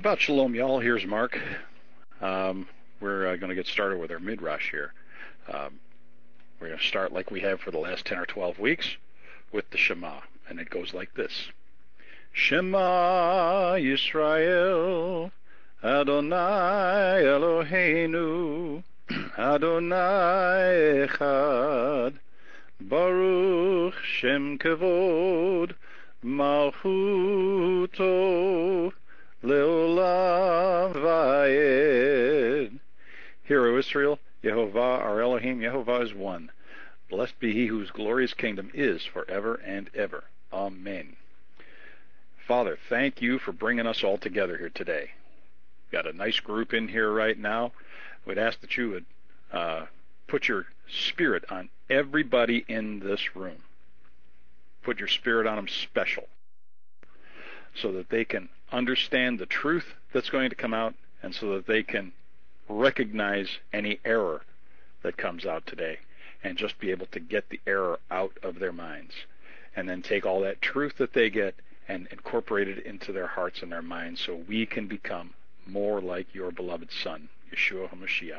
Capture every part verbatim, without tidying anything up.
Shabbat Shalom, y'all. Here's Mark. Um, we're uh, going to get started with our Midrash here. Um, we're going to start like we have for the last ten or twelve weeks with the Shema, and it goes like this. Shema Yisrael, Adonai Eloheinu, Adonai Echad, Baruch Shem Kevod, Malchuto, Leolam Vayed. Hear, O Israel, Yehovah our Elohim, Yehovah is one. Blessed be he whose glorious kingdom is forever and ever. Amen. Father, thank you for bringing us all together here today. We've got a nice group in here right now. We'd ask that you would uh, put your spirit on everybody in this room. Put your spirit on them special, so that they can understand the truth that's going to come out, and so that they can recognize any error that comes out today, and just be able to get the error out of their minds, and then take all that truth that they get and incorporate it into their hearts and their minds, so we can become more like your beloved Son, Yeshua HaMashiach.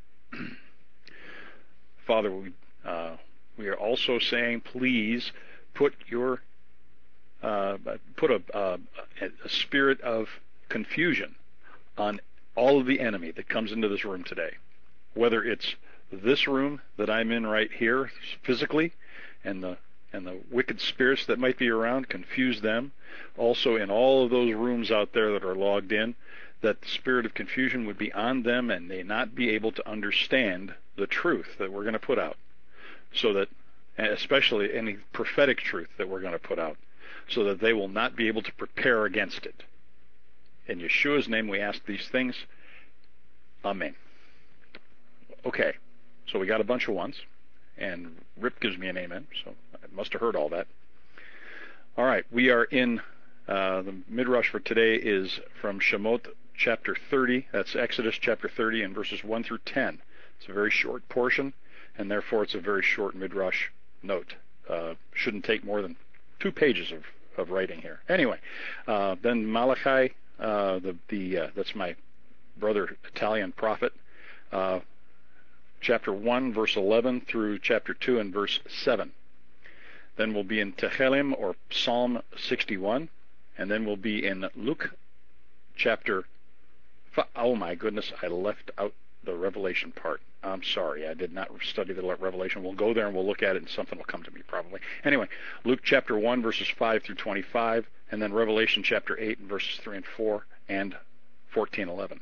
Father, we, uh, we are also saying, please put your Uh, put a, a, a spirit of confusion on all of the enemy that comes into this room today. Whether it's this room that I'm in right here physically, and the and the wicked spirits that might be around, confuse them. Also in all of those rooms out there that are logged in, that the spirit of confusion would be on them and they not be able to understand the truth that we're going to put out. So that, especially any prophetic truth that we're going to put out, so that they will not be able to prepare against it. In Yeshua's name we ask these things. Amen. Okay, so we got a bunch of ones, and Rip gives me an amen, so I must have heard all that. All right, we are in, uh, the Midrash for today is from Shemot chapter thirty, that's Exodus chapter thirty, and verses one through ten. It's a very short portion, and therefore it's a very short Midrash note. Uh, shouldn't take more than two pages of, of writing here. Anyway, uh, then Malachi, uh, the the uh, that's my brother Italian prophet, uh, chapter one, verse eleven through chapter two and verse seven. Then we'll be in Tehillim, or Psalm sixty-one, and then we'll be in Luke chapter five. Oh my goodness, I left out the Revelation part. I'm sorry, I did not study the Revelation. We'll go there and we'll look at it, and something will come to me probably. Anyway, Luke chapter one, verses five through twenty-five, and then Revelation chapter eight, and verses three and four, and fourteen, eleven.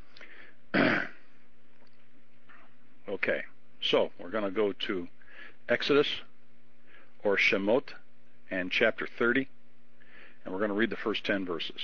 Okay, so we're going to go to Exodus, or Shemot, and chapter thirty, and we're going to read the first ten verses.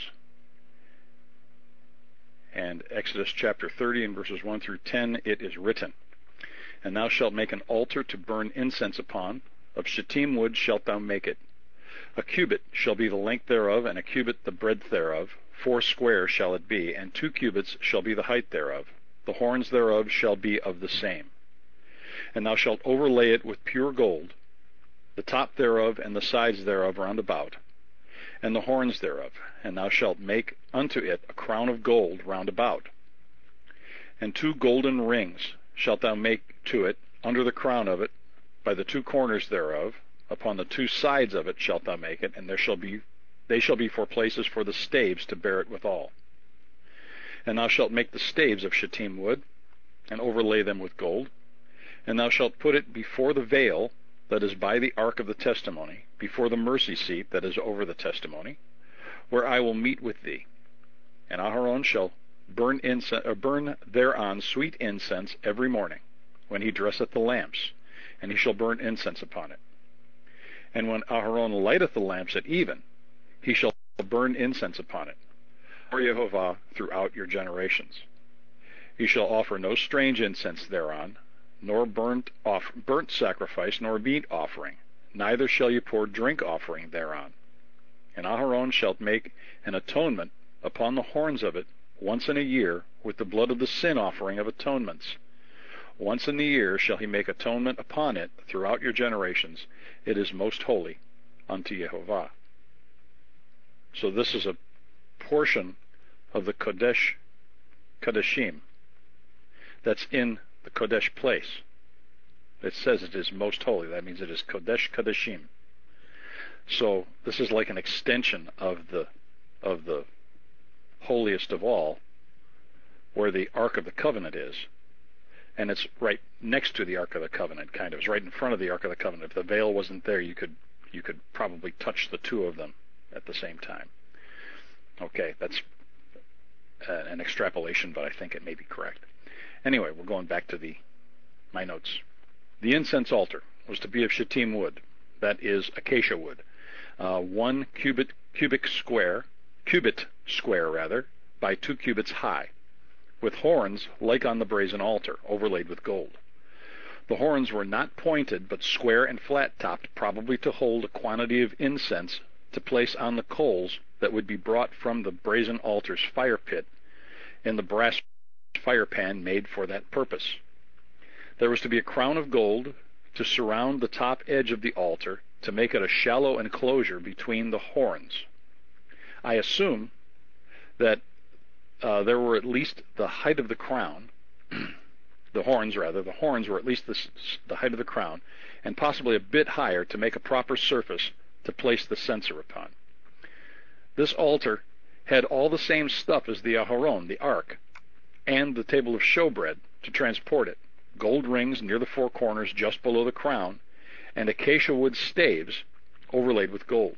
And Exodus chapter thirty and verses one through ten, it is written, And thou shalt make an altar to burn incense upon, of shittim wood shalt thou make it. A cubit shall be the length thereof, and a cubit the breadth thereof, four square shall it be, and two cubits shall be the height thereof. The horns thereof shall be of the same. And thou shalt overlay it with pure gold, the top thereof and the sides thereof round about, and the horns thereof, and thou shalt make unto it a crown of gold round about. And two golden rings shalt thou make to it under the crown of it, by the two corners thereof, upon the two sides of it shalt thou make it, and there shall be they shall be for places for the staves to bear it withal. And thou shalt make the staves of shittim wood, and overlay them with gold, and thou shalt put it before the veil that is by the ark of the testimony, before the mercy seat that is over the testimony, where I will meet with thee. And Aharon shall burn incense, or burn thereon sweet incense every morning, when he dresseth the lamps, and he shall burn incense upon it. And when Aharon lighteth the lamps at even, he shall burn incense upon it, for Yehovah throughout your generations. He shall offer no strange incense thereon, nor burnt off burnt sacrifice, nor meat offering, neither shall ye pour drink offering thereon. And Aharon shall make an atonement upon the horns of it once in a year with the blood of the sin offering of atonements. Once in the year shall he make atonement upon it throughout your generations. It is most holy unto Yehovah. So this is a portion of the Kodesh Kodeshim, that's in the Kodesh place. It says it is most holy. That means it is Kodesh Kodeshim. So this is like an extension of the of the holiest of all, where the Ark of the Covenant is, and it's right next to the Ark of the Covenant, kind of. It's right in front of the Ark of the Covenant. If the veil wasn't there, you could you could probably touch the two of them at the same time. Okay, that's uh, an extrapolation, but I think it may be correct. Anyway, we're going back to the my notes. The incense altar was to be of shittim wood, that is acacia wood, uh, one cubit cubic square, cubit square rather, by two cubits high, with horns like on the brazen altar, overlaid with gold. The horns were not pointed, but square and flat-topped, probably to hold a quantity of incense to place on the coals that would be brought from the brazen altar's fire pit in the brass fire pan made for that purpose. There was to be a crown of gold to surround the top edge of the altar, to make it a shallow enclosure between the horns. I assume that uh, there were at least the height of the crown, the horns rather, the horns were at least the, the height of the crown, and possibly a bit higher to make a proper surface to place the censer upon. This altar had all the same stuff as the Aharon, the ark, and the table of showbread to transport it, gold rings near the four corners just below the crown, and acacia wood staves overlaid with gold.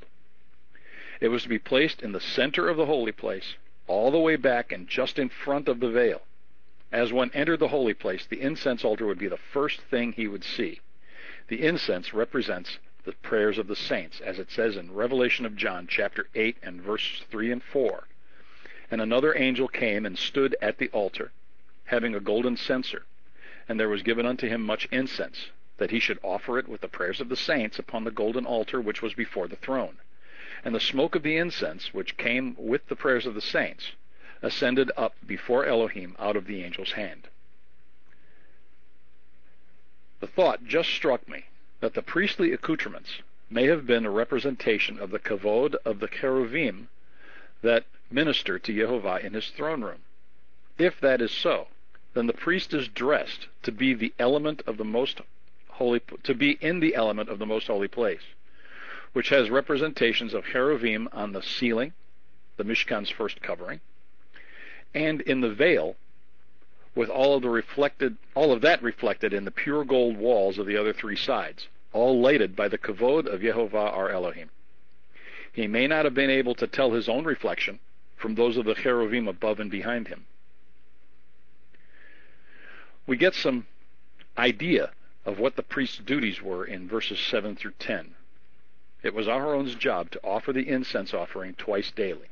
It was to be placed in the center of the holy place, all the way back and just in front of the veil. As one entered the holy place, the incense altar would be the first thing he would see. The incense represents the prayers of the saints, as it says in Revelation of John, chapter eight and verses three and four. And another angel came and stood at the altar, having a golden censer, and there was given unto him much incense, that he should offer it with the prayers of the saints upon the golden altar which was before the throne. And the smoke of the incense, which came with the prayers of the saints, ascended up before Elohim out of the angel's hand. The thought just struck me that the priestly accoutrements may have been a representation of the kavod of the cheruvim that minister to Yehovah in his throne room. If that is so, then the priest is dressed to be the element of the most holy, to be in the element of the most holy place, which has representations of cheruvim on the ceiling, the Mishkan's first covering, and in the veil, with all of the reflected, all of that reflected in the pure gold walls of the other three sides, all lighted by the kavod of Yehovah our Elohim. He may not have been able to tell his own reflection from those of the cheruvim above and behind him. We get some idea of what the priest's duties were in verses seven through ten. It was Aharon's job to offer the incense offering twice daily.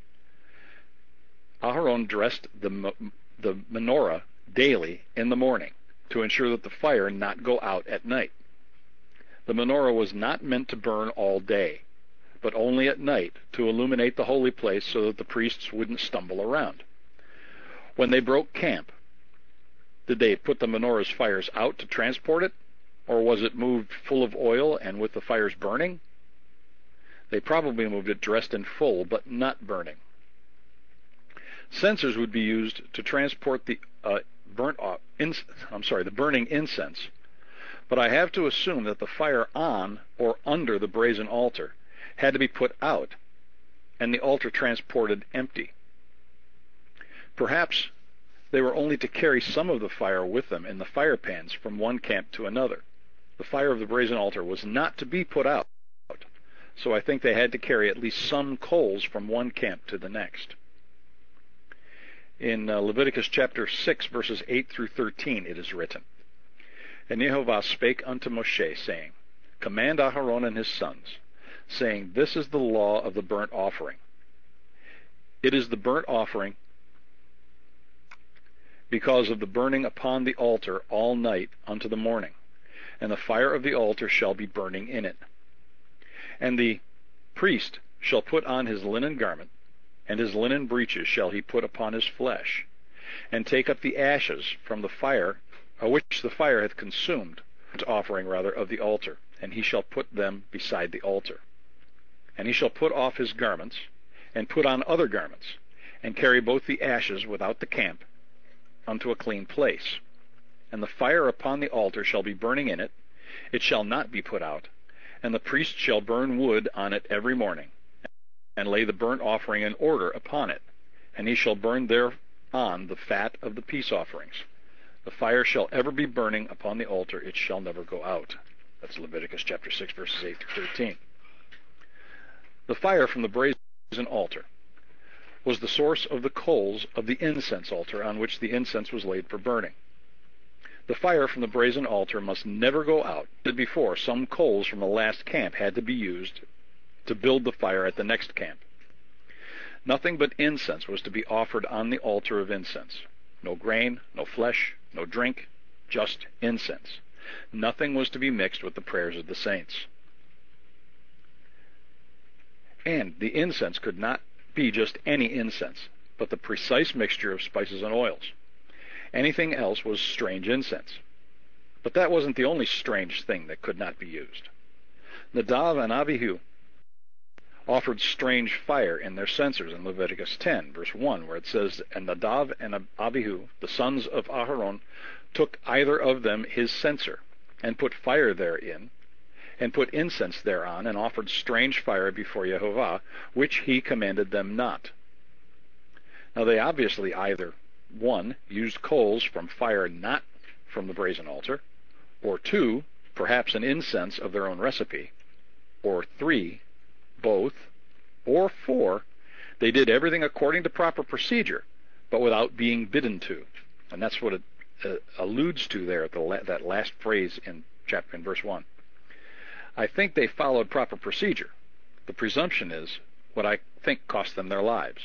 Aharon dressed the, the menorah daily in the morning to ensure that the fire not go out at night. The menorah was not meant to burn all day, but only at night to illuminate the holy place so that the priests wouldn't stumble around. When they broke camp, did they put the menorah's fires out to transport it, or was it moved full of oil and with the fires burning? They probably moved it dressed in full, but not burning. Censers would be used to transport the uh, burnt off, ins- I'm sorry, the burning incense, but I have to assume that the fire on or under the brazen altar had to be put out, and the altar transported empty. Perhaps they were only to carry some of the fire with them in the fire pans from one camp to another. The fire of the brazen altar was not to be put out, so I think they had to carry at least some coals from one camp to the next. In uh, Leviticus chapter six, verses eight through thirteen, it is written, And Yehovah spake unto Moshe, saying, Command Aharon and his sons, saying, This is the law of the burnt offering. It is the burnt offering because of the burning upon the altar all night unto the morning, and the fire of the altar shall be burning in it. And the priest shall put on his linen garment, and his linen breeches shall he put upon his flesh, and take up the ashes from the fire, uh, which the fire hath consumed, the offering rather of the altar, and he shall put them beside the altar. And he shall put off his garments, and put on other garments, and carry both the ashes without the camp unto a clean place. And the fire upon the altar shall be burning in it, it shall not be put out, and the priest shall burn wood on it every morning, and lay the burnt offering in order upon it, and he shall burn thereon the fat of the peace offerings. The fire shall ever be burning upon the altar, it shall never go out. That's Leviticus chapter six, verses eight through thirteen. The fire from the brazen altar was the source of the coals of the incense altar on which the incense was laid for burning. The fire from the brazen altar must never go out. Before, some coals from the last camp had to be used to build the fire at the next camp. Nothing but incense was to be offered on the altar of incense. No grain, no flesh, no drink, just incense. Nothing was to be mixed with the prayers of the saints. And the incense could not be just any incense, but the precise mixture of spices and oils. Anything else was strange incense. But that wasn't the only strange thing that could not be used. Nadav and Abihu offered strange fire in their censers in Leviticus ten, verse one, where it says, And Nadav and Abihu, the sons of Aharon, took either of them his censer, and put fire therein, and put incense thereon, and offered strange fire before Yehovah, which he commanded them not. Now they obviously either, one, used coals from fire not from the brazen altar, or two, perhaps an incense of their own recipe, or three, both, or four, they did everything according to proper procedure, but without being bidden to. And that's what it uh, alludes to there at the la- that last phrase in chapter in verse one. I think they followed proper procedure. The presumption is what I think cost them their lives.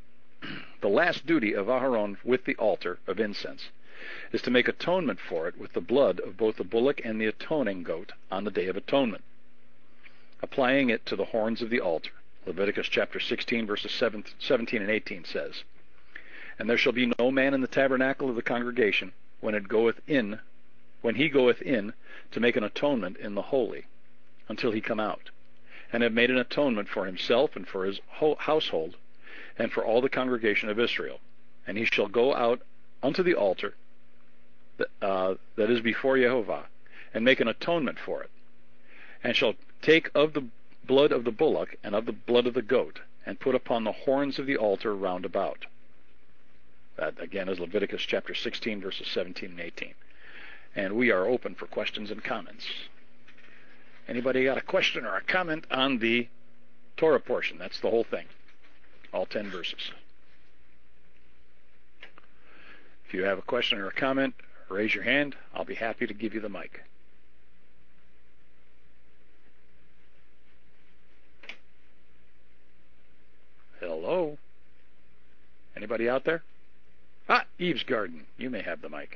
The last duty of Aharon with the altar of incense is to make atonement for it with the blood of both the bullock and the atoning goat on the Day of Atonement, applying it to the horns of the altar. Leviticus chapter sixteen, verses seventeen and eighteen says, And there shall be no man in the tabernacle of the congregation when it goeth in, when he goeth in to make an atonement in the holy, until he come out, and have made an atonement for himself and for his household, and for all the congregation of Israel. And he shall go out unto the altar that, uh, that is before Yehovah, and make an atonement for it, and shall take of the blood of the bullock and of the blood of the goat, and put upon the horns of the altar round about. That again is Leviticus chapter sixteen, verses seventeen and eighteen. And we are open for questions and comments. Anybody got a question or a comment on the Torah portion? That's the whole thing. All ten verses. If you have a question or a comment, raise your hand. I'll be happy to give you the mic. Hello? Anybody out there? Ah, Eve's Garden. You may have the mic.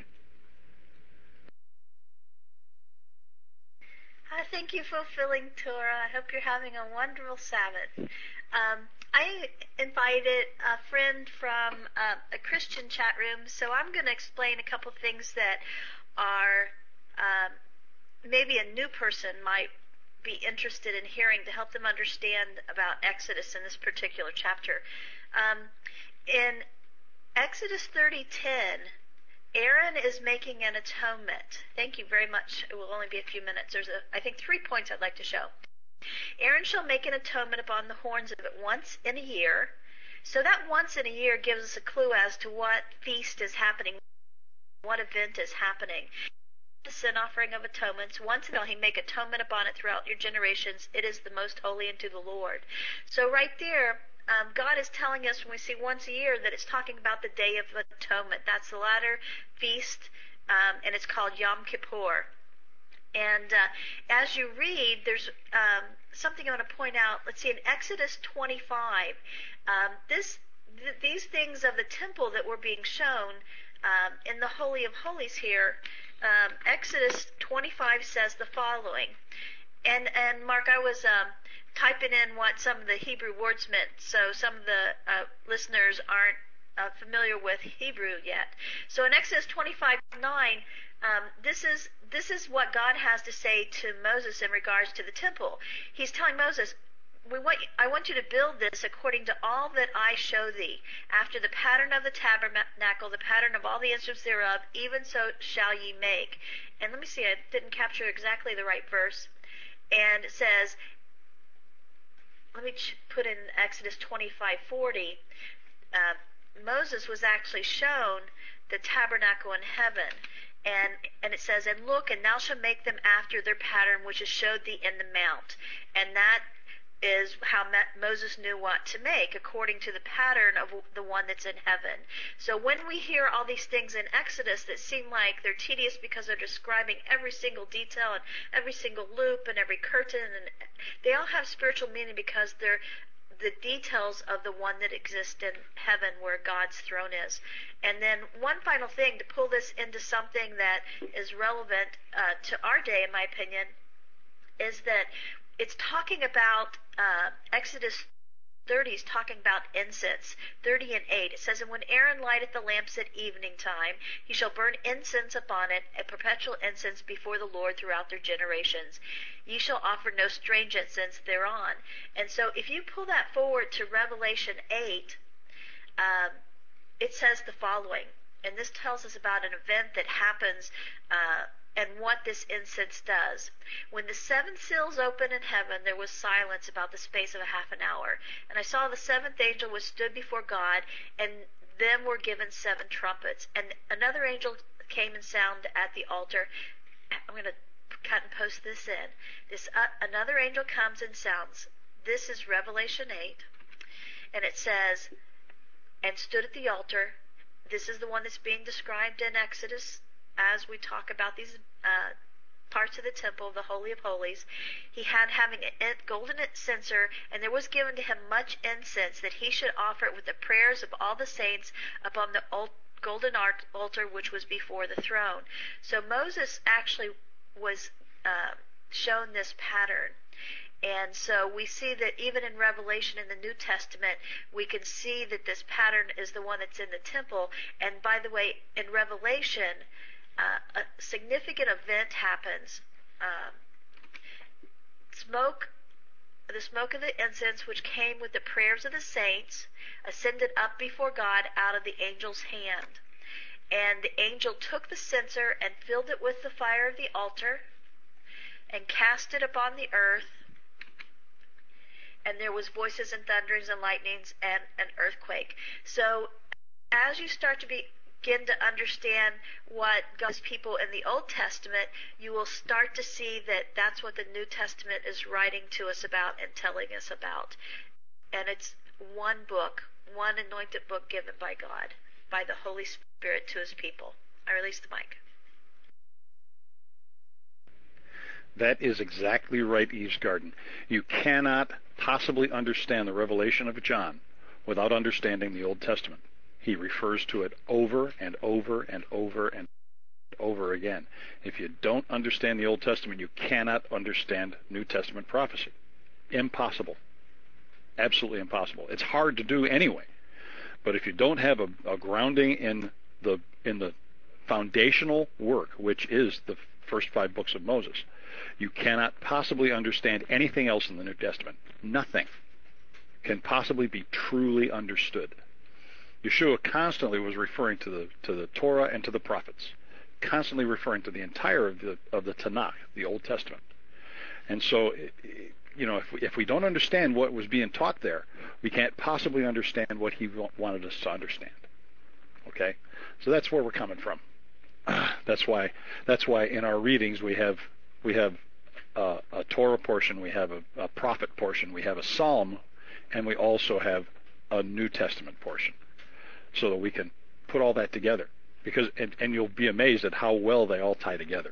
Uh, thank you, Fulfilling Torah. I hope you're having a wonderful Sabbath. Um, I invited a friend from uh, a Christian chat room, so I'm going to explain a couple things that are um, maybe a new person might be interested in hearing to help them understand about Exodus in this particular chapter. Um, in Exodus thirty ten, Aaron is making an atonement. Thank you very much. It will only be a few minutes. There's, a, I think, three points I'd like to show. Aaron shall make an atonement upon the horns of it once in a year. So that once in a year gives us a clue as to what feast is happening, what event is happening. The sin offering of atonements, once in a while he make atonement upon it throughout your generations. It is the most holy unto the Lord. So right there, Um, God is telling us when we see once a year that it's talking about the Day of Atonement. That's the latter feast, um, and it's called Yom Kippur. And uh, as you read, there's um, something I want to point out. Let's see, in Exodus twenty-five, um, this th- these things of the temple that were being shown um, in the Holy of Holies here, um, Exodus twenty-five says the following. And, and Mark, I was um, typing in what some of the Hebrew words meant, so some of the uh, listeners aren't uh, familiar with Hebrew yet. So in Exodus twenty-five nine, um, this is this is what God has to say to Moses in regards to the temple. He's telling Moses, we want I want you to build this according to all that I show thee, after the pattern of the tabernacle, the pattern of all the instruments thereof, even so shall ye make. And let me see, I didn't capture exactly the right verse. And it says, let me put in Exodus twenty-five forty. Uh, Moses was actually shown the tabernacle in heaven. And, and it says, and look, and thou shalt make them after their pattern which is showed thee in the mount. And that is how Moses knew what to make, according to the pattern of the one that's in heaven. So when we hear all these things in Exodus that seem like they're tedious because they're describing every single detail and every single loop and every curtain, and they all have spiritual meaning because they're the details of the one that exists in heaven where God's throne is. And then one final thing to pull this into something that is relevant uh, to our day, in my opinion, is that it's talking about uh, Exodus thirty is talking about incense. thirty and eight, it says, and when Aaron lighteth the lamps at evening time, he shall burn incense upon it, a perpetual incense before the Lord throughout their generations. Ye shall offer no strange incense thereon. And so if you pull that forward to Revelation eight, um, it says the following, and this tells us about an event that happens uh, and what this incense does. When the seven seals opened in heaven, there was silence about the space of a half an hour. And I saw the seventh angel was stood before God, and them were given seven trumpets. And another angel came and sounded at the altar. I'm going to cut and post this in. This uh, another angel comes and sounds. This is Revelation eight. And it says, and stood at the altar. This is the one that's being described in Exodus as we talk about these uh, parts of the temple, the Holy of Holies. He had having a golden censer, and there was given to him much incense, that he should offer it with the prayers of all the saints upon the golden altar which was before the throne. So Moses actually was uh, shown this pattern. And so we see that even in Revelation in the New Testament, we can see that this pattern is the one that's in the temple. And by the way, in Revelation, uh, a significant event happens. Um, smoke, the smoke of the incense, which came with the prayers of the saints, ascended up before God out of the angel's hand. And the angel took the censer and filled it with the fire of the altar and cast it upon the earth. And there was voices and thunderings and lightnings and an earthquake. So as you start to begin to understand what God's people in the Old Testament, you will start to see that that's what the New Testament is writing to us about and telling us about. And it's one book, one anointed book given by God, by the Holy Spirit to his people. I release the mic. That is exactly right, Eve's Garden. You cannot possibly understand the revelation of John without understanding the Old Testament. He refers to it over and over and over and over again. If you don't understand the Old Testament, you cannot understand New Testament prophecy. Impossible. Absolutely impossible. It's hard to do anyway. But if you don't have a, a grounding in the in the foundational work, which is the first five books of Moses, you cannot possibly understand anything else in the New Testament. Nothing can possibly be truly understood. Yeshua constantly was referring to the to the Torah and to the prophets, constantly referring to the entire of the of the Tanakh, the Old Testament. And so, you know, if we, if we don't understand what was being taught there, we can't possibly understand what he wanted us to understand. Okay, so that's where we're coming from. That's why that's why in our readings we have we have uh, a Torah portion, we have a, a prophet portion, we have a psalm, and we also have a New Testament portion, so that we can put all that together. Because and, and you'll be amazed at how well they all tie together.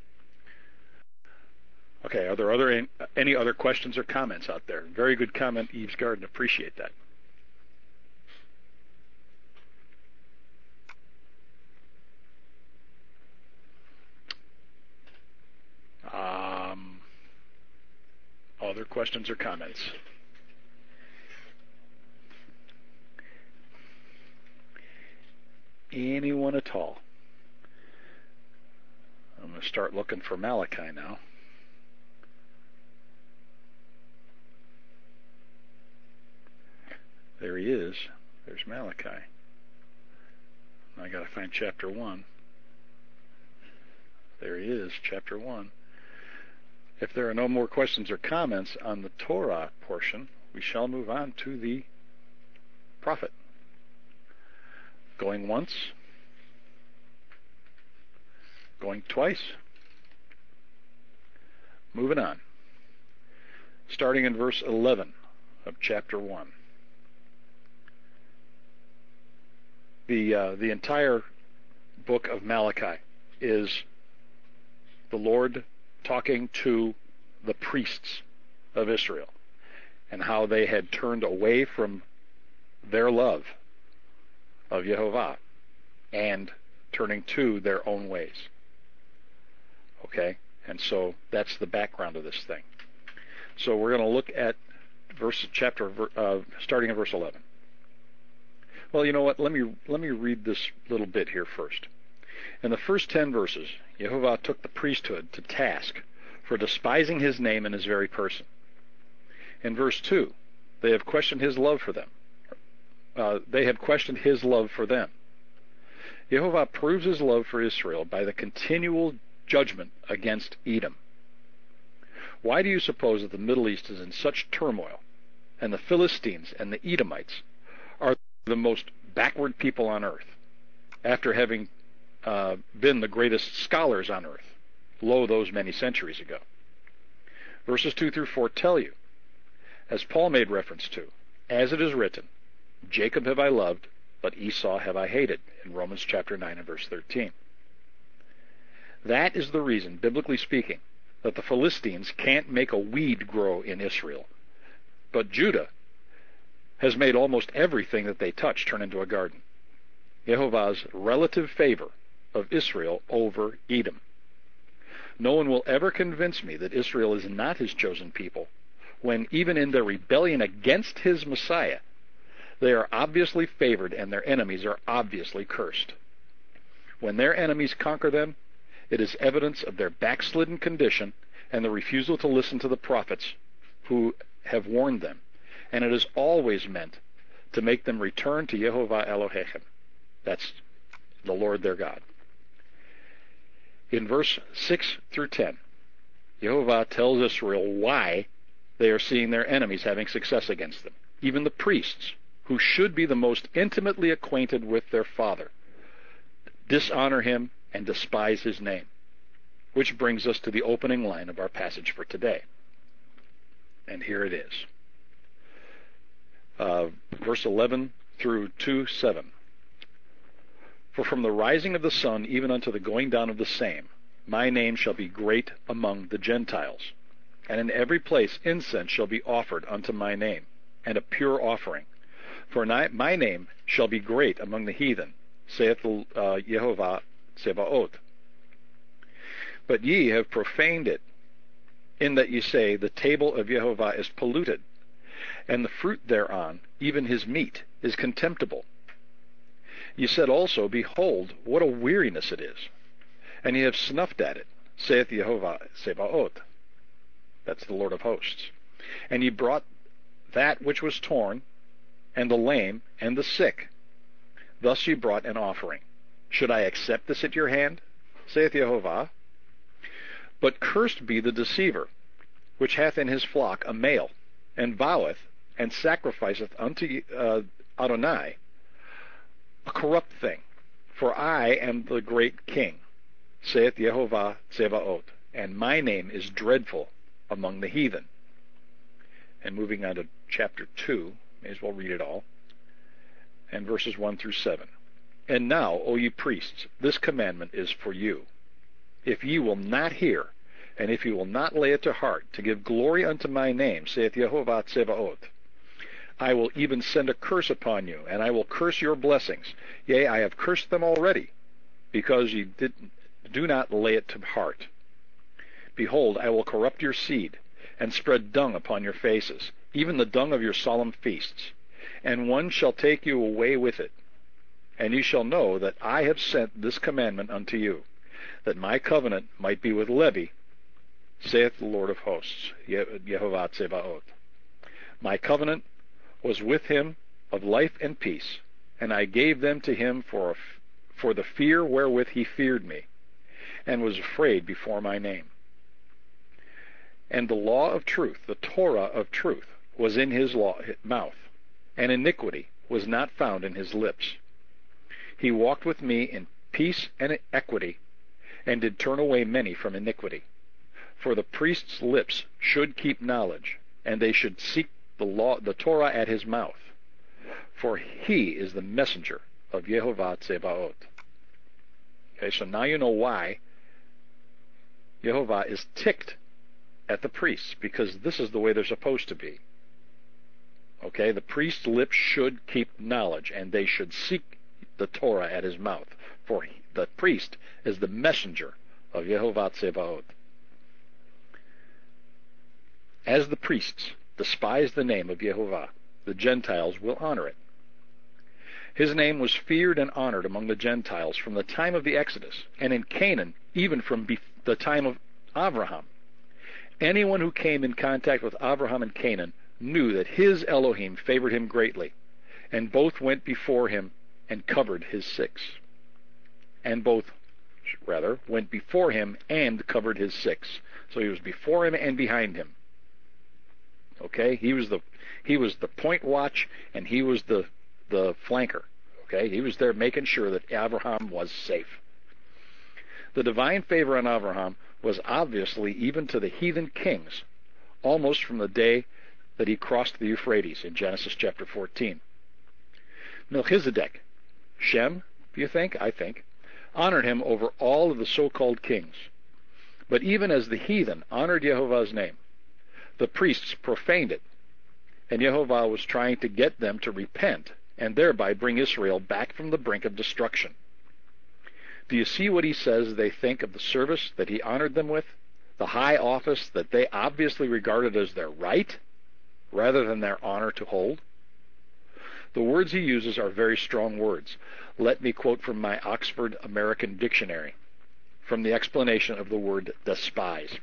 Okay, are there other any other questions or comments out there? Very good comment, Eve's Garden. Appreciate that. Um, other questions or comments? Anyone at all? I'm going to start looking for Malachi now. There he is. There's Malachi. I got to find chapter one. There he is, chapter one. If there are no more questions or comments on the Torah portion, we shall move on to the prophet. Going once. Going twice. Moving on. Starting in verse eleven of chapter one. The, uh, the entire book of Malachi is the Lord talking to the priests of Israel and how they had turned away from their love of Yehovah and turning to their own ways. Okay? And so that's the background of this thing. So we're going to look at verse chapter uh, starting in verse eleven. Well, you know what? Let me let me read this little bit here first. In the first ten verses, Yehovah took the priesthood to task for despising his name and his very person. In verse two, they have questioned his love for them. Uh, they have questioned his love for them. Yehovah proves his love for Israel by the continual judgment against Edom. Why do you suppose that the Middle East is in such turmoil, and the Philistines and the Edomites are the most backward people on earth, after having uh, been the greatest scholars on earth, lo, those many centuries ago? Verses two through four tell you, as Paul made reference to, as it is written, Jacob have I loved, but Esau have I hated, in Romans chapter nine and verse thirteen. That is the reason, biblically speaking, that the Philistines can't make a weed grow in Israel, but Judah has made almost everything that they touch turn into a garden. Yehovah's relative favor of Israel over Edom. No one will ever convince me that Israel is not his chosen people, when even in their rebellion against his Messiah, they are obviously favored and their enemies are obviously cursed. When their enemies conquer them, it is evidence of their backslidden condition and the refusal to listen to the prophets who have warned them. And it is always meant to make them return to Yehovah Elohechem. That's the Lord their God. In verse six through ten, Yehovah tells Israel why they are seeing their enemies having success against them. Even the priests, who should be the most intimately acquainted with their Father, dishonor him and despise his name. Which brings us to the opening line of our passage for today. And here it is. Uh, verse eleven through two seven. For from the rising of the sun even unto the going down of the same, my name shall be great among the Gentiles. And in every place incense shall be offered unto my name, and a pure offering. For my name shall be great among the heathen, saith the uh, Yehovah Tsebaoth. But ye have profaned it, in that ye say, the table of Yehovah is polluted, and the fruit thereon, even his meat, is contemptible. Ye said also, behold, what a weariness it is, and ye have snuffed at it, saith Yehovah Tsebaoth. That's the Lord of hosts. And ye brought that which was torn, and the lame, and the sick. Thus ye brought an offering. Should I accept this at your hand, saith Yehovah? But cursed be the deceiver, which hath in his flock a male, and voweth, and sacrificeth unto uh, Adonai a corrupt thing. For I am the great king, saith Yehovah Tsebaoth, and my name is dreadful among the heathen. And moving on to chapter two, may as well read it all, and verses one through seven. And now, O ye priests, this commandment is for you. If ye will not hear, and if ye will not lay it to heart, to give glory unto my name, saith Yehovah Tsebaoth, I will even send a curse upon you, and I will curse your blessings. Yea, I have cursed them already, because ye did, do not lay it to heart. Behold, I will corrupt your seed, and spread dung upon your faces, even the dung of your solemn feasts. And one shall take you away with it. And ye shall know that I have sent this commandment unto you, that my covenant might be with Levi, saith the Lord of hosts, Yehovah Tsebaoth. My covenant was with him of life and peace, and I gave them to him for, a, for the fear wherewith he feared me, and was afraid before my name. And the law of truth, the Torah of truth, was in his law, mouth, and iniquity was not found in his lips. He walked with me in peace and equity, and did turn away many from iniquity. For the priest's lips should keep knowledge, and they should seek the law, the Torah at his mouth. For he is the messenger of Yehovah Tzebaot. Okay, so now you know why Yehovah is ticked at the priests, because this is the way they're supposed to be. Okay, the priest's lips should keep knowledge, and they should seek the Torah at his mouth. For the priest is the messenger of Yehovah Tzebaot. As the priests despise the name of Yehovah, the Gentiles will honor it. His name was feared and honored among the Gentiles from the time of the Exodus, and in Canaan even from the time of Abraham. Anyone who came in contact with Abraham and Canaan knew that his Elohim favored him greatly, and both went before him and covered his six. And both, rather, went before him and covered his six. So he was before him and behind him. Okay, he was the he was the point watch, and he was the the flanker. Okay, he was there making sure that Abraham was safe. The divine favor on Abraham was obviously even to the heathen kings, almost from the day that he crossed the Euphrates in Genesis chapter fourteen. Melchizedek, Shem, do you think? I think, honored him over all of the so-called kings. But even as the heathen honored Yehovah's name, the priests profaned it, and Yehovah was trying to get them to repent and thereby bring Israel back from the brink of destruction. Do you see what he says they think of the service that he honored them with, the high office that they obviously regarded as their right rather than their honor to hold? The words he uses are very strong words. Let me quote from my Oxford American Dictionary, from the explanation of the word despise.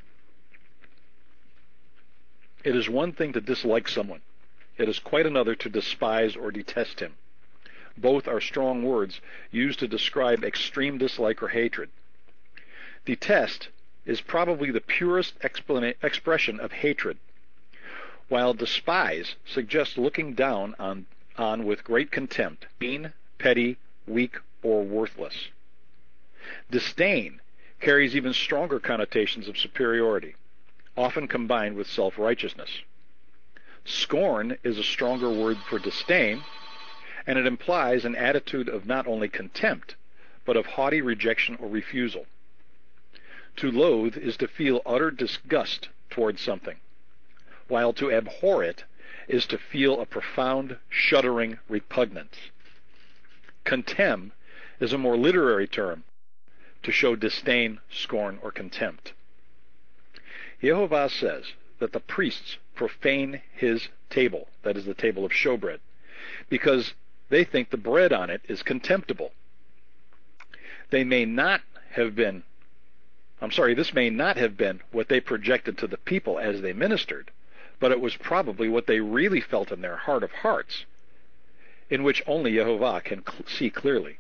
It is one thing to dislike someone. It is quite another to despise or detest him. Both are strong words used to describe extreme dislike or hatred. Detest is probably the purest expression of hatred, while despise suggests looking down on, on with great contempt, mean, petty, weak, or worthless. Disdain carries even stronger connotations of superiority, often combined with self-righteousness. Scorn is a stronger word for disdain, and it implies an attitude of not only contempt, but of haughty rejection or refusal. To loathe is to feel utter disgust towards something, while to abhor it is to feel a profound, shuddering repugnance. Contemn is a more literary term to show disdain, scorn, or contempt. Yehovah says that the priests profane his table, that is the table of showbread, because they think the bread on it is contemptible. They may not have been, I'm sorry, this may not have been what they projected to the people as they ministered, but it was probably what they really felt in their heart of hearts, in which only Yehovah can cl- see clearly.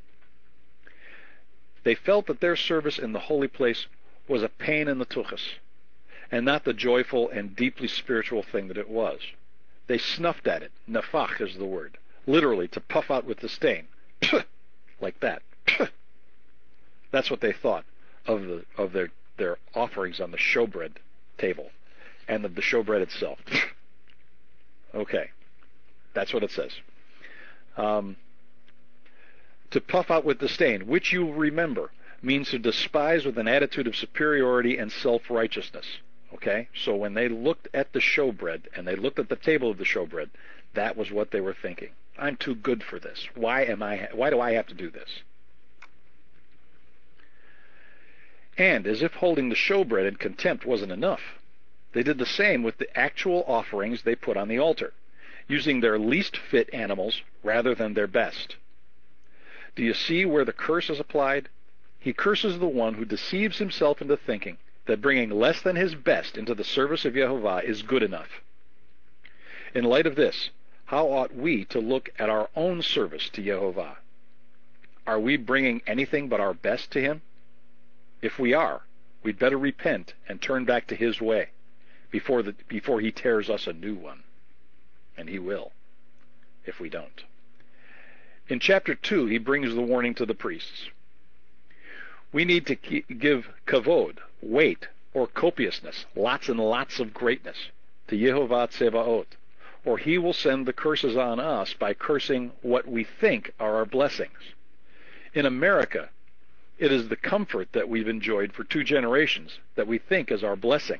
They felt that their service in the holy place was a pain in the tuchus, and not the joyful and deeply spiritual thing that it was. They snuffed at it. Nefach is the word. Literally, to puff out with disdain. Like that. That's what they thought of the of their, their offerings on the showbread table and of the showbread itself. Okay. That's what it says. Um, to puff out with disdain, which you remember, means to despise with an attitude of superiority and self-righteousness. Okay? So when they looked at the showbread and they looked at the table of the showbread, that was what they were thinking. I'm too good for this. Why am I? Why do I have to do this? And as if holding the showbread in contempt wasn't enough, they did the same with the actual offerings they put on the altar, using their least fit animals rather than their best. Do you see where the curse is applied? He curses the one who deceives himself into thinking that bringing less than his best into the service of Yehovah is good enough. In light of this, how ought we to look at our own service to Yehovah? Are we bringing anything but our best to him? If we are, we'd better repent and turn back to his way before, the, before he tears us a new one. And he will, if we don't. In chapter two, he brings the warning to the priests. We need to give kavod, weight, or copiousness, lots and lots of greatness, to Yehovah Tsevaot, or he will send the curses on us by cursing what we think are our blessings. In America, it is the comfort that we've enjoyed for two generations that we think is our blessing.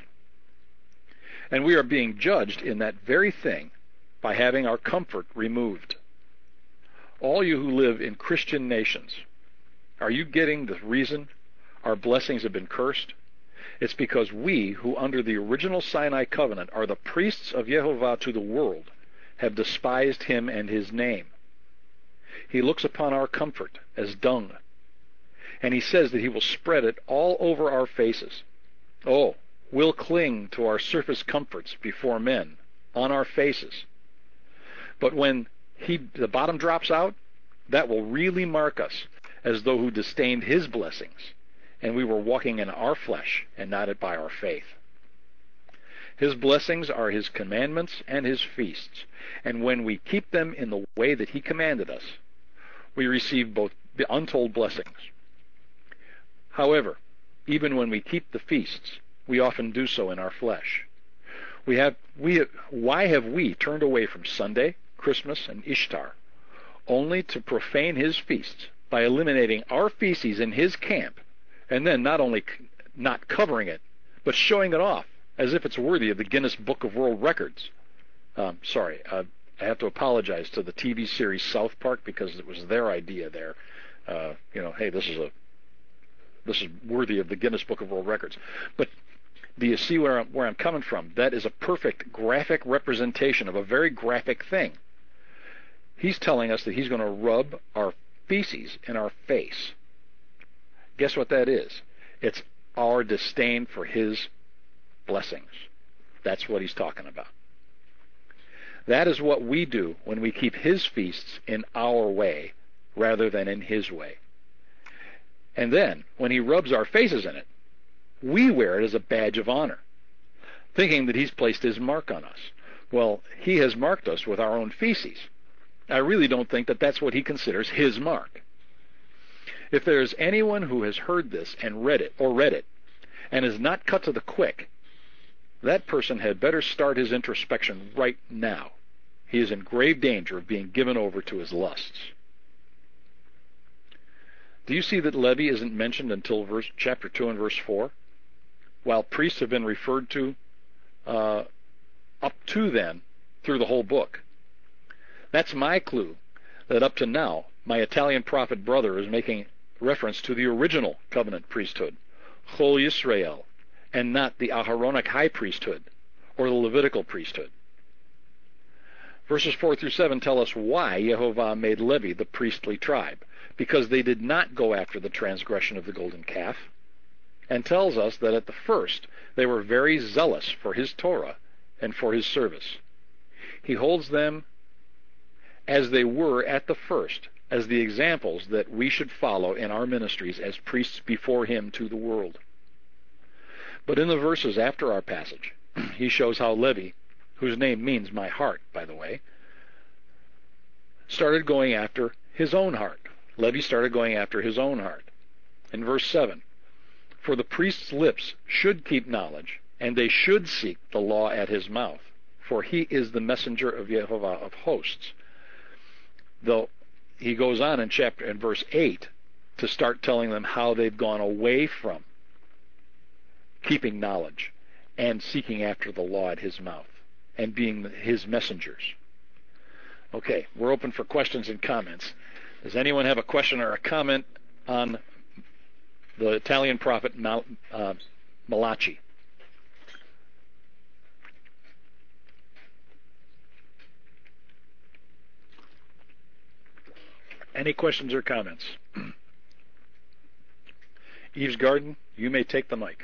And we are being judged in that very thing by having our comfort removed. All you who live in Christian nations, are you getting the reason our blessings have been cursed? It's because we, who under the original Sinai covenant are the priests of Yehovah to the world, have despised him and his name. He looks upon our comfort as dung, and he says that he will spread it all over our faces. Oh, we'll cling to our surface comforts before men, on our faces. But when he, the bottom drops out, that will really mark us as though who disdained his blessings, and we were walking in our flesh and not by our faith. His blessings are his commandments and his feasts, and when we keep them in the way that he commanded us, we receive both untold blessings. However, even when we keep the feasts, we often do so in our flesh. We have, we, why have we turned away from Sunday, Christmas, and Ishtar, only to profane his feasts by eliminating our feces in his camp, and then not only not covering it, but showing it off as if it's worthy of the Guinness Book of World Records? Um, sorry, uh, I have to apologize to the T V series South Park because it was their idea there. Uh, you know, hey, this is a this is worthy of the Guinness Book of World Records. But do you see where I'm, where I'm coming from? That is a perfect graphic representation of a very graphic thing. He's telling us that he's going to rub our feces in our face. Guess what that is? It's our disdain for his blessings. That's what he's talking about. That is what we do when we keep his feasts in our way rather than in his way. And then, when he rubs our faces in it, we wear it as a badge of honor, thinking that he's placed his mark on us. Well, he has marked us with our own feces. I really don't think that that's what he considers his mark. If there is anyone who has heard this and read it, or read it, and is not cut to the quick, that person had better start his introspection right now. He is in grave danger of being given over to his lusts. Do you see that Levi isn't mentioned until verse, chapter two and verse four? While priests have been referred to uh, up to then through the whole book. That's my clue that up to now, my Italian prophet brother is making reference to the original covenant priesthood, Chol Yisrael, and not the Aharonic high priesthood or the Levitical priesthood. Verses four through seven tell us why Yehovah made Levi the priestly tribe, because they did not go after the transgression of the golden calf, and tells us that at the first they were very zealous for his Torah and for his service. He holds them as they were at the first, as the examples that we should follow in our ministries as priests before him to the world. But in the verses after our passage, he shows how Levi, whose name means my heart, by the way, started going after his own heart. Levi started going after his own heart. In verse seven, for the priest's lips should keep knowledge, and they should seek the law at his mouth, for he is the messenger of Yehovah of hosts. Though he goes on in chapter in verse eight to start telling them how they've gone away from keeping knowledge and seeking after the law at his mouth and being his messengers. Okay, we're open for questions and comments. Does anyone have a question or a comment on the Italian prophet Mal, uh, Malachi? Any questions or comments? Eve's Garden, you may take the mic.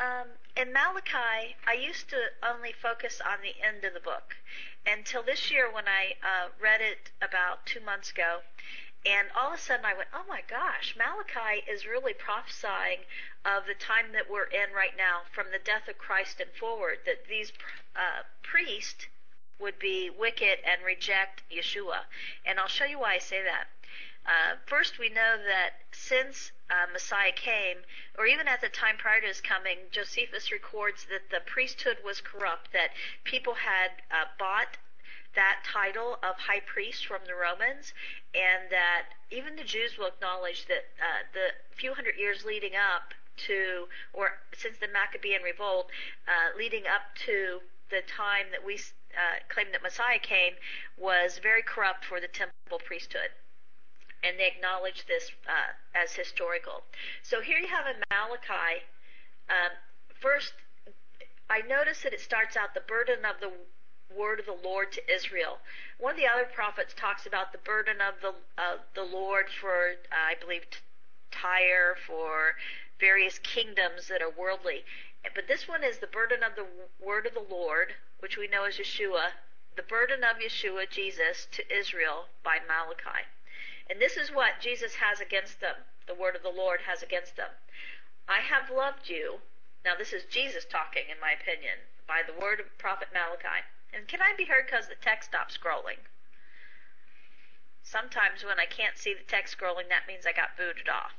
Um, in Malachi, I used to only focus on the end of the book until this year when I uh, read it about two months ago. And all of a sudden I went, oh my gosh, Malachi is really prophesying of the time that we're in right now, from the death of Christ and forward, that these uh, priests would be wicked and reject Yeshua. And I'll show you why I say that. Uh, first, we know that since uh, Messiah came, or even at the time prior to his coming, Josephus records that the priesthood was corrupt, that people had uh, bought that title of high priest from the Romans, and that even the Jews will acknowledge that uh, the few hundred years leading up to, or since the Maccabean revolt, uh, leading up to the time that we uh, claim that Messiah came, was very corrupt for the temple priesthood. And they acknowledge this uh, as historical. So here you have in Malachi, um, first, I notice that it starts out the burden of the word of the Lord to Israel. One of the other prophets talks about the burden of the uh, the Lord for, uh, I believe, Tyre, for various kingdoms that are worldly. But this one is the burden of the word of the Lord, which we know as Yeshua, the burden of Yeshua, Jesus, to Israel by Malachi. And this is what Jesus has against them, the word of the Lord has against them. I have loved you. Now this is Jesus talking, in my opinion, by the word of prophet Malachi. And can I be heard because the text stopped scrolling? Sometimes when I can't see the text scrolling, that means I got booted off.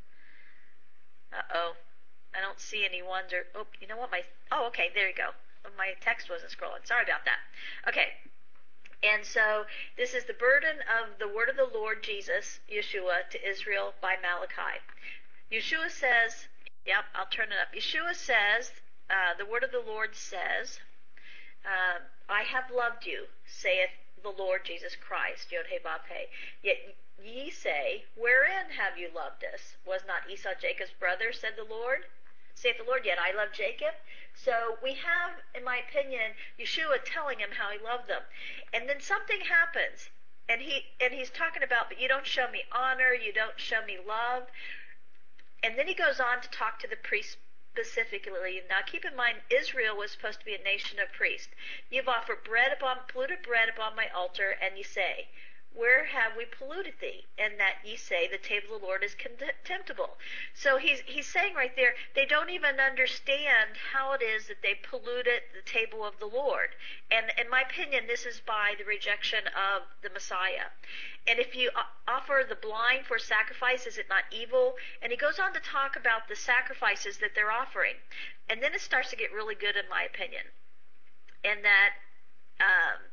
Uh-oh. I don't see any ones or, oh, you know what, my, oh, okay, there you go. My text wasn't scrolling. Sorry about that. Okay. And so this is the burden of the word of the Lord Jesus, Yeshua, to Israel by Malachi. Yeshua says, yep, I'll turn it up. Yeshua says, uh, the word of the Lord says, uh, I have loved you, saith the Lord Jesus Christ, Yod-Heh-Vav-Heh. Yet ye say, wherein have you loved us? Was not Esau Jacob's brother, said the Lord? Saith the Lord, yet I love Jacob. So we have, in my opinion, Yeshua telling him how he loved them. And then something happens, and he and he's talking about, but you don't show me honor, you don't show me love. And then he goes on to talk to the priests specifically. Now keep in mind, Israel was supposed to be a nation of priests. You've offered bread upon, polluted bread upon my altar, and ye say, where have we polluted thee? And that ye say, the table of the Lord is contemptible. So he's he's saying right there, they don't even understand how it is that they polluted the table of the Lord. And in my opinion, this is by the rejection of the Messiah. And if you offer the blind for sacrifice, is it not evil? And he goes on to talk about the sacrifices that they're offering. And then it starts to get really good, in my opinion. And that um,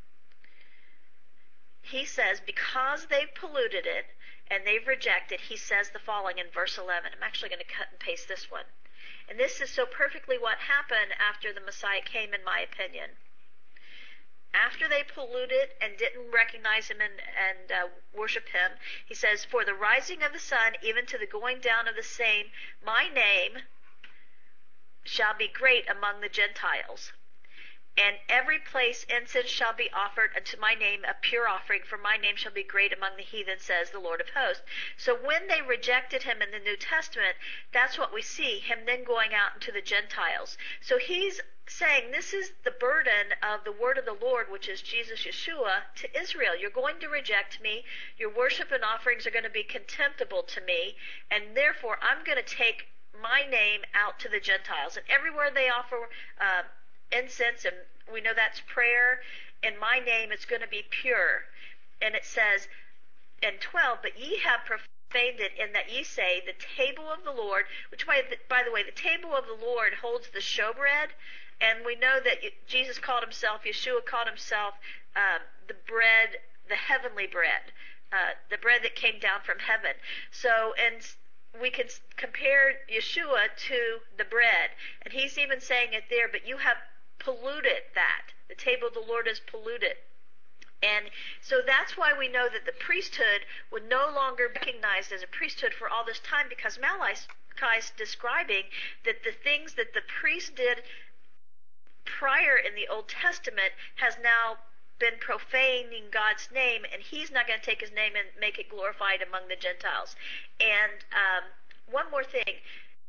he says, because they've polluted it and they've rejected, he says the following in verse eleven. I'm actually going to cut and paste this one. And this is so perfectly what happened after the Messiah came, in my opinion. After they polluted and didn't recognize him and, and uh, worship him, he says, for the rising of the sun, even to the going down of the same, my name shall be great among the Gentiles. And every place incense shall be offered unto my name, a pure offering, for my name shall be great among the heathen, says the Lord of hosts. So when they rejected him in the New Testament, that's what we see, him then going out into the Gentiles. So he's saying this is the burden of the word of the Lord, which is Jesus Yeshua, to Israel. You're going to reject me. Your worship and offerings are going to be contemptible to me, and therefore I'm going to take my name out to the Gentiles. And everywhere they offer uh, incense, and we know that's prayer, in my name it's going to be pure. And it says in twelve, but ye have profaned it, in that ye say, the table of the Lord, which by the, by the way, the table of the Lord holds the showbread, and we know that Jesus called himself, Yeshua called himself um, the bread, the heavenly bread, uh, the bread that came down from heaven. So, and we can compare Yeshua to the bread, and he's even saying it there, but you have polluted that. The table of the Lord is polluted. And so that's why we know that the priesthood would no longer be recognized as a priesthood for all this time, because Malachi is describing that the things that the priest did prior in the Old Testament has now been profaning God's name, and he's not going to take his name and make it glorified among the Gentiles. And um, one more thing.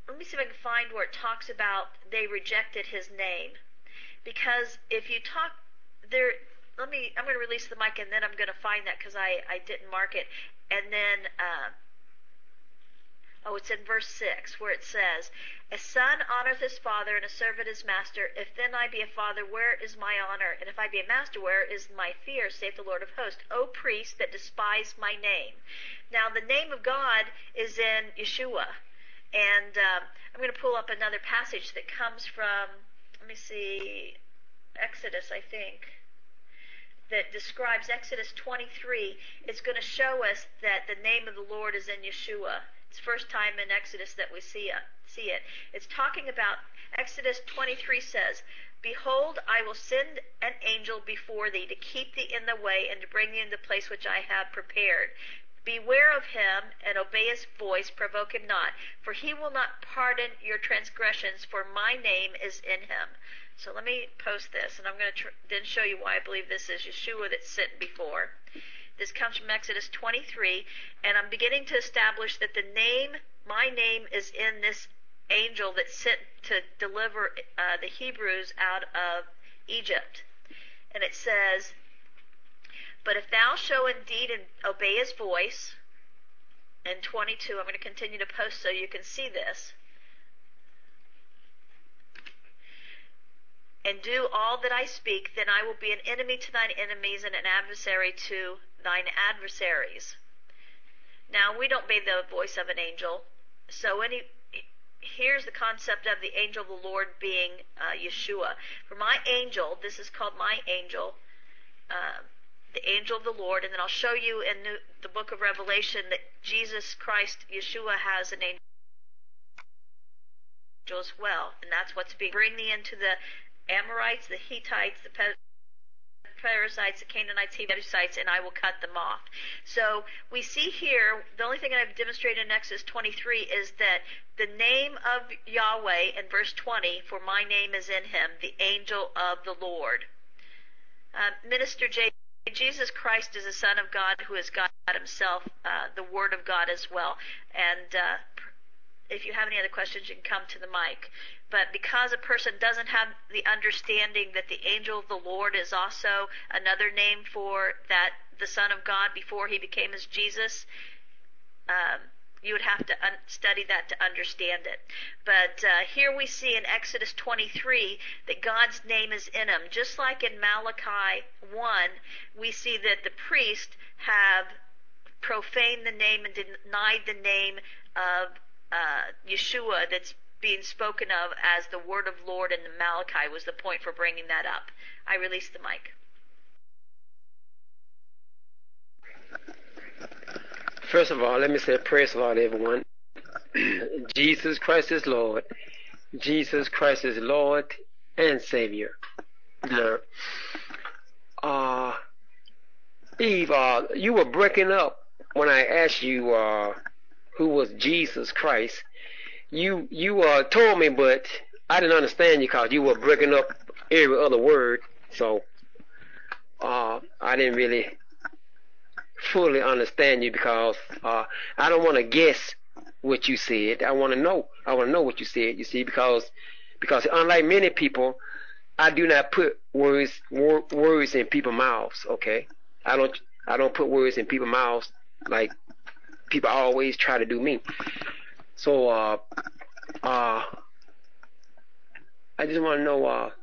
let me see if I can find where it talks about they rejected his name. Because if you talk there, let me, I'm going to release the mic and then I'm going to find that because I, I didn't mark it. And then, uh, oh, it's in verse six where it says, a son honoreth his father and a servant his master. If then I be a father, where is my honor? And if I be a master, where is my fear, saith the Lord of hosts? O priests that despise my name. Now, the name of God is in Yeshua. And um, I'm going to pull up another passage that comes from, let me see, Exodus, I think, that describes Exodus twenty-three. It's going to show us that the name of the Lord is in Yeshua. It's the first time in Exodus that we see it. See it. It's talking about, Exodus twenty-three says, behold, I will send an angel before thee to keep thee in the way and to bring thee into the place which I have prepared. Beware of him and obey his voice, provoke him not, for he will not pardon your transgressions, for my name is in him. So let me post this, and I'm going to tr- then show you why I believe this is Yeshua that's sent before. This comes from Exodus twenty-three, and I'm beginning to establish that the name, my name, is in this angel that's sent to deliver uh, the Hebrews out of Egypt. And it says, but if thou show indeed and obey his voice, in twenty-two, I'm going to continue to post so you can see this, and do all that I speak, then I will be an enemy to thine enemies and an adversary to thine adversaries. Now, we don't obey the voice of an angel, so any, here's the concept of the angel of the Lord being uh, Yeshua. For my angel, this is called my angel, uh, the angel of the Lord, and then I'll show you in the, the book of Revelation that Jesus Christ, Yeshua, has an angel as well, and that's what's being bring thee into the Amorites, the Hittites, the Perizzites, the Canaanites, Jebusites, and I will cut them off. So we see here, the only thing I've demonstrated in Exodus twenty-three is that the name of Yahweh in verse twenty, for my name is in him, the angel of the Lord. Uh, Minister J. Jesus Christ is the Son of God who is God himself, uh, the Word of God as well. And uh, if you have any other questions, you can come to the mic. But because a person doesn't have the understanding that the angel of the Lord is also another name for that, the Son of God before he became as Jesus, um, you would have to un- study that to understand it. But uh, here we see in Exodus twenty-three that God's name is in him. Just like in Malachi one, we see that the priests have profaned the name and denied the name of uh, Yeshua that's being spoken of as the word of Lord, and Malachi was the point for bringing that up. I release the mic. First of all, let me say praise the Lord, everyone. Jesus Christ is Lord. Jesus Christ is Lord and Savior. Now, uh, Eve, uh, you were breaking up when I asked you uh, who was Jesus Christ. You you uh, told me, but I didn't understand you because you were breaking up every other word. So uh, I didn't really fully understand you because uh, I don't want to guess what you said. I want to know. I want to know what you said. You see, because because unlike many people, I do not put words wor- words in people's mouths. Okay, I don't I don't put words in people's mouths like people always try to do me. So uh, uh, I just want to know uh,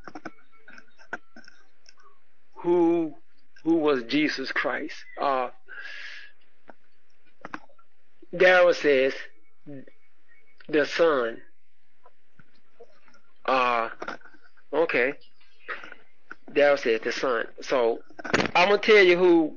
who who was Jesus Christ. Uh, Daryl says the Son. Uh, okay. Daryl says the Son. So I'm gonna tell you who.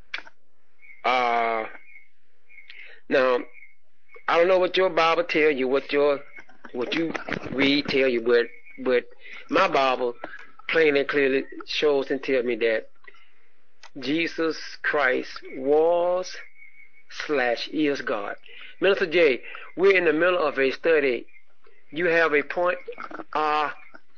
Uh, now I don't know what your Bible tell you, what your what you read tell you, but but my Bible plainly and clearly shows and tells me that Jesus Christ was slash is God. Minister J, we're in the middle of a study. You have a point. Uh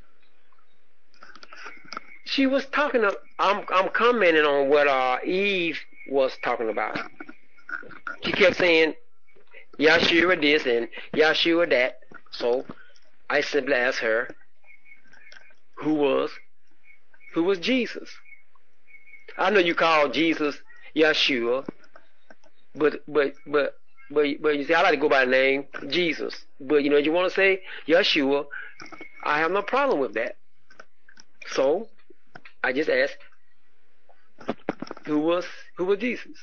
she was talking of, I'm I'm commenting on what uh Eve was talking about. She kept saying Yahshua this and Yahshua that. So I simply asked her, who was who was Jesus? I know you call Jesus Yeshua, but but but but but you see, I like to go by the name Jesus. But you know, you want to say Yeshua, I have no problem with that. So I just asked, who was who was Jesus?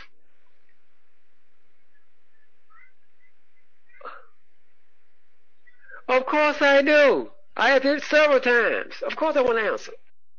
Of course I do. I have it several times. Of course I want to answer.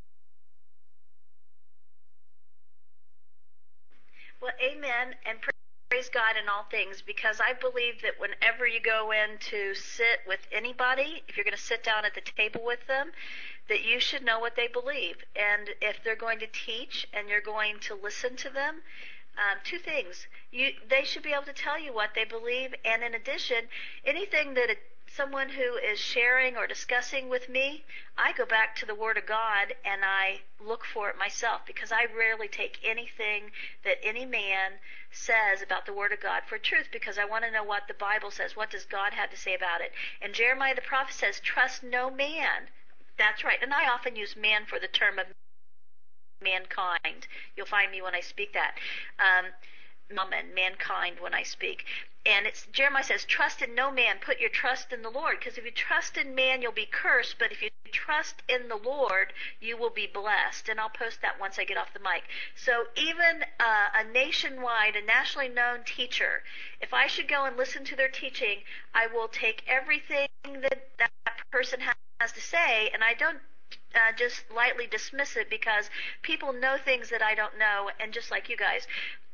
Well, amen, and praise God in all things, because I believe that whenever you go in to sit with anybody, if you're going to sit down at the table with them, that you should know what they believe. And if they're going to teach and you're going to listen to them, um, two things. You, they should be able to tell you what they believe, and in addition, anything that a, someone who is sharing or discussing with me, I go back to the Word of God and I look for it myself, because I rarely take anything that any man says about the Word of God for truth, because I want to know what the Bible says. What does God have to say about it? And Jeremiah the prophet says, trust no man. That's right. And I often use man for the term of mankind. You'll find me when I speak that. Um, woman, mankind when I speak. And it's Jeremiah says, trust in no man, put your trust in the Lord. Because if you trust in man, you'll be cursed. But if you trust in the Lord, you will be blessed. And I'll post that once I get off the mic. So even uh, a nationwide, a nationally known teacher, if I should go and listen to their teaching, I will take everything that that person has to say, and I don't Uh, just lightly dismiss it, because people know things that I don't know, and just like you guys,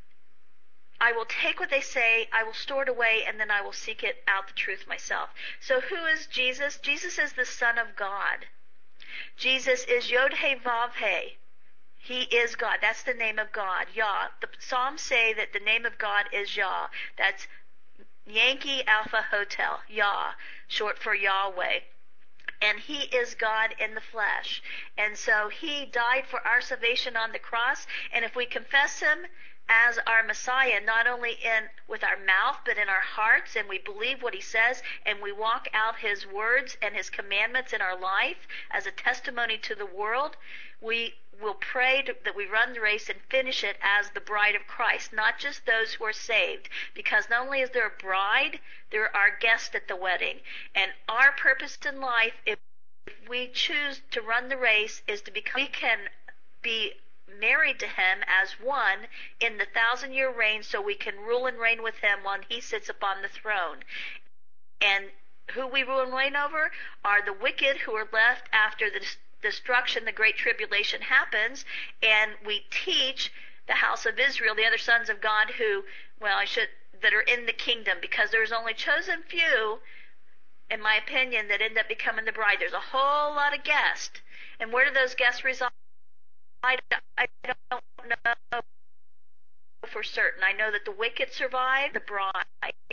I will take what they say, I will store it away, and then I will seek it out the truth myself. So who is Jesus? Jesus is the Son of God. Jesus is Yod-He Vav-He. He is God. That's the name of God, Yah. The Psalms say that the name of God is Yah. That's Yankee Alpha Hotel, Yah, short for Yahweh. And he is God in the flesh. And so he died for our salvation on the cross. And if we confess him as our Messiah, not only in with our mouth, but in our hearts, and we believe what he says, and we walk out his words and his commandments in our life as a testimony to the world, we will pray to, that we run the race and finish it as the bride of Christ, not just those who are saved. Because not only is there a bride, there are guests at the wedding. And our purpose in life, if we choose to run the race, is to become, we can be married to him as one in the thousand year reign, so we can rule and reign with him while he sits upon the throne. And who we rule and reign over are the wicked who are left after the destruction, the great tribulation happens, and we teach the house of Israel, the other sons of God who, well, I should, that are in the kingdom, because there's only chosen few, in my opinion, that end up becoming the bride. There's a whole lot of guests. And where do those guests reside? I don't know for certain. I know that the wicked survive, the bride.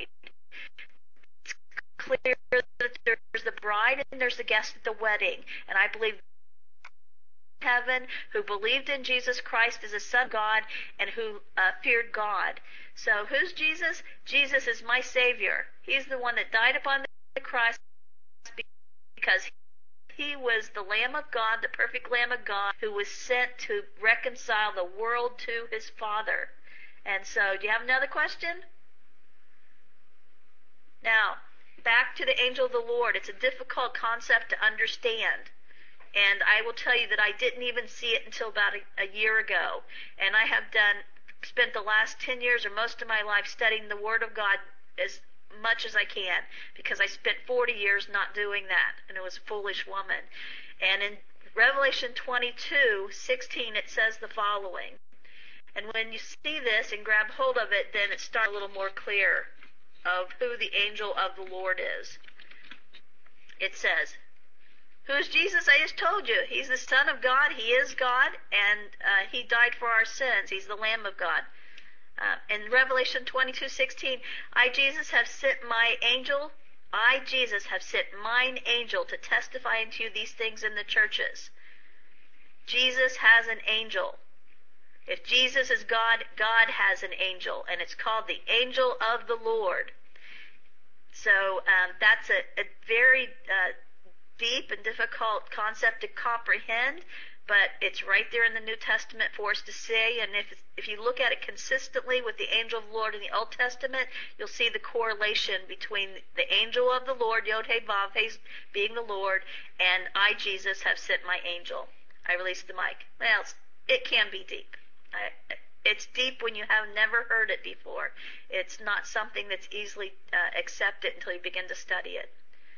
It's clear that there's the bride and there's the guest at the wedding. And I believe heaven who believed in Jesus Christ as a son of God and who uh, feared God. So who's Jesus? Jesus is my Savior. He's the one that died upon the cross because he was the Lamb of God, the perfect Lamb of God, who was sent to reconcile the world to his Father. And so, do you have another question? Now, back to the angel of the Lord. It's a difficult concept to understand. And I will tell you that I didn't even see it until about a, a year ago. And I have done, spent the last ten years or most of my life studying the Word of God as much as I can, because I spent forty years not doing that, and it was a foolish woman. And in Revelation twenty-two sixteen, it says the following. And when you see this and grab hold of it, then it starts a little more clear of who the angel of the Lord is. It says, who's Jesus? I just told you. He's the Son of God. He is God, and uh, he died for our sins. He's the Lamb of God. Uh, in Revelation twenty-two sixteen, I, Jesus, have sent my angel, I, Jesus, have sent mine angel to testify unto you these things in the churches. Jesus has an angel. If Jesus is God, God has an angel, and it's called the angel of the Lord. So um, that's a, a very uh, deep and difficult concept to comprehend, but it's right there in the New Testament for us to see. And if if you look at it consistently with the angel of the Lord in the Old Testament, you'll see the correlation between the angel of the Lord, Yod He Vav, He being the Lord, and I, Jesus, have sent my angel. I release the mic. Well, it can be deep. I, it's deep when you have never heard it before. It's not something that's easily uh, accepted until you begin to study it.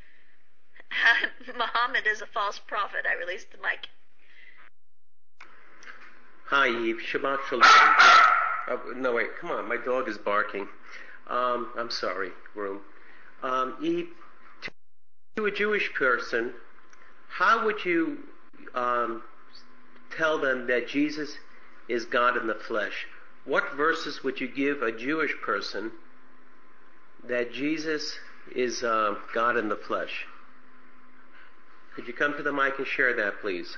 Muhammad is a false prophet. I release the mic. Hi, Eve. Shabbat Shalom. Uh, no, wait. Come on. My dog is barking. Um, I'm sorry, room. Um, Eve, to a Jewish person, how would you um, tell them that Jesus is God in the flesh? What verses would you give a Jewish person that Jesus is uh, God in the flesh? Could you come to the mic and share that, please?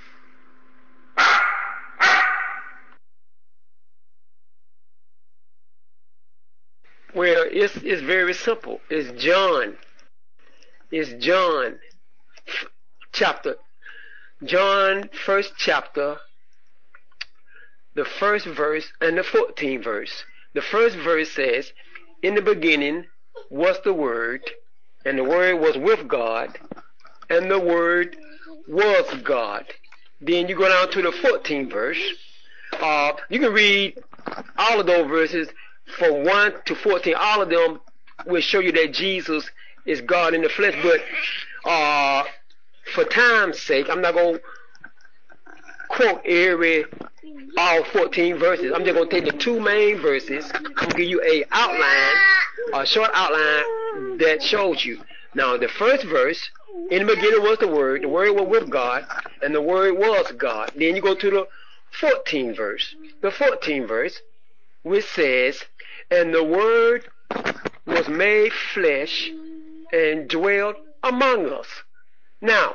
Well, it's it's very simple. It's John. It's John chapter. John first chapter, the first verse and the fourteenth verse. The first verse says, "In the beginning was the Word, and the Word was with God, and the Word was God." Then you go down to the fourteenth verse. Uh, you can read all of those verses from one to fourteen. All of them will show you that Jesus is God in the flesh. But uh, for time's sake, I'm not going to quote every all fourteen verses. I'm just going to take the two main verses. I'm going to give you a outline, a short outline that shows you. Now, the first verse, in the beginning was the Word, the Word was with God, and the Word was God. Then you go to the fourteenth verse. The fourteenth verse, which says, "And the Word was made flesh and dwelt among us." Now,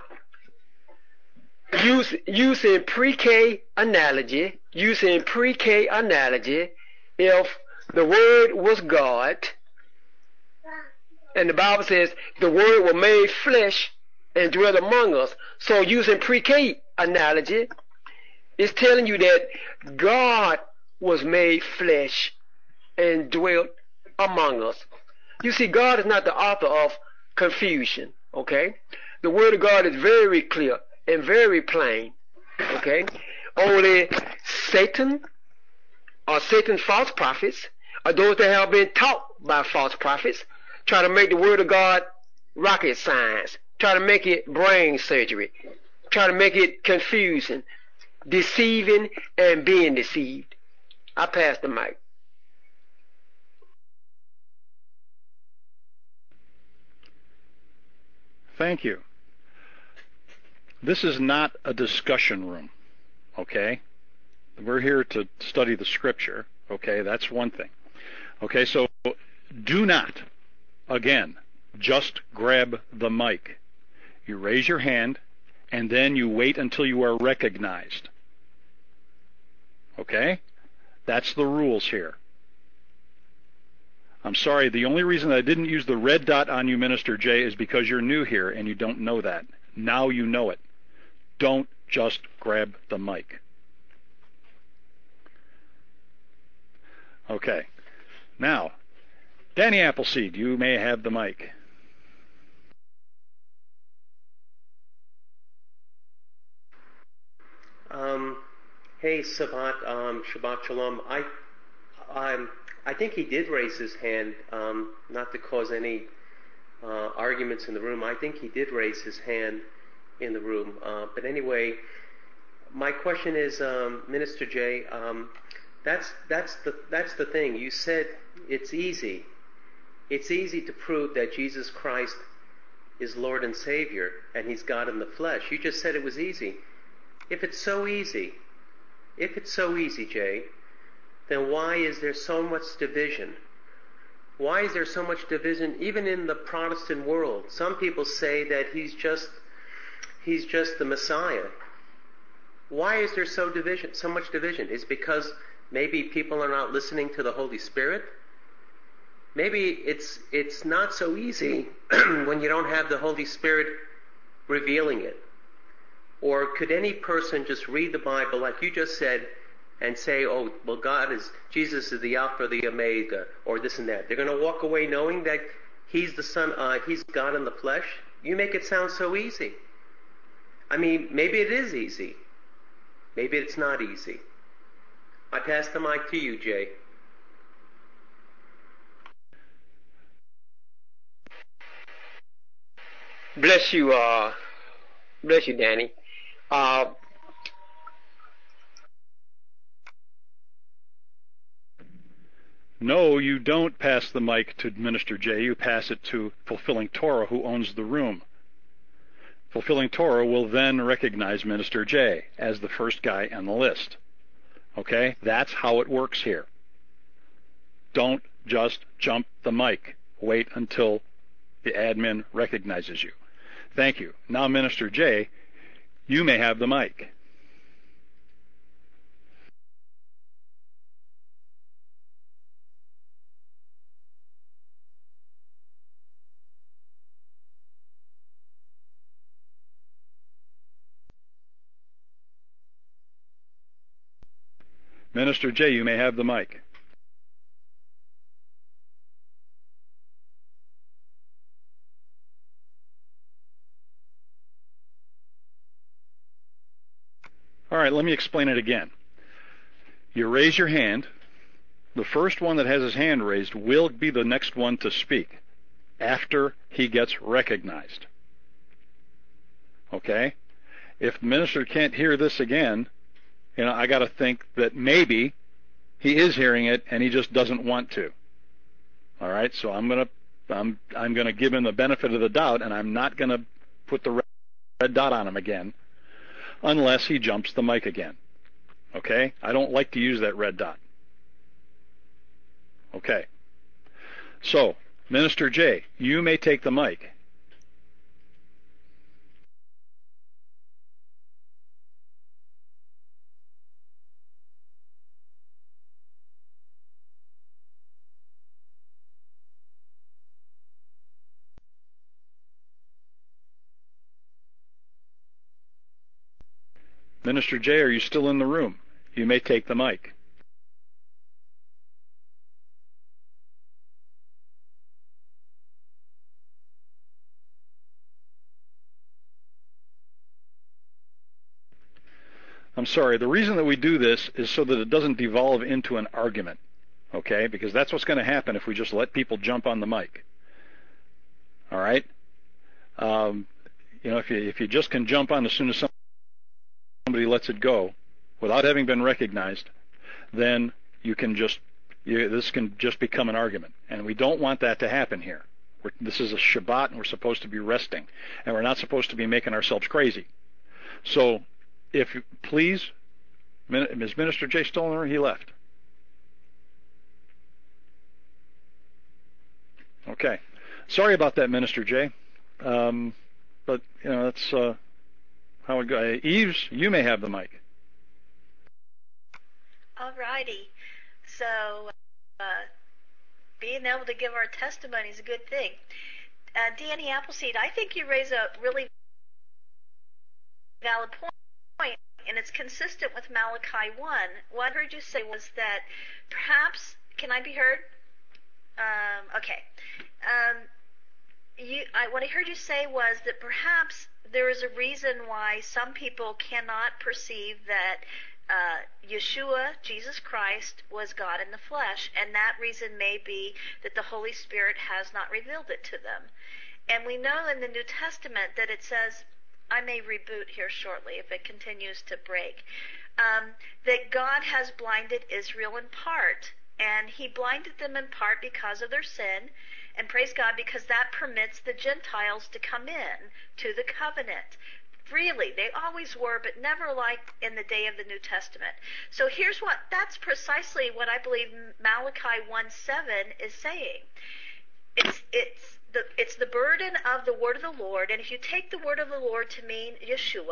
use, using pre-K analogy, using pre-K analogy, if the Word was God, and the Bible says the Word was made flesh and dwelt among us, so using pre-K analogy, it's telling you that God was made flesh and dwelt among us. You see, God is not the author of confusion, okay? The Word of God is very clear and very plain, okay? Only Satan or Satan's false prophets or those that have been taught by false prophets try to make the Word of God rocket science, try to make it brain surgery, try to make it confusing, deceiving, and being deceived. I pass the mic. Thank you. This is not a discussion room, okay? We're here to study the Scripture, okay? That's one thing. Okay, so do not, again, just grab the mic. You raise your hand, and then you wait until you are recognized. Okay? That's the rules here. I'm sorry, the only reason I didn't use the red dot on you, Minister J, is because you're new here and you don't know that. Now you know it. Don't just grab the mic. Okay. Now, Danny Appleseed, you may have the mic. Um, hey, Shabbat, um, Shabbat Shalom. I, I'm, I think he did raise his hand, um, not to cause any uh, arguments in the room. I think he did raise his hand in the room. Uh, but anyway, my question is, um, Minister J, um, that's that's the that's the thing. You said it's easy. It's easy to prove that Jesus Christ is Lord and Savior, and He's God in the flesh. You just said it was easy. If it's so easy, if it's so easy, Jay, then why is there so much division? Why is there so much division even in the Protestant world? Some people say that he's just he's just the Messiah. Why is there so division, so much division? Is it because maybe people are not listening to the Holy Spirit? maybe it's it's not so easy when you don't have the Holy Spirit revealing it. Or could any person just read the Bible like you just said and say, oh, well, God is, Jesus is the Alpha, the Omega, or this and that? They're going to walk away knowing that He's the Son, uh, He's God in the flesh? You make it sound so easy. I mean, maybe it is easy. Maybe it's not easy. I pass the mic to you, Jay. Bless you, uh, bless you, Danny. Uh, No, you don't pass the mic to Minister J. You pass it to Fulfilling Torah, who owns the room. Fulfilling Torah will then recognize Minister J as the first guy on the list. Okay? That's how it works here. Don't just jump the mic. Wait until the admin recognizes you. Thank you. Now, Minister J, you may have the mic. Minister J, you may have the mic. All right, let me explain it again. You raise your hand. The first one that has his hand raised will be the next one to speak after he gets recognized. Okay? If the minister can't hear this again, you know, I got to think that maybe he is hearing it and he just doesn't want to. All right? So I'm going to I'm I'm going to give him the benefit of the doubt, and I'm not going to put the red, red dot on him again unless he jumps the mic again. Okay? I don't like to use that red dot. Okay. So, Minister J, you may take the mic. Minister J, are you still in the room? You may take the mic. I'm sorry, the reason that we do this is so that it doesn't devolve into an argument, okay? Because that's what's going to happen if we just let people jump on the mic. All right? Um, you know, if you, if you just can jump on as soon as somebody lets it go without having been recognized, then you can just, you, this can just become an argument. And we don't want that to happen here. We're, this is a Shabbat, and we're supposed to be resting. And we're not supposed to be making ourselves crazy. So, if you, please, is Minister J still in the room? He left. Okay. Sorry about that, Minister J. Um, but, you know, that's uh, how it goes. Eves, you may have the mic. All righty. So, uh, being able to give our testimony is a good thing. Uh, Danny Appleseed, I think you raise a really valid point, and it's consistent with Malachi one. What I heard you say was that perhaps, can I be heard? Um, okay. Um, you, I, what I heard you say was that perhaps there is a reason why some people cannot perceive that uh, Yeshua, Jesus Christ, was God in the flesh, and that reason may be that the Holy Spirit has not revealed it to them. And we know in the New Testament that it says, I may reboot here shortly if it continues to break, um, that God has blinded Israel in part, and he blinded them in part because of their sin, and praise God, because that permits the Gentiles to come in to the covenant freely. They always were, but never like in the day of the New Testament. So here's what, that's precisely what I believe Malachi one seven is saying. It's, it's The, it's the burden of the word of the Lord, and if you take the word of the Lord to mean Yeshua,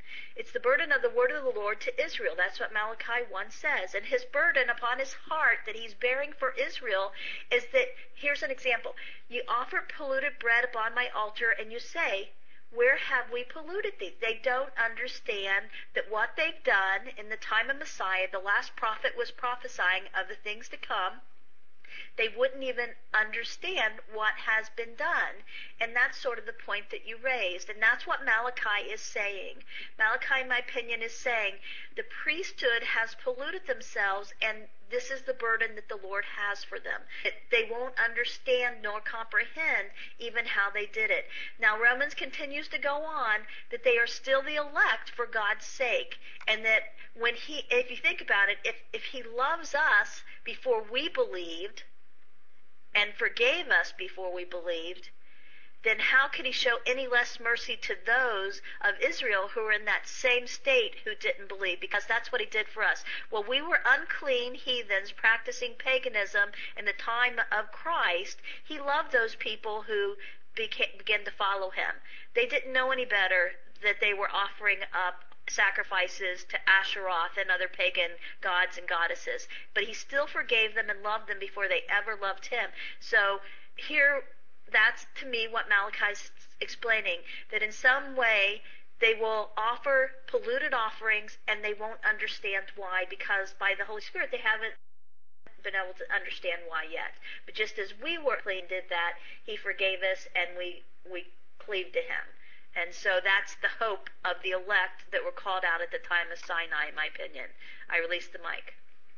It's the burden of the word of the Lord to Israel. That's what Malachi one says. And his burden upon his heart that he's bearing for Israel is that, here's an example. You offer polluted bread upon my altar and you say, where have we polluted thee? They don't understand that what they've done in the time of Messiah, the last prophet was prophesying of the things to come. They wouldn't even understand what has been done. And that's sort of the point that you raised. And that's what Malachi is saying. Malachi, in my opinion, is saying the priesthood has polluted themselves, and this is the burden that the Lord has for them. They won't understand nor comprehend even how they did it. Now, Romans continues to go on that they are still the elect for God's sake, and that when he, if you think about it, if, if he loves us before we believed and forgave us before we believed, then how could he show any less mercy to those of Israel who were in that same state who didn't believe? Because that's what he did for us. Well, we were unclean heathens practicing paganism in the time of Christ. He loved those people who became, began to follow him. They didn't know any better that they were offering up sacrifices to Asheroth and other pagan gods and goddesses. But he still forgave them and loved them before they ever loved him. So here, that's to me what Malachi's explaining, that in some way they will offer polluted offerings and they won't understand why, because by the Holy Spirit they haven't been able to understand why yet. But just as we were clean did that, he forgave us and we, we cleaved to him. And so that's the hope of the elect that were called out at the time of Sinai, in my opinion. I release the mic.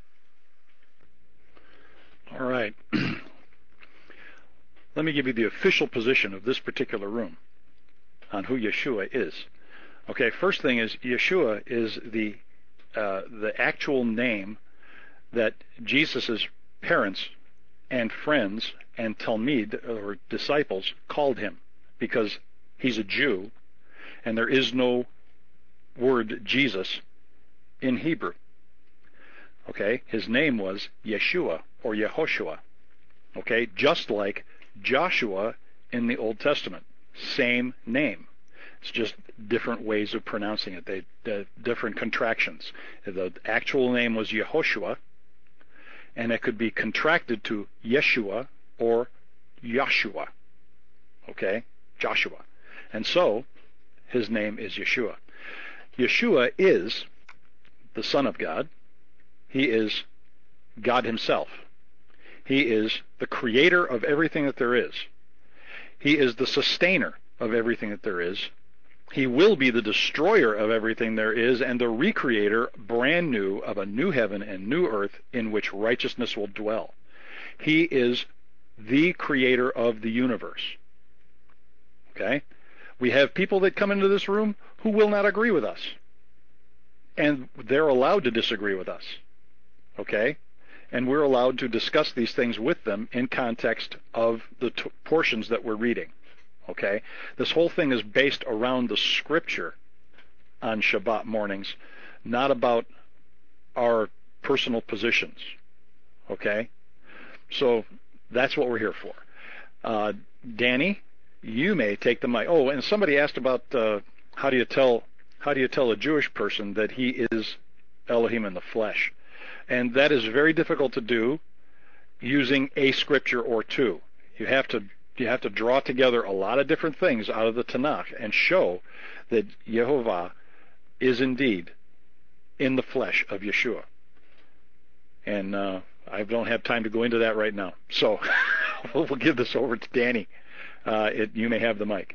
All right. Let me give you the official position of this particular room on who Yeshua is. Okay, first thing is Yeshua is the uh, the actual name that Jesus' parents and friends and Talmid, or disciples, called him, because he's a Jew, and there is no word Jesus in Hebrew. Okay, his name was Yeshua or Yehoshua. Okay, just like Joshua in the Old Testament, same name. It's just different ways of pronouncing it. They, the different contractions. The actual name was Yehoshua, and it could be contracted to Yeshua or Yahshua. Okay, Joshua. And so, his name is Yeshua. Yeshua is the Son of God. He is God himself. He is the creator of everything that there is. He is the sustainer of everything that there is. He will be the destroyer of everything there is and the recreator, brand new, of a new heaven and new earth in which righteousness will dwell. He is the creator of the universe. Okay? We have people that come into this room who will not agree with us. And they're allowed to disagree with us. Okay? And we're allowed to discuss these things with them in context of the t- portions that we're reading. Okay? This whole thing is based around the scripture on Shabbat mornings, not about our personal positions. Okay? So that's what we're here for. Uh, Danny, you may take the mic. Oh, and somebody asked about uh, how do you tell how do you tell a Jewish person that he is Elohim in the flesh? And that is very difficult to do using a scripture or two. You have to you have to draw together a lot of different things out of the Tanakh and show that Yehovah is indeed in the flesh of Yeshua. And uh, I don't have time to go into that right now. So we'll give this over to Danny. Uh, it, you may have the mic.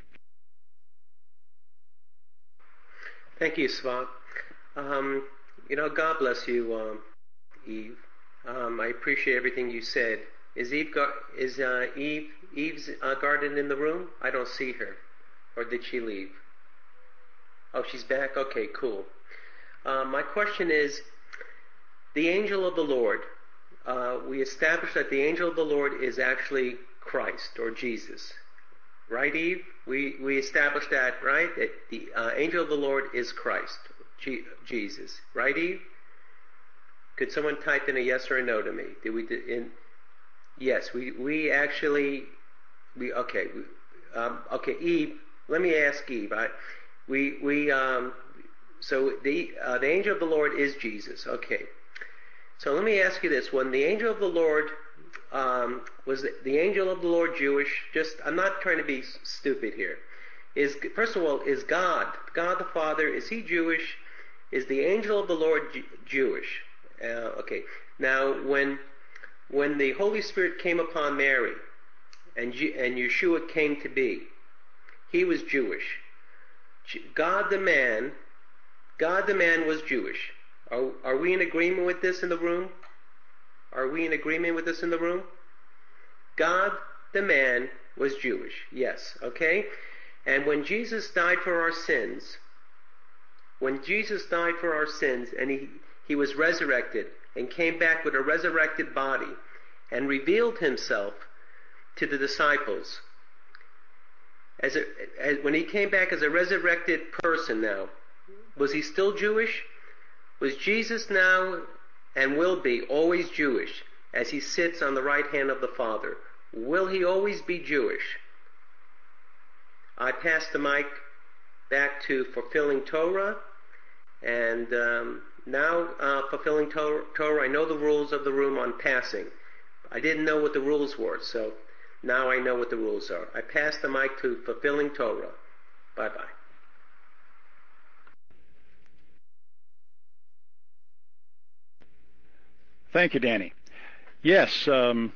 Thank you, Svat. Um, you know, God bless you, um, Eve. Um, I appreciate everything you said. Is Eve gar- is uh, Eve Eve's uh, garden in the room? I don't see her, or did she leave? Oh, she's back. Okay, cool. Uh, my question is, the angel of the Lord. Uh, we established that the angel of the Lord is actually Christ or Jesus, right, Eve? We we established that, right? That the uh, angel of the Lord is Christ, G- Jesus, right, Eve? Could someone type in a yes or a no to me? Did we? Did, in yes, we we actually we okay. We, um, okay, Eve. Let me ask Eve. I, We we um, so the uh, the angel of the Lord is Jesus. Okay. So let me ask you this: when the angel of the Lord um, was the, the angel of the Lord Jewish? Just I'm not trying to be stupid here. Is first of all, is God God the Father? Is he Jewish? Is the angel of the Lord J- Jewish? Uh, okay. Now when when the Holy Spirit came upon Mary and and Yeshua came to be, he was Jewish. God the man, God the man was Jewish. Are, are we in agreement with this in the room? Are we in agreement with this in the room? God the man was Jewish. Yes. Okay. And when Jesus died for our sins, when Jesus died for our sins and he, he was resurrected and came back with a resurrected body and revealed himself to the disciples, as, a, as when he came back as a resurrected person now, was he still Jewish? Was Jesus now and will be always Jewish as he sits on the right hand of the Father? Will he always be Jewish? I pass the mic back to Fulfilling Torah. And um, now, uh, Fulfilling Torah, I know the rules of the room on passing. I didn't know what the rules were, so now I know what the rules are. I pass the mic to Fulfilling Torah. Bye-bye. Thank you, Danny. Yes, um,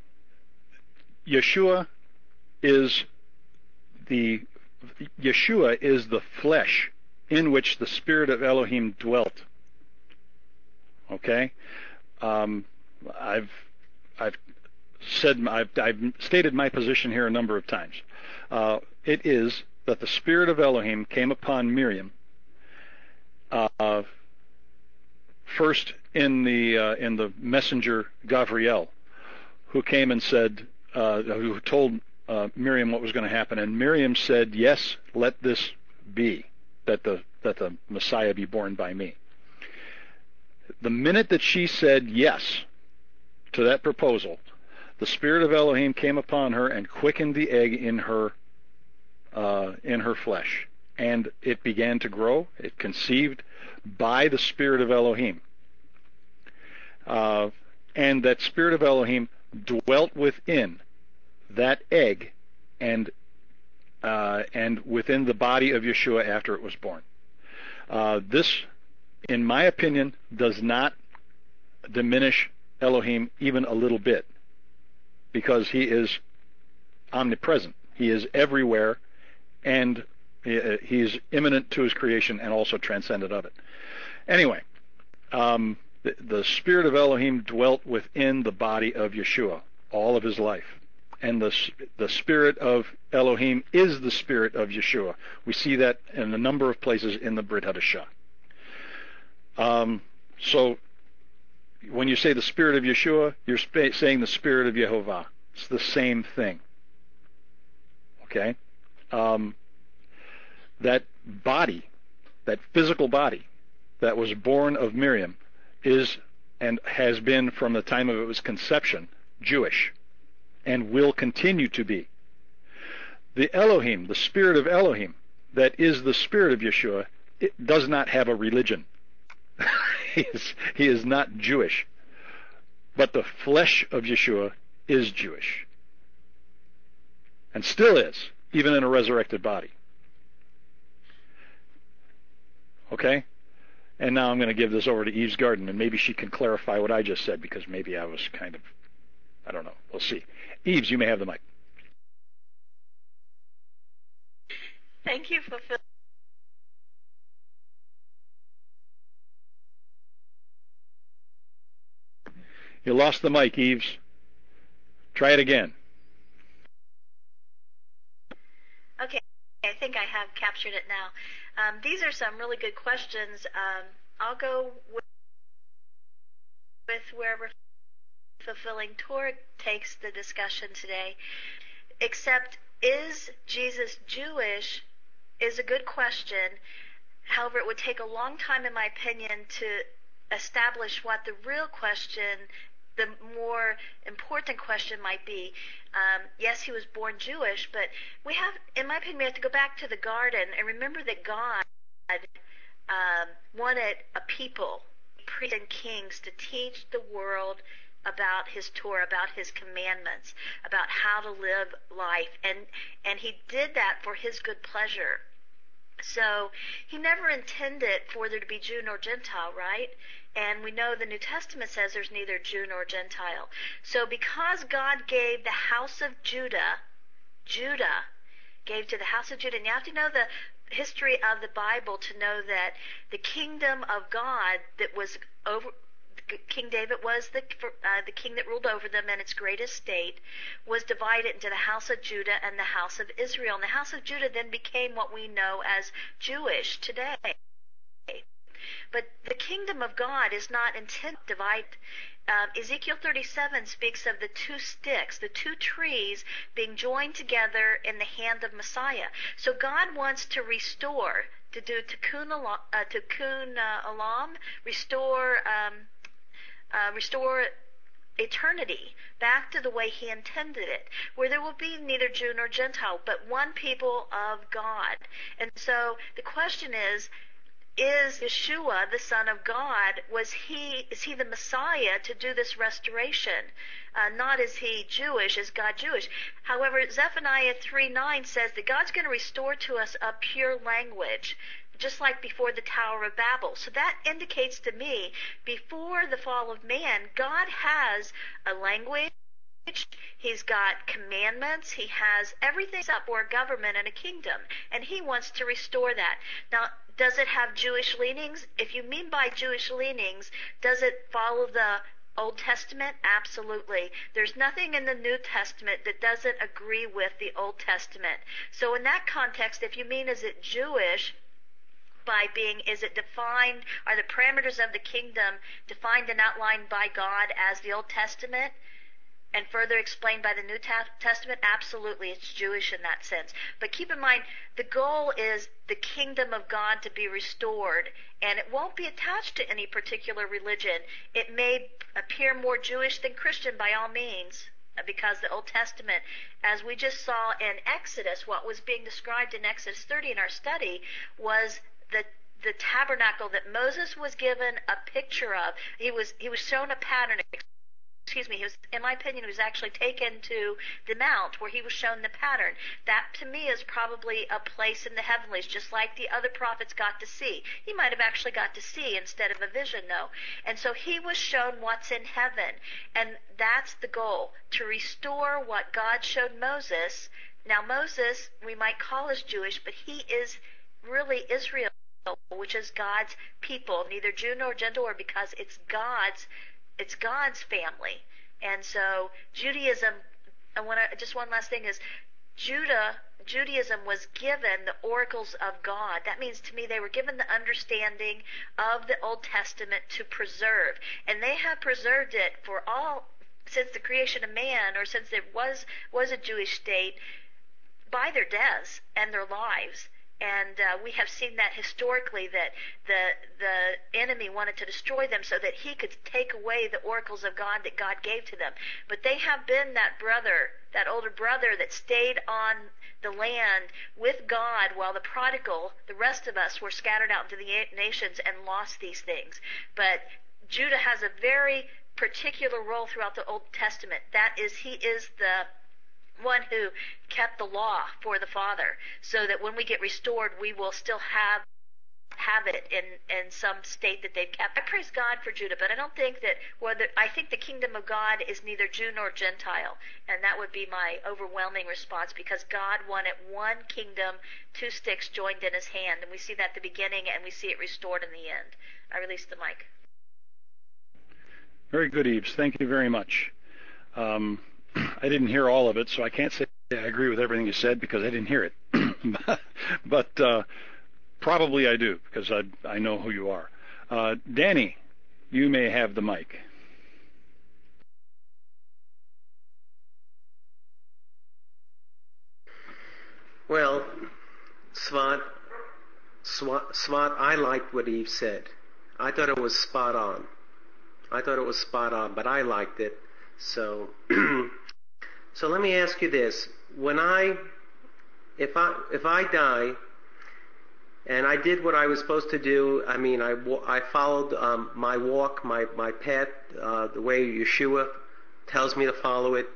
Yeshua is the Yeshua is the flesh in which the Spirit of Elohim dwelt. Okay, um, I've I've said I've, I've stated my position here a number of times. Uh, it is that the Spirit of Elohim came upon Miriam uh, first in the uh, in the messenger Gabriel, who came and said, uh, who told uh, Miriam what was going to happen, and Miriam said, "Yes, let this be, that the that the Messiah be born by me." The minute that she said yes to that proposal, the Spirit of Elohim came upon her and quickened the egg in her uh, in her flesh, and it began to grow. It conceived by the Spirit of Elohim, uh, and that Spirit of Elohim dwelt within that egg and uh, and within the body of Yeshua after it was born. Uh, this, in my opinion, does not diminish Elohim even a little bit, because he is omnipresent. He is everywhere, and he, he is immanent to his creation and also transcendent of it. Anyway, um, the, the Spirit of Elohim dwelt within the body of Yeshua all of his life. And the, the Spirit of Elohim is the Spirit of Yeshua. We see that in a number of places in the Brit Hadashah. Um, so when you say the Spirit of Yeshua, you're sp- saying the Spirit of Yehovah. It's the same thing. Okay? Um, that body, that physical body that was born of Miriam is and has been from the time of its conception Jewish and will continue to be. The Elohim, the Spirit of Elohim, that is the Spirit of Yeshua, it does not have a religion. he, is, he is not Jewish. But the flesh of Yeshua is Jewish. And still is, even in a resurrected body. Okay? And now I'm going to give this over to Eve's Garden, and maybe she can clarify what I just said, because maybe I was kind of, I don't know. We'll see. Eves, you may have the mic. Thank you for filling. You lost the mic, Eves. Try it again. Okay, I think I have captured it now. Um, these are some really good questions. Um, I'll go with, with wherever Fulfilling Torah takes the discussion today. Except, is Jesus Jewish is a good question. However, it would take a long time, in my opinion, to establish what the real question the more important question might be, um, yes, he was born Jewish, but we have, in my opinion, we have to go back to the garden and remember that God um, wanted a people, priests and kings, to teach the world about his Torah, about his commandments, about how to live life, and and he did that for his good pleasure. So he never intended for there to be Jew nor Gentile, right? And we know the New Testament says there's neither Jew nor Gentile. So because God gave the house of Judah, Judah gave to the house of Judah, and you have to know the history of the Bible to know that the kingdom of God that was over, King David was the uh, the king that ruled over them, and its great estate was divided into the house of Judah and the house of Israel. And the house of Judah then became what we know as Jewish today. But the kingdom of God is not intended to divide. Um, Ezekiel thirty-seven speaks of the two sticks, the two trees being joined together in the hand of Messiah. So God wants to restore, to do tikkun olam, uh, tikkun uh, olam, restore, um, uh, restore eternity back to the way he intended it, where there will be neither Jew nor Gentile, but one people of God. And so the question is, is Yeshua the Son of God? Was he, is he the Messiah to do this restoration? Uh, not is he Jewish, is God Jewish? However, Zephaniah three nine says that God's going to restore to us a pure language, just like before the Tower of Babel. So that indicates to me, before the fall of man, God has a language, he's got commandments, he has everything up for a government and a kingdom, and he wants to restore that. Now, does it have Jewish leanings? If you mean by Jewish leanings, does it follow the Old Testament? Absolutely. There's nothing in the New Testament that doesn't agree with the Old Testament. So in that context, if you mean is it Jewish, by being, is it defined, are the parameters of the kingdom defined and outlined by God as the Old Testament and further explained by the New Testament? Absolutely, it's Jewish in that sense. But keep in mind, the goal is the kingdom of God to be restored, and it won't be attached to any particular religion. It may appear more Jewish than Christian by all means, because the Old Testament, as we just saw in Exodus, what was being described in Exodus thirty in our study was the the tabernacle that Moses was given a picture of. He was he was shown a pattern. Excuse me, he was, in my opinion, he was actually taken to the mount where he was shown the pattern. That, to me, is probably a place in the heavenlies, just like the other prophets got to see. He might have actually got to see instead of a vision, though. And so he was shown what's in heaven. And that's the goal, to restore what God showed Moses. Now, Moses, we might call as Jewish, but he is really Israel, which is God's people, neither Jew nor Gentile, because it's God's It's God's family. And so Judaism, and when I, just one last thing is, Judah, Judaism was given the oracles of God. That means to me they were given the understanding of the Old Testament to preserve. And they have preserved it for all, since the creation of man, or since there was, was a Jewish state, by their deaths and their lives. And uh, we have seen that historically, that the the enemy wanted to destroy them so that he could take away the oracles of God that God gave to them. But they have been that brother, that older brother that stayed on the land with God while the prodigal, the rest of us, were scattered out into the nations and lost these things. But Judah has a very particular role throughout the Old Testament. That is, he is the one who kept the law for the Father, so that when we get restored, we will still have have it in, in some state that they've kept. I praise God for Judah, but I don't think that whether I think the kingdom of God is neither Jew nor Gentile, and that would be my overwhelming response, because God wanted one kingdom, two sticks joined in his hand, and we see that at the beginning, and we see it restored in the end. I release the mic. Very good, Eves. Thank you very much. Um, I didn't hear all of it, so I can't say I agree with everything you said because I didn't hear it. but uh, probably I do, because I, I know who you are. Uh, Danny, you may have the mic. Well, Svant, Svant, Svant, I liked what Eve said. I thought it was spot on. I thought it was spot on, but I liked it. So, so let me ask you this: when I, if I, if I die, and I did what I was supposed to do, I mean, I, I followed um, my walk, my my path, uh, the way Yeshua tells me to follow it.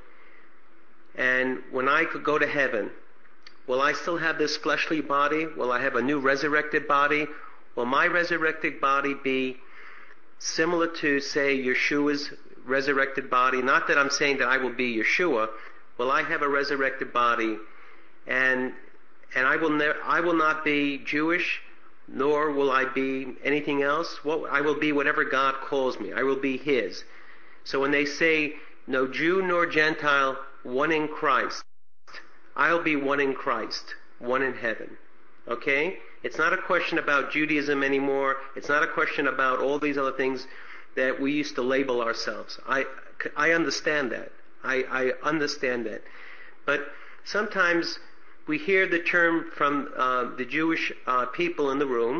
And when I could go to heaven, will I still have this fleshly body? Will I have a new resurrected body? Will my resurrected body be similar to, say, Yeshua's resurrected body? Not that I'm saying that I will be Yeshua. Will I have a resurrected body? And and I will ne- I will not be Jewish, nor will I be anything else. What I will be whatever God calls me. I will be His. So when they say no Jew nor Gentile, one in Christ, I'll be one in Christ, one in heaven. Okay? It's not a question about Judaism anymore. It's not a question about all these other things that we used to label ourselves. I, I understand that. I, I understand that. But sometimes we hear the term from uh, the Jewish uh, people in the room,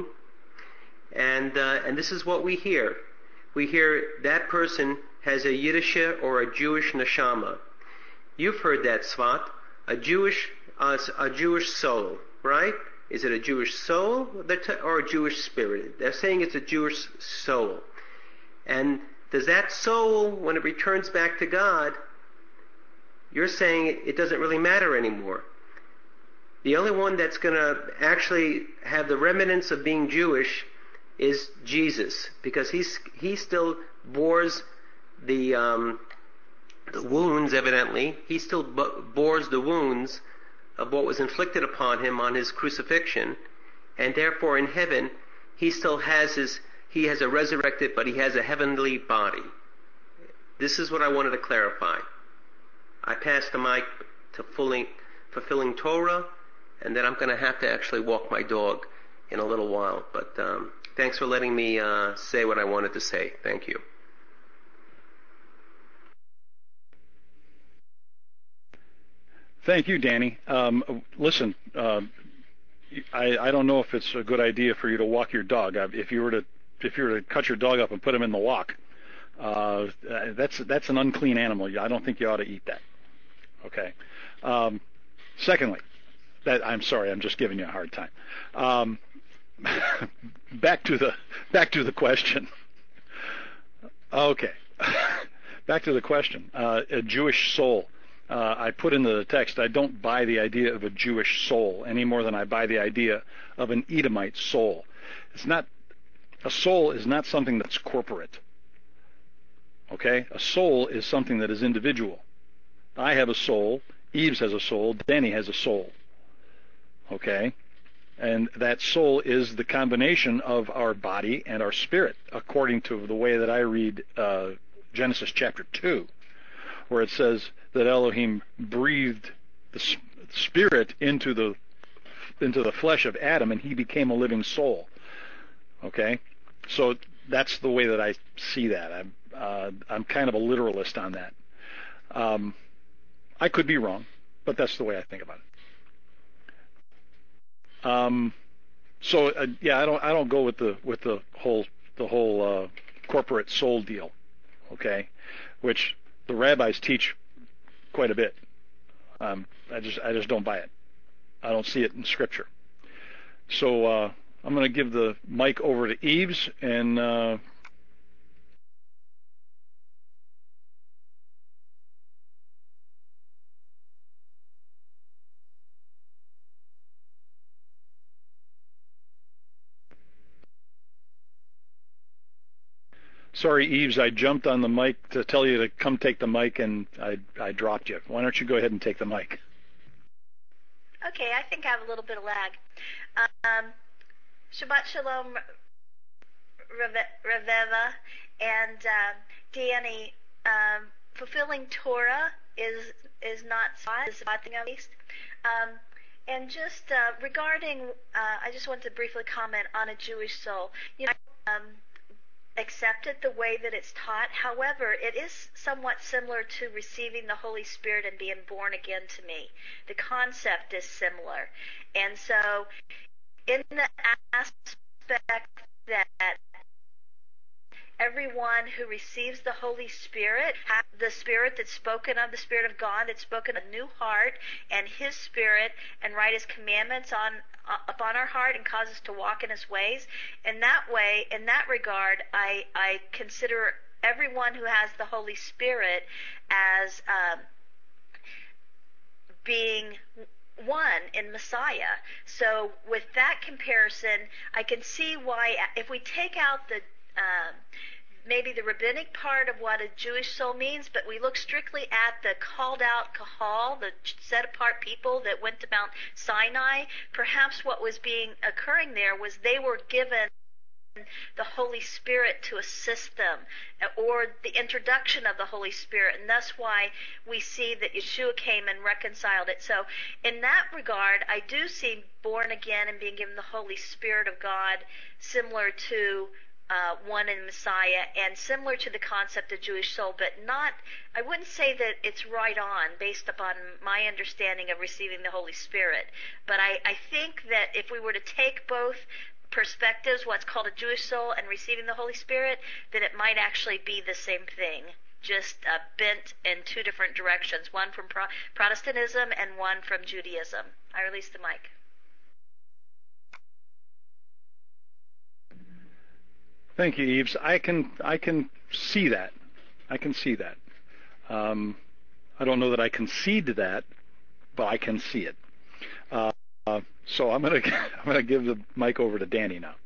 and uh, and this is what we hear. We hear that person has a Yiddish or a Jewish neshama. You've heard that, Svat. A Jewish, uh, a Jewish soul, right? Is it a Jewish soul or a Jewish spirit? They're saying it's a Jewish soul. And does that soul, when it returns back to God, you're saying it doesn't really matter anymore. The only one that's going to actually have the remnants of being Jewish is Jesus, because he's he still bores the um, the wounds. Evidently, he still b- bores the wounds of what was inflicted upon him on his crucifixion, and therefore in heaven he still has his he has a resurrected, but he has a heavenly body. This is what I wanted to clarify. I pass the mic to fully fulfilling Torah, and then I'm going to have to actually walk my dog in a little while. But um, thanks for letting me uh, say what I wanted to say. Thank you. Thank you, Danny. Um, listen, uh, I, I don't know if it's a good idea for you to walk your dog. If you were to if you were to cut your dog up and put him in the walk, uh, that's that's an unclean animal. I don't think you ought to eat that. Okay. Um, secondly, that I'm sorry, I'm just giving you a hard time. Um, back to the back to the question. Okay. Back to the question. Uh, a Jewish soul. Uh, I put into the text, I don't buy the idea of a Jewish soul any more than I buy the idea of an Edomite soul. It's not, a soul is not something that's corporate. Okay? A soul is something that is individual. I have a soul, Eves has a soul, Danny has a soul. Okay? And that soul is the combination of our body and our spirit, according to the way that I read uh, Genesis chapter two, where it says that Elohim breathed the spirit into the into the flesh of Adam, and he became a living soul. Okay, so that's the way that I see that. I'm uh, I'm kind of a literalist on that. Um, I could be wrong, but that's the way I think about it. Um, so uh, yeah, I don't I don't go with the with the whole the whole uh, corporate soul deal. Okay, which the rabbis teach quite a bit. Um, I just I just don't buy it. I don't see it in Scripture. So uh, I'm going to give the mic over to Eves, and uh, sorry, Eves, I jumped on the mic to tell you to come take the mic, and I I dropped you. Why don't you go ahead and take the mic? Okay, I think I have a little bit of lag. Um, Shabbat Shalom, Raveva, and um, Danny. Um, fulfilling Torah is is not is I think at least. Um, and just uh, regarding, uh, I just want to briefly comment on a Jewish soul. You know, um, accept it the way that it's taught. However, it is somewhat similar to receiving the Holy Spirit and being born again to me. The concept is similar. And so in the aspect that everyone who receives the Holy Spirit, the Spirit that's spoken of, the Spirit of God that's spoken of, a new heart and His Spirit, and write His commandments on uh, upon our heart and cause us to walk in His ways. In that way, in that regard, I I consider everyone who has the Holy Spirit as um, being one in Messiah. So with that comparison, I can see why if we take out the um, maybe the rabbinic part of what a Jewish soul means, but we look strictly at the called out kahal, the set apart people that went to Mount Sinai, perhaps what was being occurring there was they were given the Holy Spirit to assist them, or the introduction of the Holy Spirit, and that's why we see that Yeshua came and reconciled it. So in that regard, I do see born again and being given the Holy Spirit of God similar to uh, one in Messiah, and similar to the concept of Jewish soul, but not, I wouldn't say that it's right on based upon my understanding of receiving the Holy Spirit. But I, I think that if we were to take both perspectives, what's called a Jewish soul and receiving the Holy Spirit, then it might actually be the same thing, just uh, bent in two different directions, one from Pro- Protestantism and one from Judaism. I release the mic. Thank you, Eves. I can I can see that. I can see that. Um, I don't know that I concede to that, but I can see it. Uh, uh, so I'm gonna I'm gonna give the mic over to Danny now.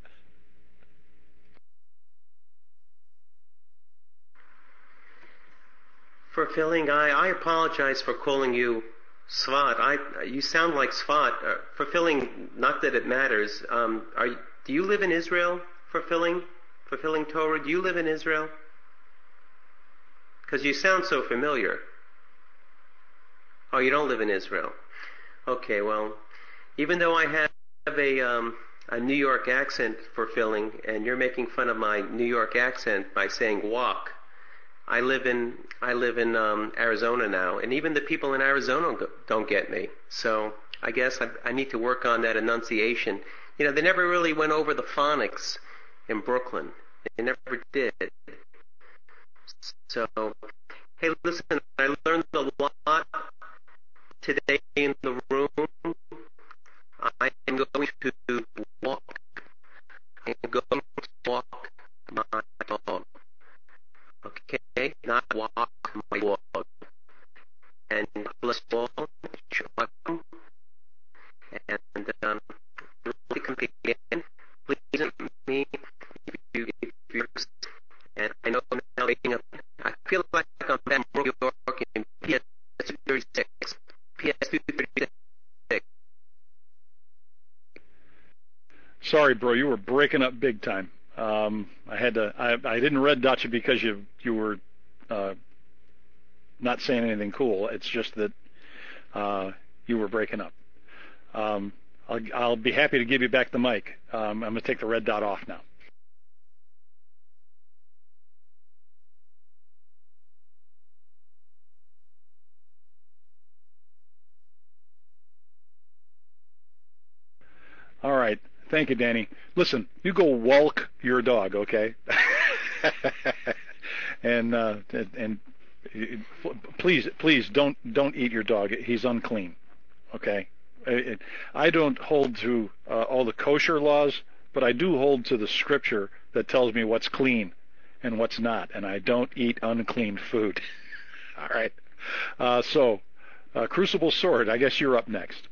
Fulfilling, I, I apologize for calling you Svat. I, you sound like Svat. Uh, fulfilling, not that it matters. Um, are you, do you live in Israel? Fulfilling, fulfilling Torah. Do you live in Israel? Because you sound so familiar. Oh, you don't live in Israel. Okay, well, even though I have a um, a New York accent, Fulfilling, and you're making fun of my New York accent by saying walk. I live in I live in um, Arizona now, and even the people in Arizona don't get me. So I guess I, I need to work on that enunciation. You know, they never really went over the phonics in Brooklyn. They never did. So, hey, listen, I learned a lot today in the room. I am going to walk. I am going to walk my dog. Okay, not walk my dog. And bless you all. Shalom. And um, really come again. Please send me if you if you're. And I know I'm now waking up. I feel like I'm back in New York in P S two thirty-six. P S two thirty-six. Sorry, bro, you were breaking up big time. Um, I had to. I, I didn't red dot you because you you were uh, not saying anything cool. It's just that uh, you were breaking up. Um, I'll, I'll be happy to give you back the mic. Um, I'm going to take the red dot off now. All right. Thank you, Danny. Listen, you go walk your dog, okay? and uh, and please, please don't don't eat your dog. He's unclean, okay? I don't hold to uh, all the kosher laws, but I do hold to the scripture that tells me what's clean and what's not, and I don't eat unclean food. All right. Uh, so, uh, Crucible Sword, I guess you're up next.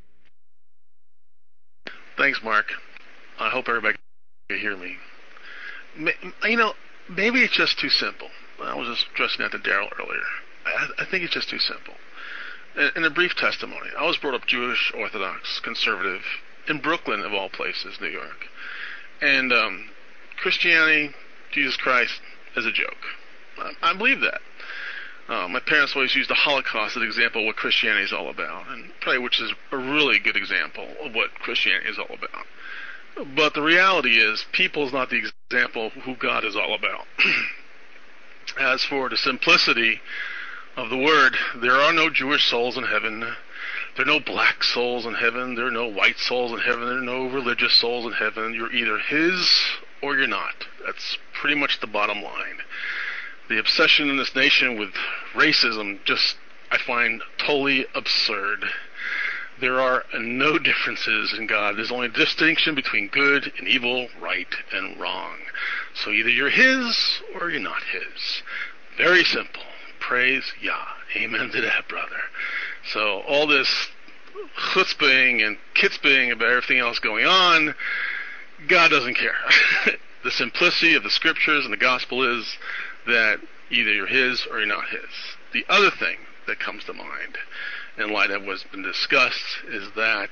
Thanks, Mark. I hope everybody can hear me. You know, maybe it's just too simple. I was just addressing that to Daryl earlier. I, I think it's just too simple. In, in a brief testimony, I was brought up Jewish, Orthodox, conservative, in Brooklyn, of all places, New York. And um, Christianity, Jesus Christ, is a joke. I, I believe that. Uh, my parents always used the Holocaust as an example of what Christianity is all about, and probably which is a really good example of what Christianity is all about. But the reality is, people is not the example of who God is all about. As for the simplicity of the word, there are no Jewish souls in heaven. There are no black souls in heaven. There are no white souls in heaven. There are no religious souls in heaven. You're either His or you're not. That's pretty much the bottom line. The obsession in this nation with racism just, I find, totally absurd. There are no differences in God. There's only a distinction between good and evil, right and wrong. So either you're His or you're not His. Very simple. Praise Yah. Amen to that, brother. So all this chutzpahing and kitzpahing about everything else going on, God doesn't care. The simplicity of the scriptures and the gospel is that either you're His or you're not His. The other thing that comes to mind in light of what's been discussed is that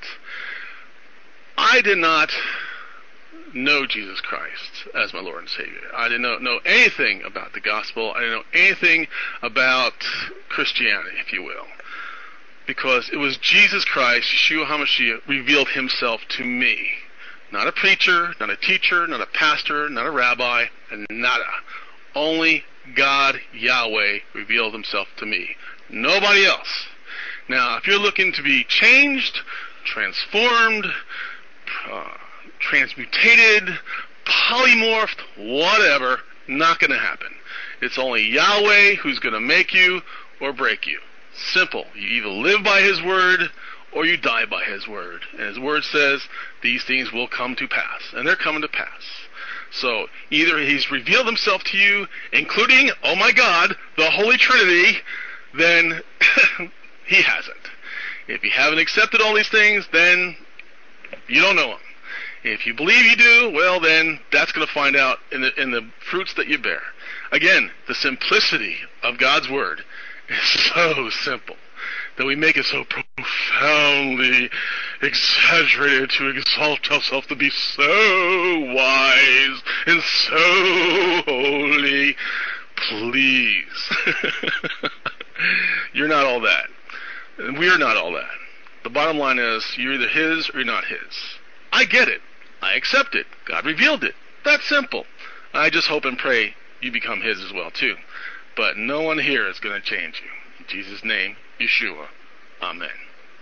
I did not know Jesus Christ as my Lord and Savior. I did not know anything about the gospel. I didn't know anything about Christianity, if you will. Because it was Jesus Christ, Yeshua HaMashiach, revealed Himself to me. Not a preacher, not a teacher, not a pastor, not a rabbi, and nada. Only God, Yahweh, revealed Himself to me. Nobody else. Now, if you're looking to be changed, transformed, uh, transmutated, polymorphed, whatever, not going to happen. It's only Yahweh who's going to make you or break you. Simple. You either live by His word or you die by His word. And His word says these things will come to pass. And they're coming to pass. So either He's revealed Himself to you, including, oh my God, the Holy Trinity, then He hasn't. If you haven't accepted all these things, then you don't know Him. If you believe you do, well then that's going to find out in the in the fruits that you bear. Again, the simplicity of God's word is so simple that we make it so profoundly exaggerated to exalt ourselves to be so wise and so holy. Please. You're not all that. And we're not all that. The bottom line is, you're either His or you're not His. I get it. I accept it. God revealed it. That's simple. I just hope and pray you become His as well, too. But no one here is going to change you. In Jesus' name, Yeshua. Amen.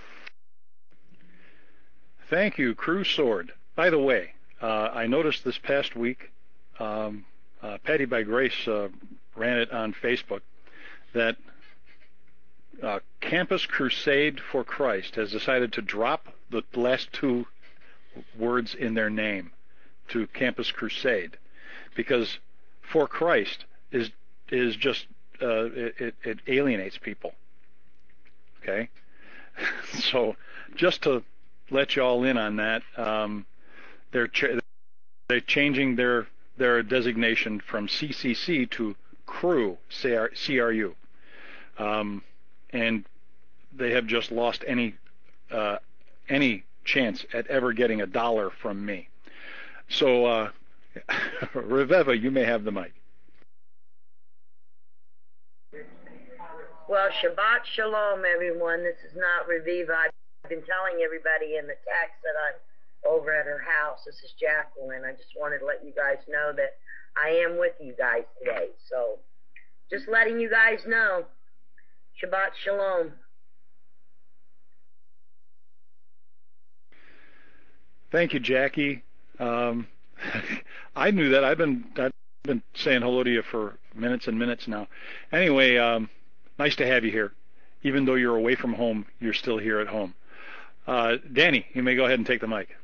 Thank you, Crew Sword. By the way, uh, I noticed this past week, um, uh, Patty by Grace uh, ran it on Facebook, that uh, Campus Crusade for Christ has decided to drop the last two words in their name to Campus Crusade, because for Christ is is just uh, it, it alienates people. Okay, so just to let you all in on that, um, they're ch- they're changing their their designation from C C C to Crew, C R U, um, and they have just lost any uh, any chance at ever getting a dollar from me. So, uh, Reveva, you may have the mic. Well, Shabbat Shalom, everyone. This is not Reviva. I've been telling everybody in the text that I'm over at her house. This is Jacqueline. I just wanted to let you guys know that I am with you guys today. So, just letting you guys know. Shabbat Shalom. Thank you, Jackie. Um, I knew that. I've been I've been saying hello to you for minutes and minutes now. Anyway, um, nice to have you here. Even though you're away from home, you're still here at home. Uh, Danny, you may go ahead and take the mic.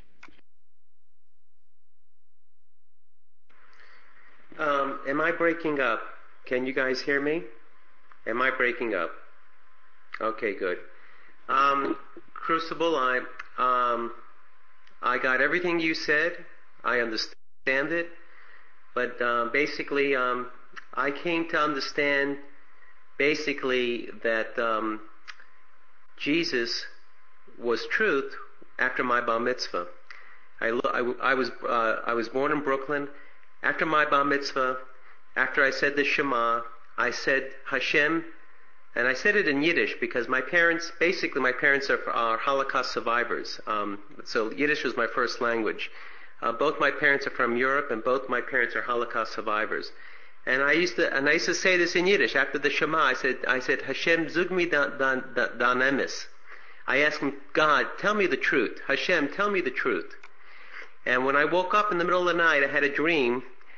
Um, am I breaking up? Can you guys hear me? Am I breaking up? Okay, good. Um, Crucible, I um, I got everything you said. I understand it. But uh, basically, um, I came to understand basically that um, Jesus was truth after my bar mitzvah. I, I, I was uh, I was born in Brooklyn. After my bar mitzvah, after I said the Shema, I said Hashem, and I said it in Yiddish because my parents, basically my parents are, are Holocaust survivors. Um, so Yiddish was my first language. Uh, both my parents are from Europe, and both my parents are Holocaust survivors. And I used to, and I used to say this in Yiddish after the Shema. I said, I said, Hashem, zug mi dan dan dan emes. I asked him, God, tell me the truth. Hashem, tell me the truth. And when I woke up in the middle of the night, I had a dream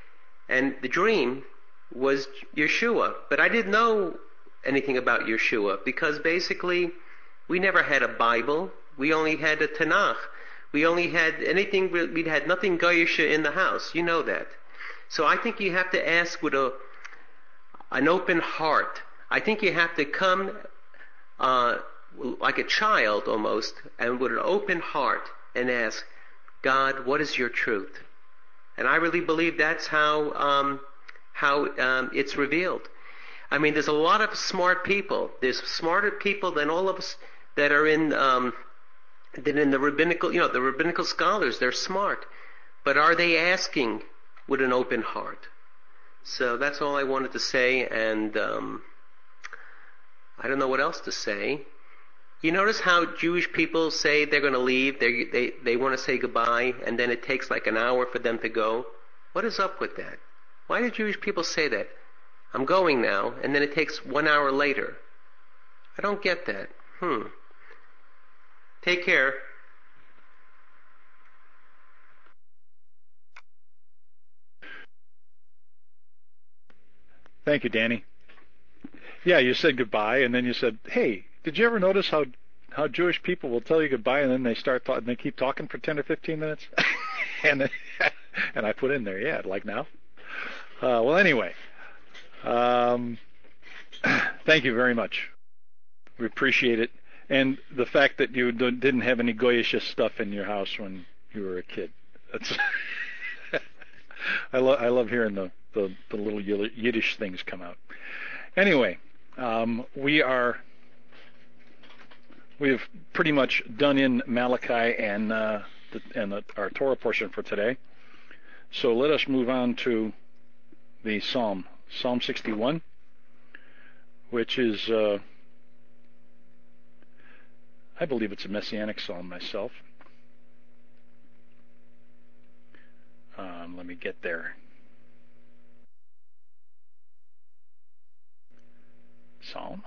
And the dream was Yeshua. But I didn't know anything about Yeshua because basically we never had a Bible. We only had a Tanakh. We only had anything, we had nothing Goyish in the house. You know that. So I think you have to ask with a an open heart. I think you have to come uh, like a child almost, and with an open heart and ask, God, what is your truth? And I really believe that's how um, how um, it's revealed. I mean, there's a lot of smart people. There's smarter people than all of us that are in um, than in the rabbinical. You know, the rabbinical scholars. They're smart, but are they asking with an open heart? So that's all I wanted to say, and um, I don't know what else to say. You notice how Jewish people say they're going to leave, they they they want to say goodbye, and then it takes like an hour for them to go? What is up with that? Why do Jewish people say that? I'm going now, and then it takes one hour later. I don't get that. Hmm. Take care. Thank you, Danny. Yeah, you said goodbye, and then you said, "Hey, did you ever notice how how Jewish people will tell you goodbye, and then they start talking, they keep talking for ten or fifteen minutes?" and then, and I put in there, yeah, like now. Uh, well, anyway, um, thank you very much. We appreciate it, and the fact that you didn't have any Goyish stuff in your house when you were a kid. That's I love I love hearing the, the the little Yiddish things come out. Anyway, um, we are we've pretty much done in Malachi and uh, the, and the, our Torah portion for today. So let us move on to the Psalm, Psalm sixty-one, which is uh, I believe it's a messianic psalm myself. Um, let me get there. Psalm.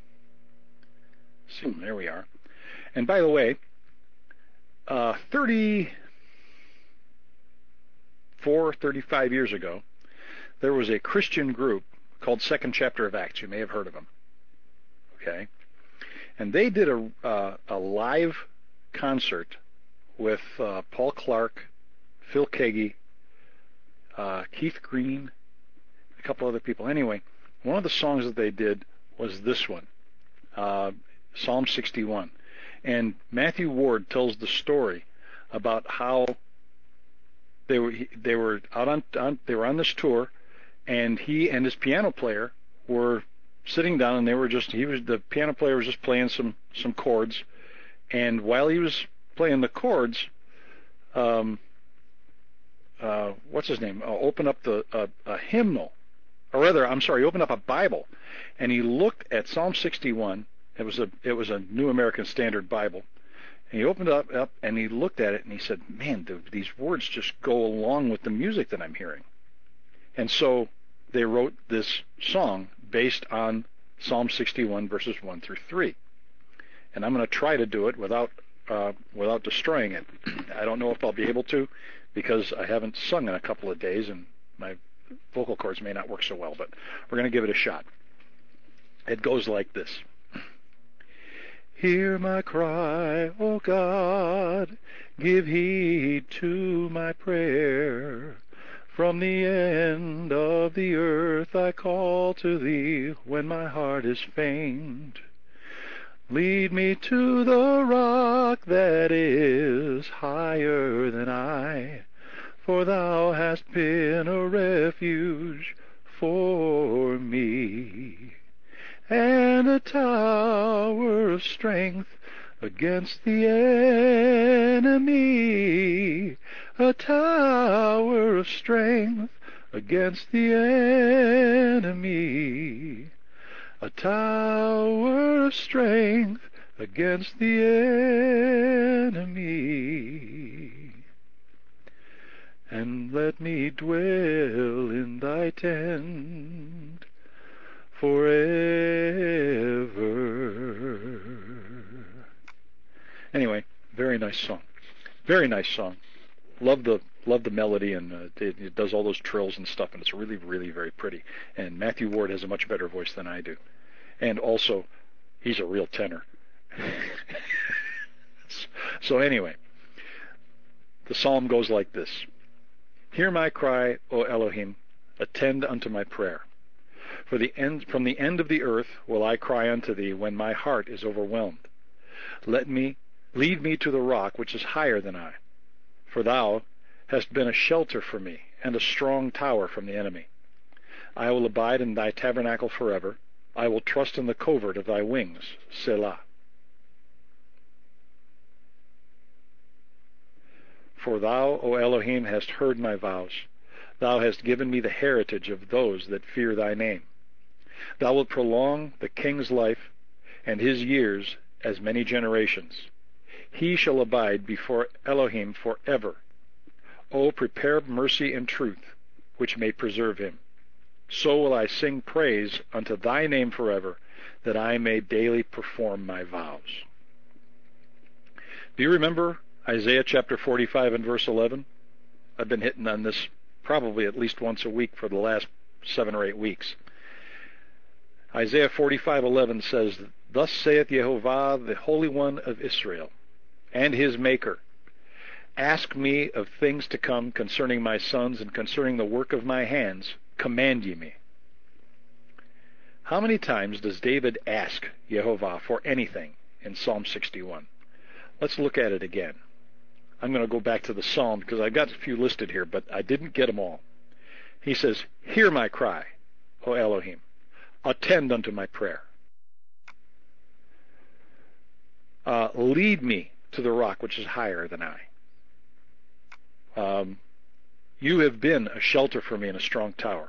So there we are. And by the way, uh, thirty-four, thirty-five years ago, there was a Christian group called Second Chapter of Acts. You may have heard of them. Okay? And they did a, uh, a live concert with uh, Paul Clark, Phil Keaggy, uh, Keith Green, a couple other people. Anyway, one of the songs that they did was this one, uh, Psalm sixty-one. And Matthew Ward tells the story about how they were they were out on, on they were on this tour, and he and his piano player were sitting down, and they were just he was the piano player was just playing some some chords, and while he was playing the chords, um, uh, what's his name? Uh, open up the uh, a hymnal, or rather, I'm sorry, open up a Bible, and he looked at Psalm sixty-one. It was a it was a New American Standard Bible, and he opened it up, up and he looked at it and he said, "Man, the, these words just go along with the music that I'm hearing." And so they wrote this song based on Psalm sixty-one verses one through three. And I'm going to try to do it without uh, without destroying it. I don't know if I'll be able to, because I haven't sung in a couple of days and my vocal cords may not work so well, but we're going to give it a shot. It goes like this. Hear my cry, O God, give heed to my prayer. From the end of the earth I call to thee when my heart is faint. Lead me to the rock that is higher than I, for thou hast been a refuge for me, and a tower of strength against the enemy, a tower of strength against the enemy, a tower of strength against the enemy. And let me dwell in thy tent forever. Anyway, very nice song. Very nice song. Love the love the melody, and uh, it, it does all those trills and stuff, and it's really, really very pretty. And Matthew Ward has a much better voice than I do. And also, he's a real tenor. So anyway, the psalm goes like this. Hear my cry, O Elohim, attend unto my prayer. For the end, from the end of the earth will I cry unto thee when my heart is overwhelmed. Let me, lead me to the rock which is higher than I. For thou hast been a shelter for me, and a strong tower from the enemy. I will abide in thy tabernacle forever. I will trust in the covert of thy wings. Selah. For thou, O Elohim, hast heard my vows. Thou hast given me the heritage of those that fear thy name. Thou wilt prolong the king's life, and his years as many generations. He shall abide before Elohim forever. O prepare mercy and truth, which may preserve him. So will I sing praise unto thy name forever, that I may daily perform my vows. Do you remember Isaiah chapter forty-five and verse eleven? I've been hitting on this probably at least once a week for the last seven or eight weeks. Isaiah forty-five eleven says, Thus saith Yehovah, the Holy One of Israel, and his Maker, Ask me of things to come concerning my sons and concerning the work of my hands, command ye me. How many times does David ask Yehovah for anything in Psalm sixty-one? Let's look at it again. I'm going to go back to the psalm because I've got a few listed here, but I didn't get them all. He says, Hear my cry, O Elohim. Attend unto my prayer. Uh, lead me to the rock which is higher than I. Um, you have been a shelter for me and a strong tower.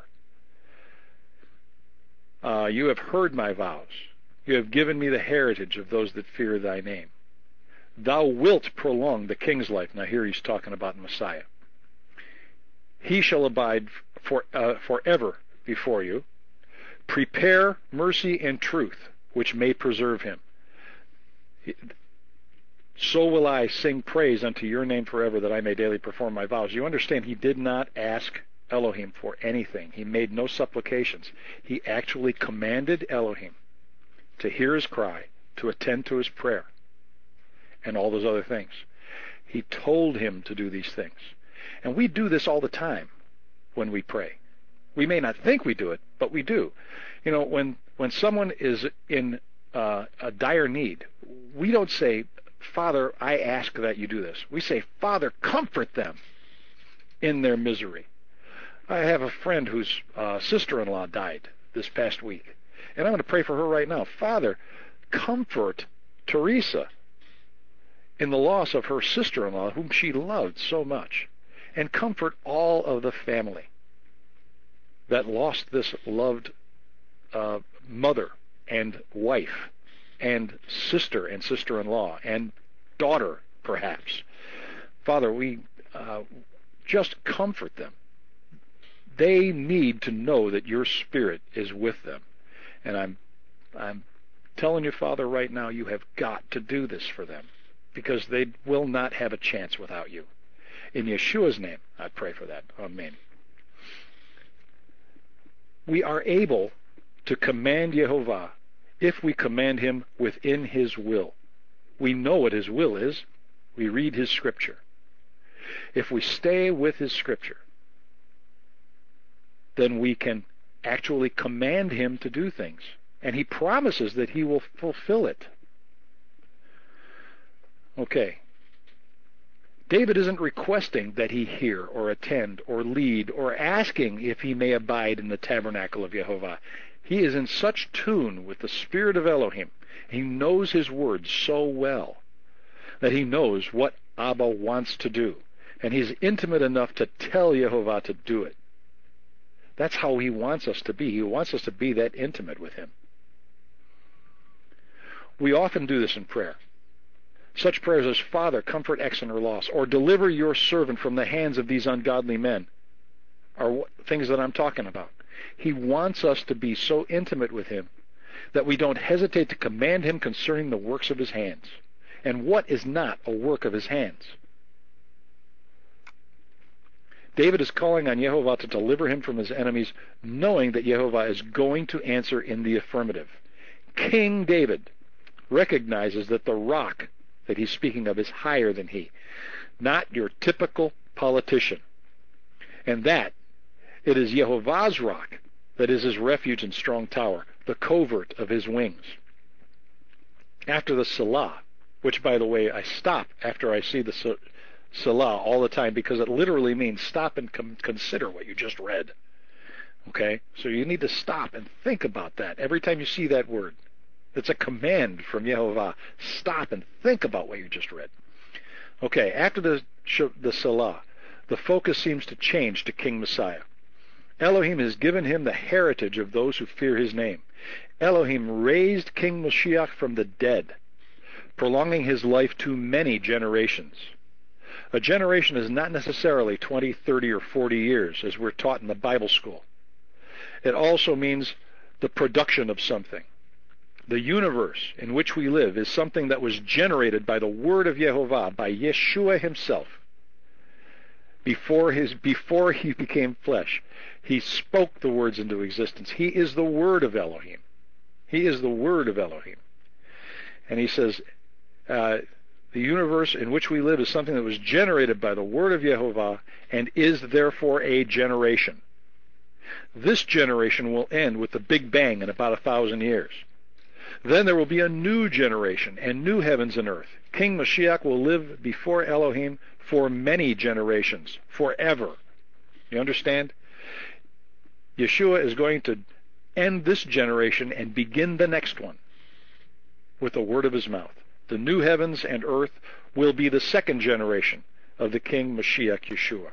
Uh, you have heard my vows. You have given me the heritage of those that fear thy name. Thou wilt prolong the king's life. Now here he's talking about Messiah. He shall abide for, uh, forever before you. Prepare mercy and truth, which may preserve him. So will I sing praise unto your name forever, that I may daily perform my vows. You understand, he did not ask Elohim for anything. He made no supplications. He actually commanded Elohim to hear his cry, to attend to his prayer, and all those other things. He told him to do these things. And we do this all the time when we pray. We may not think we do it, but we do. You know, when, when someone is in uh, a dire need, we don't say, Father, I ask that you do this. We say, Father, comfort them in their misery. I have a friend whose uh, sister-in-law died this past week, and I'm going to pray for her right now. Father, comfort Teresa in the loss of her sister-in-law, whom she loved so much, and comfort all of the family that lost this loved uh, mother and wife and sister and sister-in-law and daughter, perhaps. Father, we uh, just comfort them. They need to know that your Spirit is with them. And I'm, I'm telling you, Father, right now, you have got to do this for them, because they will not have a chance without you. In Yeshua's name, I pray for that. Amen. We are able to command Yehovah if we command him within his will. We know what his will is. We read his scripture. If we stay with his scripture, then we can actually command him to do things. And he promises that he will fulfill it. Okay. David isn't requesting that he hear or attend or lead or asking if he may abide in the tabernacle of Yehovah. He is in such tune with the Spirit of Elohim. He knows his words so well that he knows what Abba wants to do. And he's intimate enough to tell Yehovah to do it. That's how he wants us to be. He wants us to be that intimate with him. We often do this in prayer. Such prayers as, Father, comfort X in her loss, or deliver your servant from the hands of these ungodly men, are things that I'm talking about. He wants us to be so intimate with him that we don't hesitate to command him concerning the works of his hands. And what is not a work of his hands? David is calling on Yehovah to deliver him from his enemies, knowing that Yehovah is going to answer in the affirmative. King David recognizes that the rock that he's speaking of is higher than he, not your typical politician, and that it is Yehovah's rock that is his refuge and strong tower, the covert of his wings. After the Selah, which, by the way, I stop after I see the Selah all the time, because it literally means stop and com- consider what you just read. Okay? So you need to stop and think about that every time you see that word. It's a command from Yehovah. Stop and think about what you just read. Okay, after the, the Selah, the focus seems to change to King Messiah. Elohim has given him the heritage of those who fear his name. Elohim raised King Moshiach from the dead, prolonging his life to many generations. A generation is not necessarily twenty, thirty, or forty years, as we're taught in the Bible school. It also means the production of something. The universe in which we live is something that was generated by the word of Yehovah, by Yeshua himself. Before his, before he became flesh, he spoke the words into existence. He is the word of Elohim. He is the word of Elohim. And he says, uh, the universe in which we live is something that was generated by the word of Yehovah and is therefore a generation. This generation will end with the Big Bang in about a thousand years. Then there will be a new generation and new heavens and earth. King Mashiach will live before Elohim for many generations, forever. You understand? Yeshua is going to end this generation and begin the next one with the word of his mouth. The new heavens and earth will be the second generation of the King Mashiach Yeshua.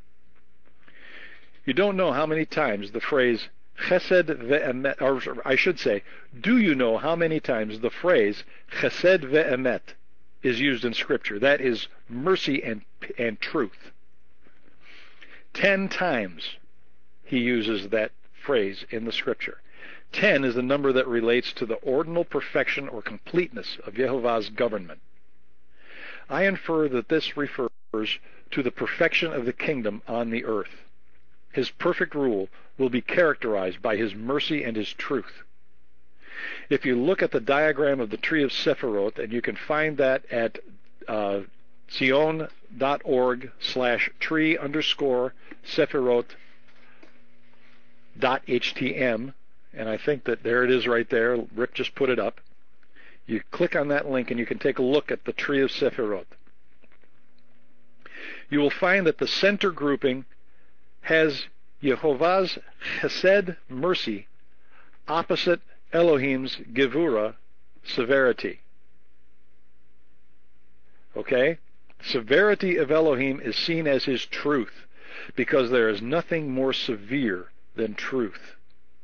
You don't know how many times the phrase Chesed ve'emet, or I should say, do you know how many times the phrase Chesed ve'emet is used in Scripture? That is mercy and, and truth. Ten times he uses that phrase in the Scripture. Ten is the number that relates to the ordinal perfection or completeness of Yehovah's government. I infer that this refers to the perfection of the kingdom on the earth. His perfect rule will be characterized by his mercy and his truth. If you look at the diagram of the tree of Sephiroth, and you can find that at uh, zion.org slash tree underscore Sephiroth dot htm, and I think that there it is right there. Rick just put it up. You click on that link and you can take a look at the tree of Sephiroth. You will find that the center grouping has Yehovah's chesed, mercy, opposite Elohim's gevura, severity. Okay? Severity of Elohim is seen as his truth, because there is nothing more severe than truth.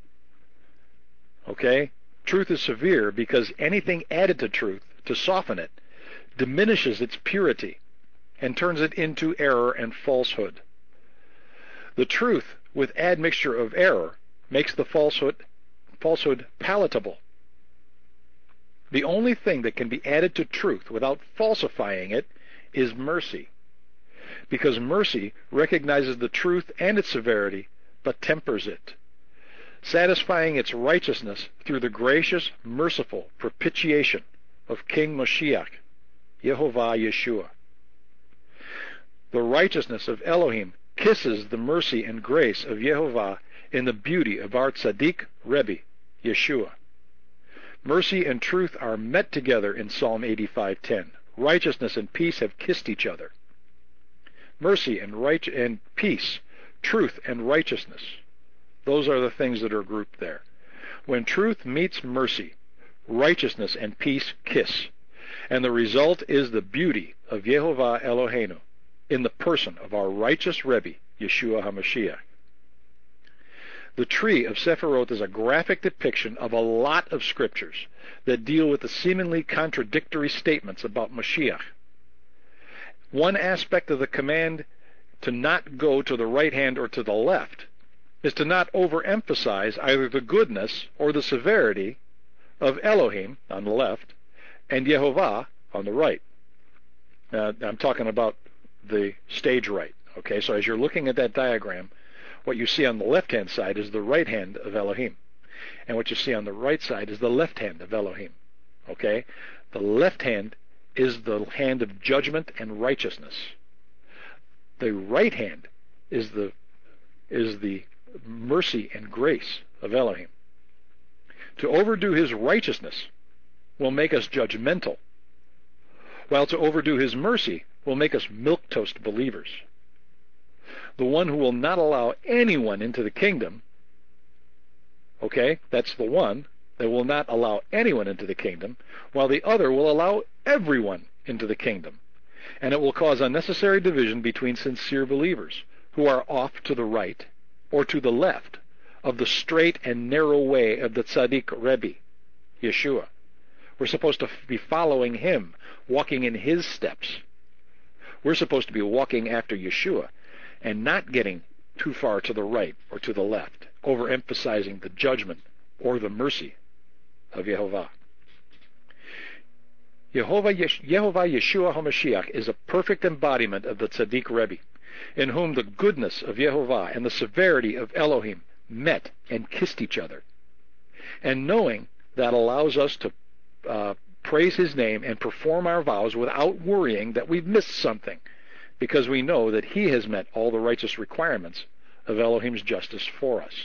Okay? Truth is severe because anything added to truth, to soften it, diminishes its purity and turns it into error and falsehood. The truth, with admixture of error, makes the falsehood, falsehood palatable. The only thing that can be added to truth without falsifying it is mercy, because mercy recognizes the truth and its severity, but tempers it, satisfying its righteousness through the gracious, merciful propitiation of King Moshiach, Yehovah Yeshua. The righteousness of Elohim kisses the mercy and grace of Yehovah in the beauty of our tzaddik Rebbe, Yeshua. Mercy and truth are met together in Psalm eighty-five ten. Righteousness and peace have kissed each other. Mercy and right and peace, truth and righteousness, those are the things that are grouped there. When truth meets mercy, righteousness and peace kiss, and the result is the beauty of Yehovah Eloheinu in the person of our righteous Rebbe, Yeshua HaMashiach. The tree of Sephiroth is a graphic depiction of a lot of scriptures that deal with the seemingly contradictory statements about Mashiach. One aspect of the command to not go to the right hand or to the left is to not overemphasize either the goodness or the severity of Elohim on the left and Yehovah on the right. Uh, I'm talking about the stage right. Okay, so as you're looking at that diagram, what you see on the left-hand side is the right hand of Elohim. And what you see on the right side is the left hand of Elohim. Okay? The left hand is the hand of judgment and righteousness. The right hand is the is the mercy and grace of Elohim. To overdo his righteousness will make us judgmental, while to overdo his mercy will make us milquetoast believers. The one who will not allow anyone into the kingdom, okay, that's the one that will not allow anyone into the kingdom, while the other will allow everyone into the kingdom. And it will cause unnecessary division between sincere believers who are off to the right or to the left of the straight and narrow way of the Tzaddik Rebbe, Yeshua. We're supposed to be following him, walking in his steps. We're supposed to be walking after Yeshua and not getting too far to the right or to the left, overemphasizing the judgment or the mercy of Yehovah. Yehovah, Yesh- Yehovah Yeshua HaMashiach is a perfect embodiment of the Tzaddik Rebbe, in whom the goodness of Yehovah and the severity of Elohim met and kissed each other. And knowing that allows us to uh, praise his name and perform our vows without worrying that we've missed something, because we know that he has met all the righteous requirements of Elohim's justice for us.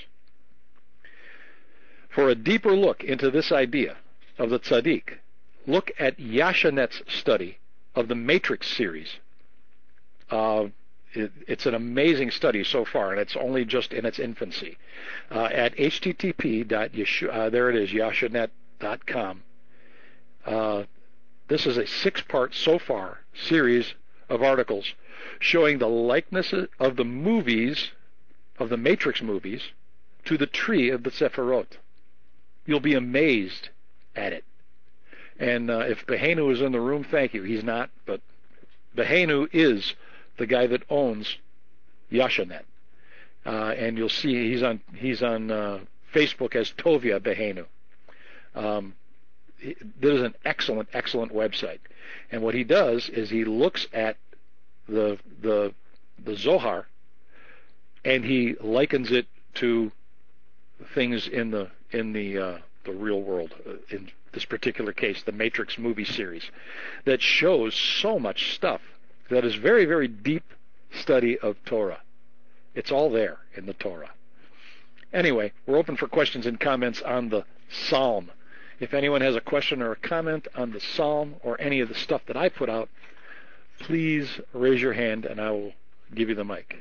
For a deeper look into this idea of the tzaddik, look at Yashanet's study of the Matrix series. Uh, it, it's an amazing study so far, and it's only just in its infancy. Uh, at http dot yeshu, uh, there it is, yashanet dot com. Uh, this is a six-part so far series of articles showing the likenesses of the movies, of the Matrix movies, to the tree of the Sephirot. You'll be amazed at it. And uh, if Behenu is in the room, thank you. He's not, but Behenu is the guy that owns Yashanet. Uh, and you'll see he's on he's on uh, Facebook as Tovia Behenu. Um, this is an excellent, excellent website. And what he does is he looks at the the the Zohar and he likens it to things in the in the uh, the real world. Uh, in this particular case, the Matrix movie series, that shows so much stuff that is very, very deep study of Torah. It's all there in the Torah. Anyway, we're open for questions and comments on the Psalm. If anyone has a question or a comment on the Psalm or any of the stuff that I put out, please raise your hand and I will give you the mic.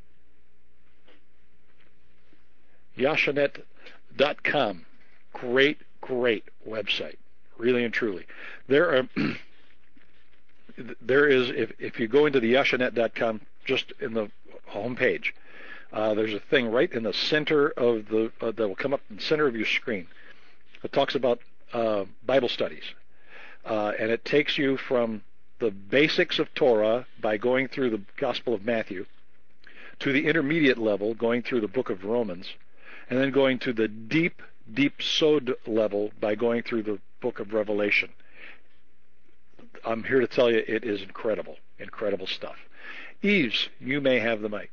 Yashanet dot com. Great, great website. Really and truly. There are there is, if, if you go into the Yashanet dot com, just in the home page, uh, there's a thing right in the center of the, uh, that will come up in the center of your screen. It talks about uh, Bible studies. Uh, and it takes you from the basics of Torah by going through the Gospel of Matthew to the intermediate level, going through the book of Romans, and then going to the deep, deep sod level by going through the book of Revelation. I'm here to tell you it is incredible, incredible stuff. Yves, you may have the mic.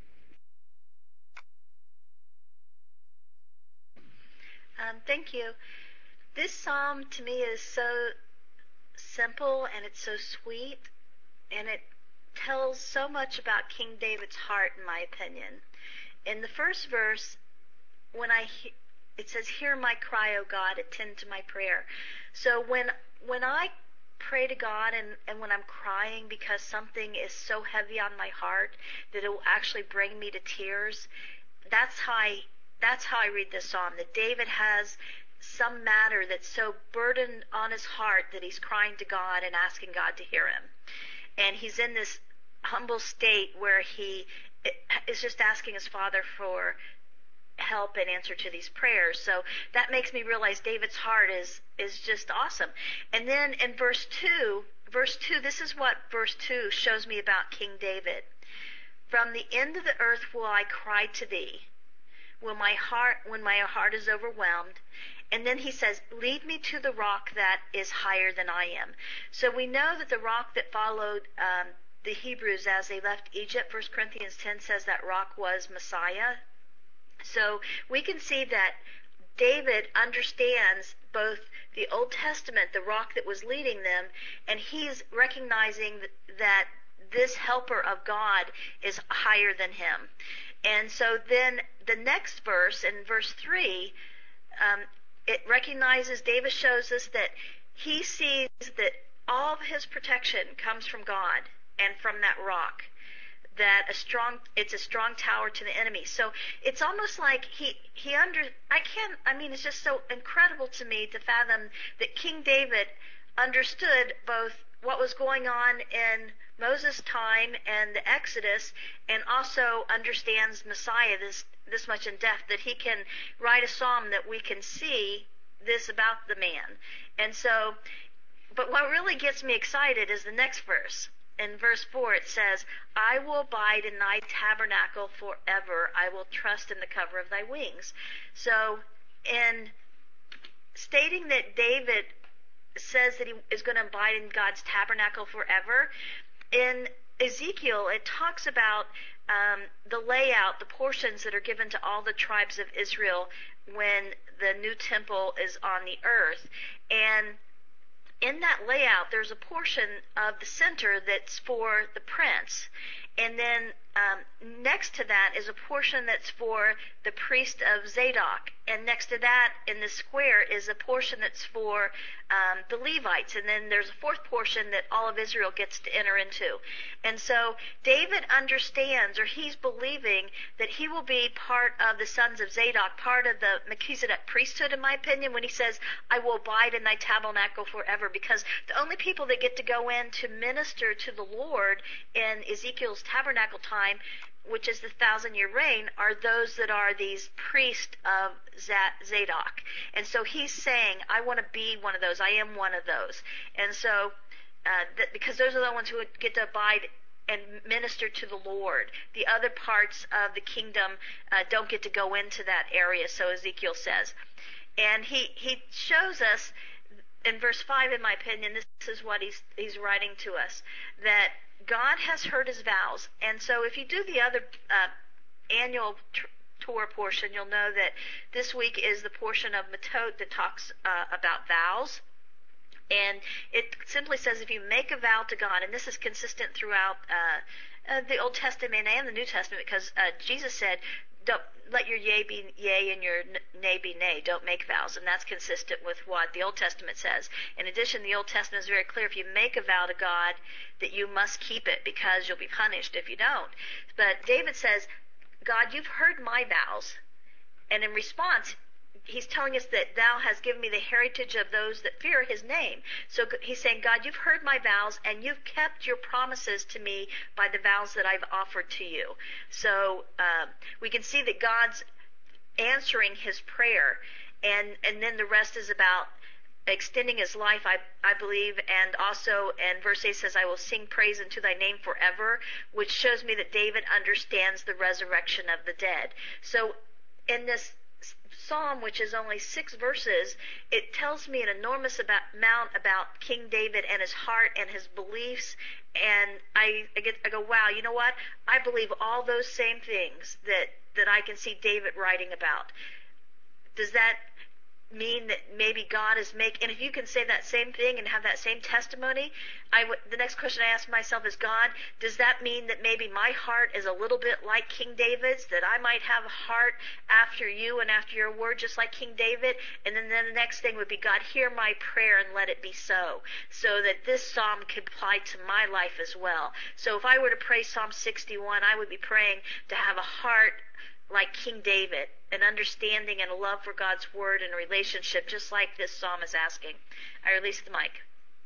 Um, thank you. This psalm to me is so simple and it's so sweet, and it tells so much about King David's heart, in my opinion. In the first verse, when I he- it says, "Hear my cry, O God, attend to my prayer." So when when I pray to God and, and when I'm crying because something is so heavy on my heart that it will actually bring me to tears, that's how I, that's how I read this psalm, that David has some matter that's so burdened on his heart that he's crying to God and asking God to hear him. And he's in this humble state where he is just asking his Father for help and answer to these prayers. So that makes me realize David's heart is is just awesome. And then in verse two, verse two, this is what verse two shows me about King David. From the end of the earth will I cry to thee, when my heart when my heart is overwhelmed. And then he says, lead me to the rock that is higher than I am. So we know that the rock that followed um, the Hebrews as they left Egypt. First Corinthians ten says that rock was Messiah. So we can see that David understands both the Old Testament, the rock that was leading them, and he's recognizing that this helper of God is higher than him. And so then the next verse, in verse three, um, it recognizes, David shows us that he sees that all of his protection comes from God and from that rock. That a strong, it's a strong tower to the enemy. So it's almost like he, he under, I can't, I mean, it's just so incredible to me to fathom that King David understood both what was going on in Moses' time and the Exodus, and also understands Messiah this, this much in depth, that he can write a psalm that we can see this about the man. And so, but what really gets me excited is the next verse. In verse four it says, I will abide in thy tabernacle forever. I will trust in the cover of thy wings. So in stating that David says that he is going to abide in God's tabernacle forever, in Ezekiel it talks about um, the layout, the portions that are given to all the tribes of Israel when the new temple is on the earth. And in that layout, there's a portion of the center that's for the prince. And then um, next to that is a portion that's for the priest of Zadok. And next to that, in the square, is a portion that's for um, the Levites. And then there's a fourth portion that all of Israel gets to enter into. And so David understands, or he's believing, that he will be part of the sons of Zadok, part of the Melchizedek priesthood, in my opinion, when he says, I will abide in thy tabernacle forever. Because the only people that get to go in to minister to the Lord in Ezekiel's tabernacle time, which is the thousand year reign, are those that are these priests of Zadok. And so he's saying, I want to be one of those. I am one of those. And so, uh, that, because those are the ones who would get to abide and minister to the Lord. The other parts of the kingdom uh, don't get to go into that area, so Ezekiel says. And he, he shows us in verse five, in my opinion, this is what he's, he's writing to us, that God has heard his vows. And so if you do the other uh, annual tr- Torah portion, you'll know that this week is the portion of Matot that talks uh, about vows. And it simply says if you make a vow to God, and this is consistent throughout uh, uh, the Old Testament and the New Testament, because uh, Jesus said, don't let your yea be yea and your nay be nay. Don't make vows. And that's consistent with what the Old Testament says. In addition, the Old Testament is very clear. If you make a vow to God, that you must keep it, because you'll be punished if you don't. But David says, God, you've heard my vows. And in response, he's telling us that thou hast given me the heritage of those that fear his name. So he's saying, God, you've heard my vows, and you've kept your promises to me by the vows that I've offered to you. So uh, we can see that God's answering his prayer, and, and then the rest is about extending his life, I, I believe, and also in verse eight says, I will sing praise unto thy name forever, which shows me that David understands the resurrection of the dead. So in this psalm, which is only six verses, it tells me an enormous about, amount about King David and his heart and his beliefs. And I, I get, I go, wow, you know what? I believe all those same things that, that I can see David writing about. Does that mean that maybe God is making, and if you can say that same thing and have that same testimony, I w- the next question I ask myself is, God, does that mean that maybe my heart is a little bit like King David's, that I might have a heart after you and after your word just like King David? And then, then the next thing would be, God, hear my prayer and let it be so, so that this psalm could apply to my life as well. So if I were to pray Psalm sixty-one, I would be praying to have a heart like King David, an understanding and a love for God's word and a relationship, just like this psalm is asking. I release the mic.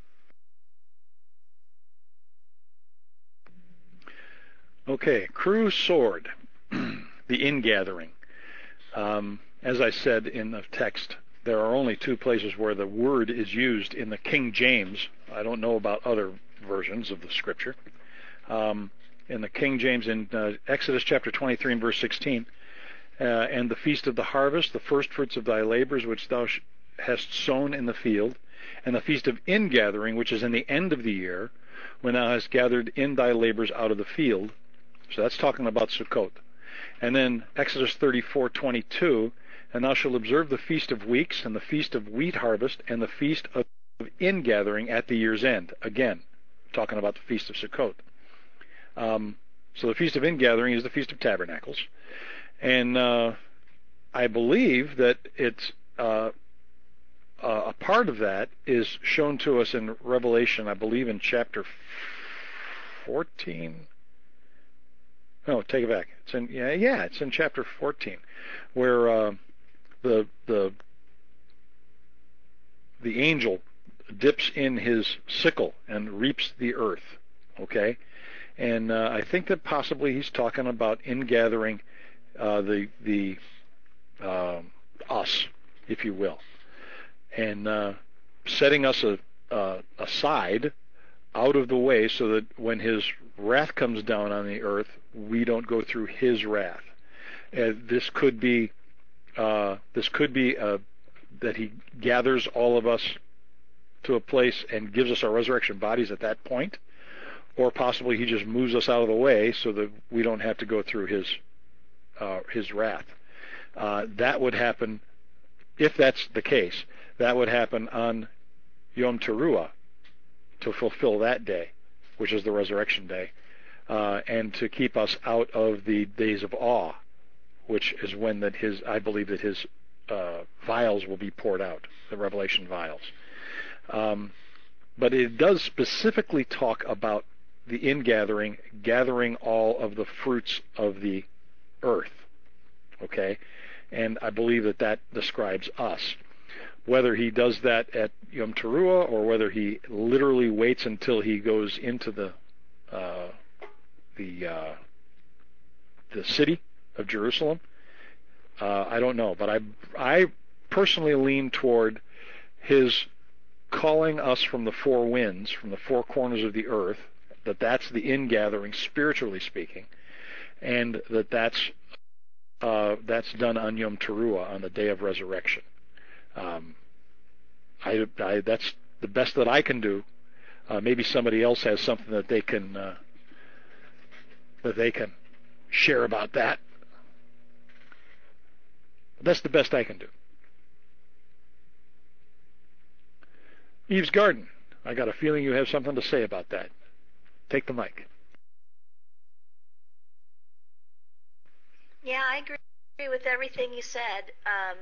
Okay, crew's sword, the ingathering. Um, as I said in the text, there are only two places where the word is used in the King James. I don't know about other versions of the scripture. Um, in the King James, in uh, Exodus chapter twenty-three and verse sixteen, uh, and the feast of the harvest, the firstfruits of thy labors which thou sh- hast sown in the field, and the feast of ingathering, which is in the end of the year, when thou hast gathered in thy labors out of the field. So that's talking about Sukkot. And then Exodus thirty-four twenty-two, and thou shalt observe the feast of weeks, and the feast of wheat harvest, and the feast of ingathering at the year's end. Again, talking about the feast of Sukkot. Um, so the feast of ingathering is the feast of tabernacles, and uh, I believe that it's uh, uh, a part of that is shown to us in Revelation. I believe in chapter fourteen. No, take it back. It's in yeah, yeah. It's in chapter fourteen, where uh, the the the angel dips in his sickle and reaps the earth. Okay, and uh, I think that possibly he's talking about ingathering uh, the the uh, us, if you will, and uh, setting us a, uh, aside out of the way so that when his wrath comes down on the earth, we don't go through his wrath. Uh, this could be uh, this could be uh, that he gathers all of us to a place and gives us our resurrection bodies at that point, or possibly he just moves us out of the way so that we don't have to go through his uh, his wrath. Uh, that would happen, if that's the case, that would happen on Yom Teruah, to fulfill that day, which is the resurrection day, uh, and to keep us out of the days of awe, which is when that his, I believe that his uh, vials will be poured out, the Revelation vials. Um, but it does specifically talk about the ingathering, gathering all of the fruits of the earth, okay? And I believe that that describes us. Whether he does that at Yom Teruah or whether he literally waits until he goes into the uh, the uh, the city of Jerusalem, uh, I don't know. But I I personally lean toward his calling us from the four winds, from the four corners of the earth, that that's the ingathering, spiritually speaking, and that that's uh, that's done on Yom Teruah, on the day of resurrection. Um, I, I, that's the best that I can do. Uh, maybe somebody else has something that they can uh, that they can share about that. But that's the best I can do. Eve's Garden, I got a feeling you have something to say about that. Take the mic. Yeah, I agree with everything you said. Um,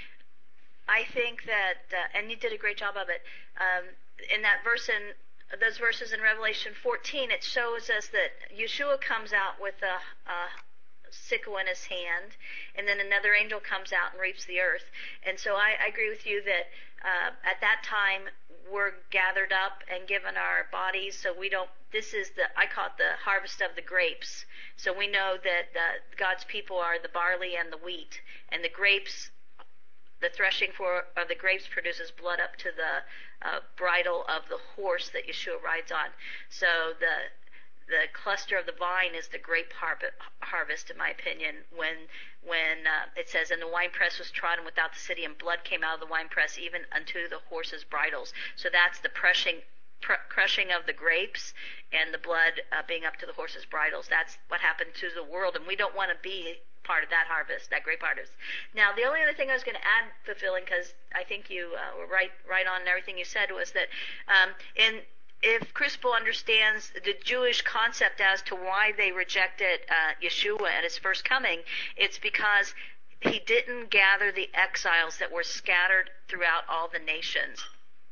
I think that, uh, and you did a great job of it. Um, in that verse, in those verses in Revelation fourteen, it shows us that Yeshua comes out with a, a sickle in his hand, and then another angel comes out and reaps the earth. And so I, I agree with you that uh, at that time we're gathered up and given our bodies, so we don't. This is the I call it the harvest of the grapes. So we know that uh, God's people are the barley and the wheat, and the grapes. The threshing for of the grapes produces blood up to the uh, bridle of the horse that Yeshua rides on. So the the cluster of the vine is the grape harvest, in my opinion. When when uh, it says, "And the winepress was trodden without the city, and blood came out of the winepress even unto the horses' bridles." So that's the crushing pr- crushing of the grapes and the blood uh, being up to the horses' bridles. That's what happened to the world, and we don't want to be part of that harvest, that grape harvest. Now, the only other thing I was going to add, fulfilling, because I think you uh, were right, right on in everything you said, was that um, in if Crucible understands the Jewish concept as to why they rejected uh, Yeshua at his first coming, it's because he didn't gather the exiles that were scattered throughout all the nations.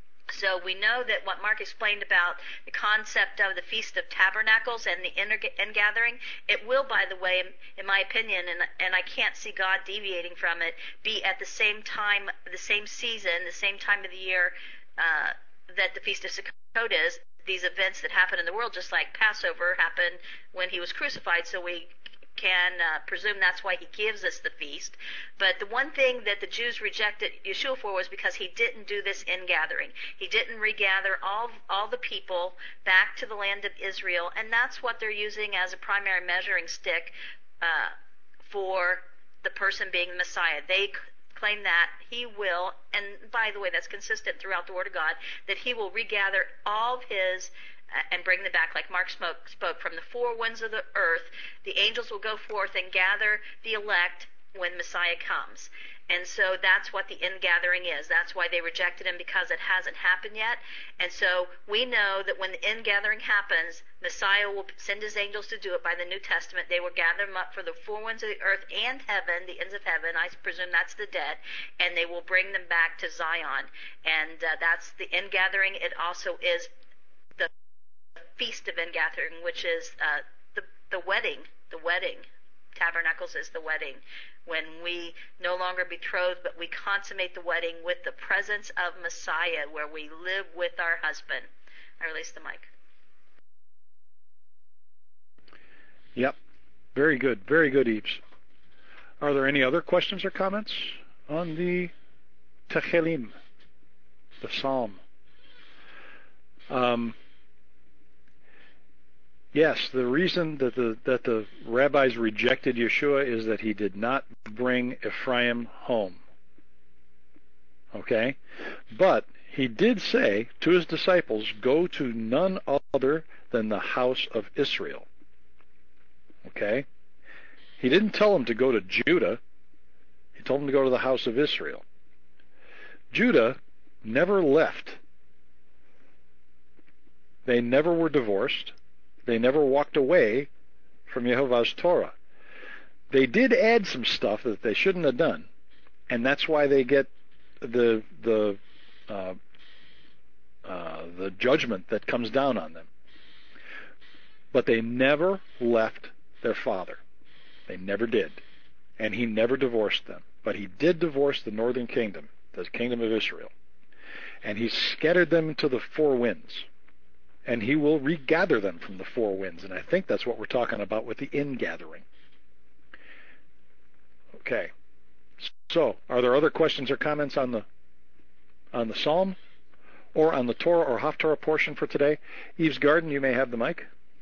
So we know that what Mark explained about the concept of the Feast of Tabernacles and the ingathering, it will, by the way, in my opinion, and, and I can't see God deviating from it, be at the same time, the same season, the same time of the year uh, that the Feast of Sukkot is. These events that happen in the world, just like Passover happened when he was crucified, so we can uh, presume that's why he gives us the feast. But the one thing that the Jews rejected Yeshua for was because he didn't do this ingathering. He didn't regather all all the people back to the land of Israel, and that's what they're using as a primary measuring stick uh, for the person being the Messiah. They claim that he will, and by the way, that's consistent throughout the Word of God, that he will regather all of his uh, and bring them back, like Mark spoke, spoke, from the four winds of the earth. The angels will go forth and gather the elect when Messiah comes. And so that's what the ingathering is. That's why they rejected him, because it hasn't happened yet. And so we know that when the ingathering happens, Messiah will send his angels to do it by the New Testament. They will gather them up for the four winds of the earth and heaven, the ends of heaven. I presume that's the dead. And they will bring them back to Zion. And uh, that's the ingathering. It also is the feast of ingathering, which is uh, the, the wedding, the wedding. Tabernacles is the wedding, when we no longer betrothed, but we consummate the wedding with the presence of Messiah, where we live with our husband. I release the mic. Yep. Very good. Very good, Eves. Are there any other questions or comments on the Tehillim, the Psalm? Um, yes, the reason that the that the rabbis rejected Yeshua is that he did not bring Ephraim home. Okay? But he did say to his disciples, go to none other than the house of Israel. Okay? He didn't tell them to go to Judah. He told them to go to the house of Israel. Judah never left. They never were divorced. They never walked away from Yehovah's Torah. They did add some stuff that they shouldn't have done, and that's why they get the the uh, uh, the judgment that comes down on them. But they never left their father. They never did, and he never divorced them. But he did divorce the northern kingdom, the kingdom of Israel, and he scattered them into the four winds. And he will regather them from the four winds. And I think that's what we're talking about with the ingathering. Okay. So, are there other questions or comments on the on the Psalm or on the Torah or Haftarah portion for today? Eve's Garden, you may have the mic.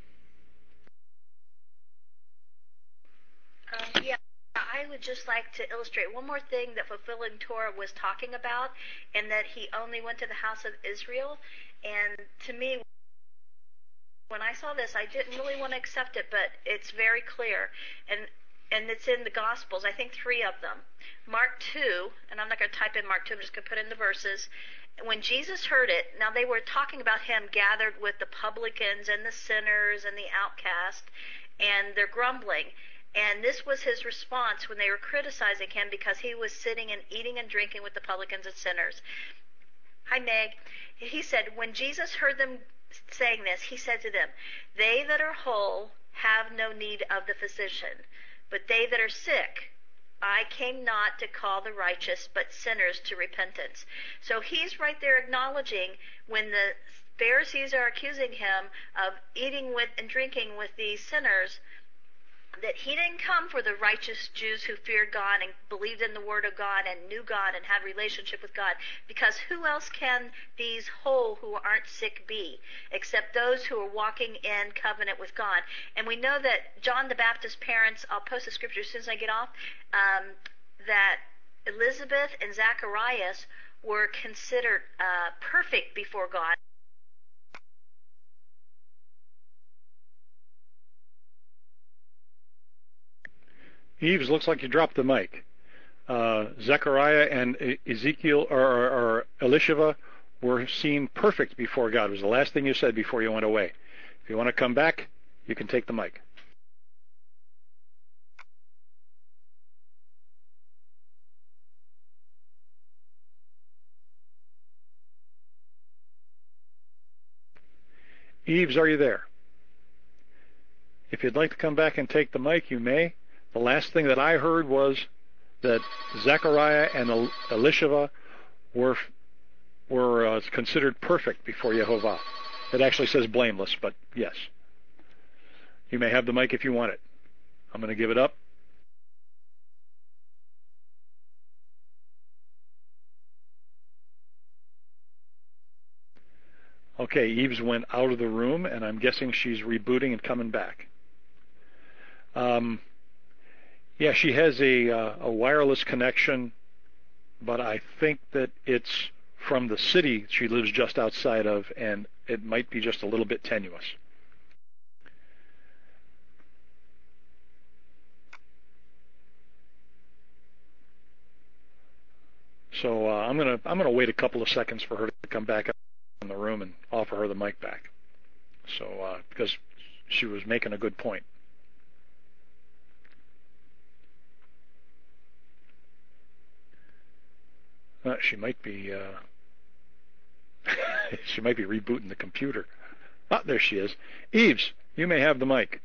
Um, yeah, I would just like to illustrate one more thing that Fulfilling Torah was talking about, and that he only went to the house of Israel. And to me, when I saw this, I didn't really want to accept it, but it's very clear. And and it's in the Gospels, I think three of them. Mark two, and I'm not going to type in Mark two, I'm just going to put in the verses. When Jesus heard it, now they were talking about him gathered with the publicans and the sinners and the outcast, and they're grumbling. And this was his response when they were criticizing him, because he was sitting and eating and drinking with the publicans and sinners. Hi, Meg. He said, when Jesus heard them saying this, he said to them, they that are whole have no need of the physician, but they that are sick. I came not to call the righteous, but sinners to repentance. So he's right there acknowledging, when the Pharisees are accusing him of eating with and drinking with these sinners, that he didn't come for the righteous Jews who feared God and believed in the Word of God and knew God and had relationship with God. Because who else can these whole who aren't sick be, except those who are walking in covenant with God? And we know that John the Baptist's parents, I'll post the scripture as soon as I get off, um, that Elizabeth and Zacharias were considered uh, perfect before God. Eves, looks like you dropped the mic. Uh, Zechariah and Ezekiel or, or, or Elisheva were seen perfect before God. It was the last thing you said before you went away. If you want to come back, you can take the mic. Eves, are you there? If you'd like to come back and take the mic, you may. The last thing that I heard was that Zechariah and Elisheva were were uh, considered perfect before Yehovah. It actually says blameless, but yes. You may have the mic if you want it. I'm going to give it up. Okay, Eves went out of the room, and I'm guessing she's rebooting and coming back. Um, yeah, she has a, uh, a wireless connection, but I think that it's from the city she lives just outside of, and it might be just a little bit tenuous. So uh, I'm gonna I'm gonna wait a couple of seconds for her to come back in the room and offer her the mic back. So uh, because she was making a good point. Uh, she might be uh, she might be rebooting the computer. Ah, there she is. Eves, you may have the mic.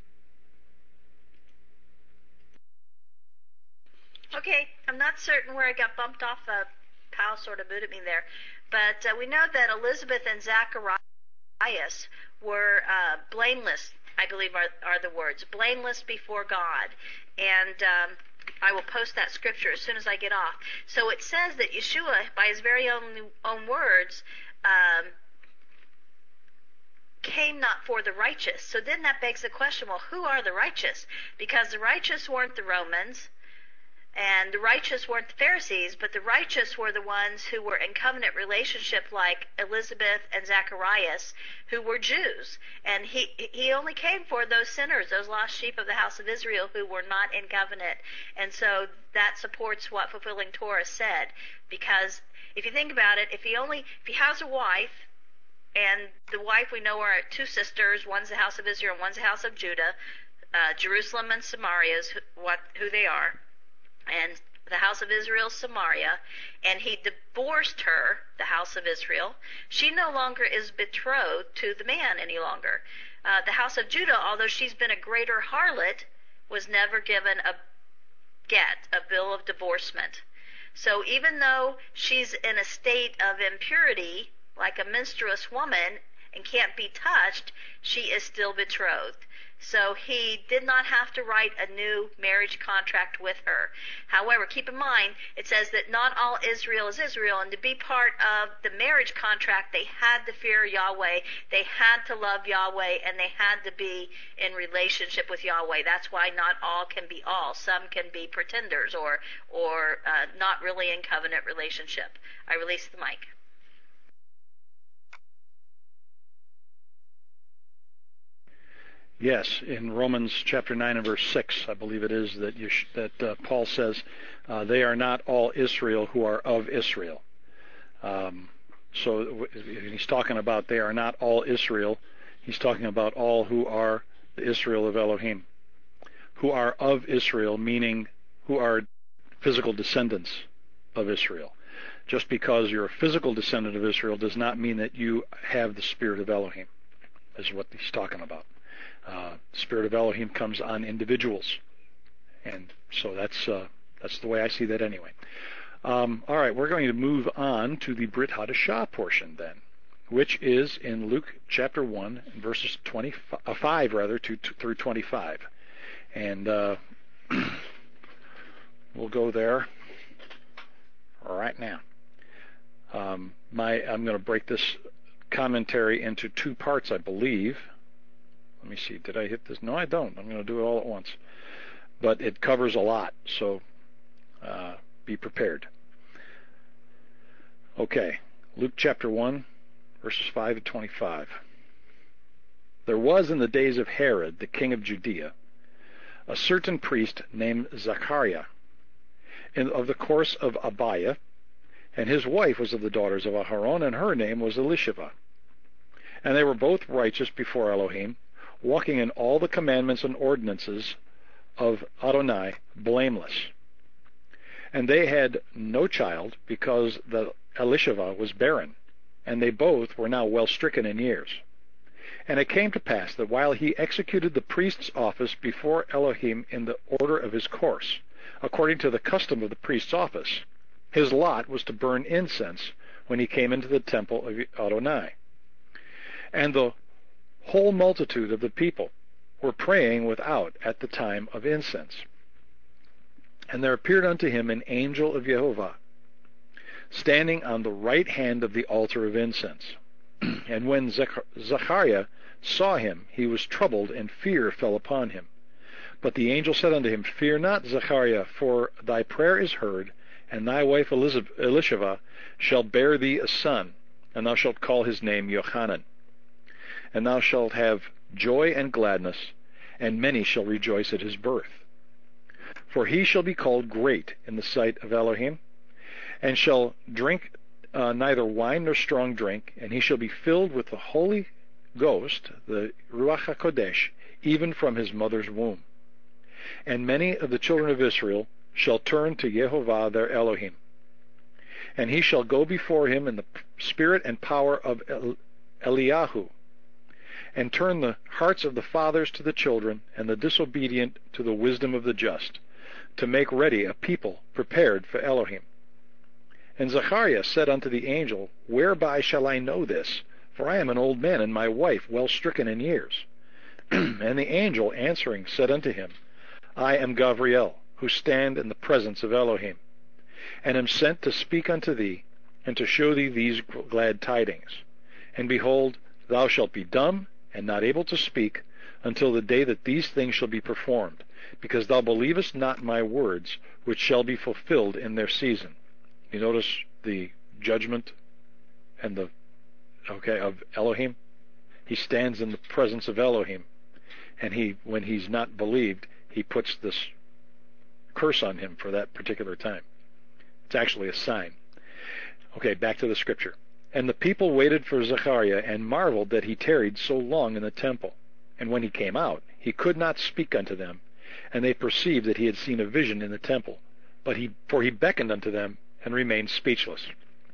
Okay, I'm not certain where I got bumped off. Uh, Pal sort of booted me there. But uh, we know that Elizabeth and Zacharias were uh, blameless, I believe are, are the words, blameless before God. And um, I will post that scripture as soon as I get off. So it says that Yeshua, by his very own, own words, um, came not for the righteous. So then that begs the question, well, who are the righteous? Because the righteous weren't the Romans, and the righteous weren't the Pharisees, but the righteous were the ones who were in covenant relationship like Elizabeth and Zacharias, who were Jews. And he he only came for those sinners, those lost sheep of the house of Israel who were not in covenant. And so that supports what Fulfilling Torah said. Because if you think about it, if he only if he has a wife, and the wife we know are two sisters, one's the house of Israel and one's the house of Judah, uh, Jerusalem and Samaria is who, what, who they are, and the house of Israel, Samaria, and he divorced her, the house of Israel. She no longer is betrothed to the man any longer. Uh, the house of Judah, although she's been a greater harlot, was never given a get, a bill of divorcement. So even though she's in a state of impurity, like a menstruous woman, and can't be touched, she is still betrothed. So he did not have to write a new marriage contract with her. However, keep in mind, it says that not all Israel is Israel, and to be part of the marriage contract, they had to fear Yahweh, they had to love Yahweh, and they had to be in relationship with Yahweh. That's why not all can be all. Some can be pretenders or, or uh, not really in covenant relationship. I release the mic. Yes, in Romans chapter nine and verse six, I believe it is, that you sh- that uh, Paul says, uh, they are not all Israel who are of Israel. Um, so w- he's talking about they are not all Israel. He's talking about all who are the Israel of Elohim, who are of Israel, meaning who are physical descendants of Israel. Just because you're a physical descendant of Israel does not mean that you have the spirit of Elohim, is what he's talking about. Uh, Spirit of Elohim comes on individuals, and so that's uh, that's the way I see that anyway. Um, all right, we're going to move on to the Brit Hadashah portion then, which is in Luke chapter one, verses twenty-five, uh, five rather, to, to, through twenty-five, and uh, we'll go there right now. Um, my I'm going to break this commentary into two parts, I believe. Let me see, did I hit this? No, I don't. I'm going to do it all at once. But it covers a lot, so uh, be prepared. Okay, Luke chapter one, verses five to twenty-five. There was in the days of Herod, the king of Judea, a certain priest named Zachariah, in, of the course of Abiah, and his wife was of the daughters of Aharon, and her name was Elisheva. And they were both righteous before Elohim, walking in all the commandments and ordinances of Adonai, blameless. And they had no child, because the Elisheva was barren, and they both were now well stricken in years. And it came to pass that while he executed the priest's office before Elohim in the order of his course, according to the custom of the priest's office, his lot was to burn incense when he came into the temple of Adonai. And the whole multitude of the people were praying without at the time of incense. And there appeared unto him an angel of Jehovah, standing on the right hand of the altar of incense. And when Zechariah saw him, he was troubled, and fear fell upon him. But the angel said unto him, Fear not, Zechariah, for thy prayer is heard, and thy wife Elisheva shall bear thee a son, and thou shalt call his name Jochanan. and thou shalt have joy and gladness, and many shall rejoice at his birth. For he shall be called great in the sight of Elohim, and shall drink uh, neither wine nor strong drink, and he shall be filled with the Holy Ghost, the Ruach HaKodesh, even from his mother's womb. And many of the children of Israel shall turn to Yehovah their Elohim. And he shall go before him in the spirit and power of Eliyahu, and turn the hearts of the fathers to the children, and the disobedient to the wisdom of the just, to make ready a people prepared for Elohim. And Zechariah said unto the angel, Whereby shall I know this? For I am an old man, and my wife well stricken in years. And the angel answering said unto him, I am Gabriel, who stand in the presence of Elohim, and am sent to speak unto thee, and to show thee these glad tidings. And behold, thou shalt be dumb, and not able to speak, until the day that these things shall be performed, because thou believest not my words, which shall be fulfilled in their season. You notice the judgment and the, okay, of Elohim? He stands in the presence of Elohim, and he, when he's not believed, he puts this curse on him for that particular time. It's actually a sign. Okay, back to the scripture. And the people waited for Zechariah, and marveled that he tarried so long in the temple. And when he came out, he could not speak unto them, and they perceived that he had seen a vision in the temple. But he, for he beckoned unto them, and remained speechless.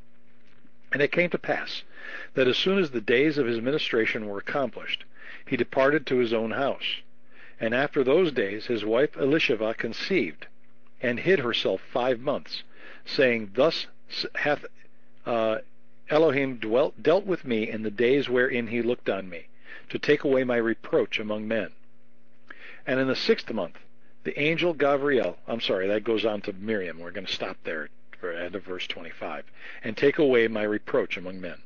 And it came to pass, that as soon as the days of his ministration were accomplished, he departed to his own house. And after those days his wife Elisheva conceived, and hid herself five months, saying, Thus hath uh, Elohim dwelt, dealt with me in the days wherein he looked on me, to take away my reproach among men. And in the sixth month, the angel Gabriel, I'm sorry, that goes on to Miriam. We're going to stop there for end of verse twenty-five. And take away my reproach among men.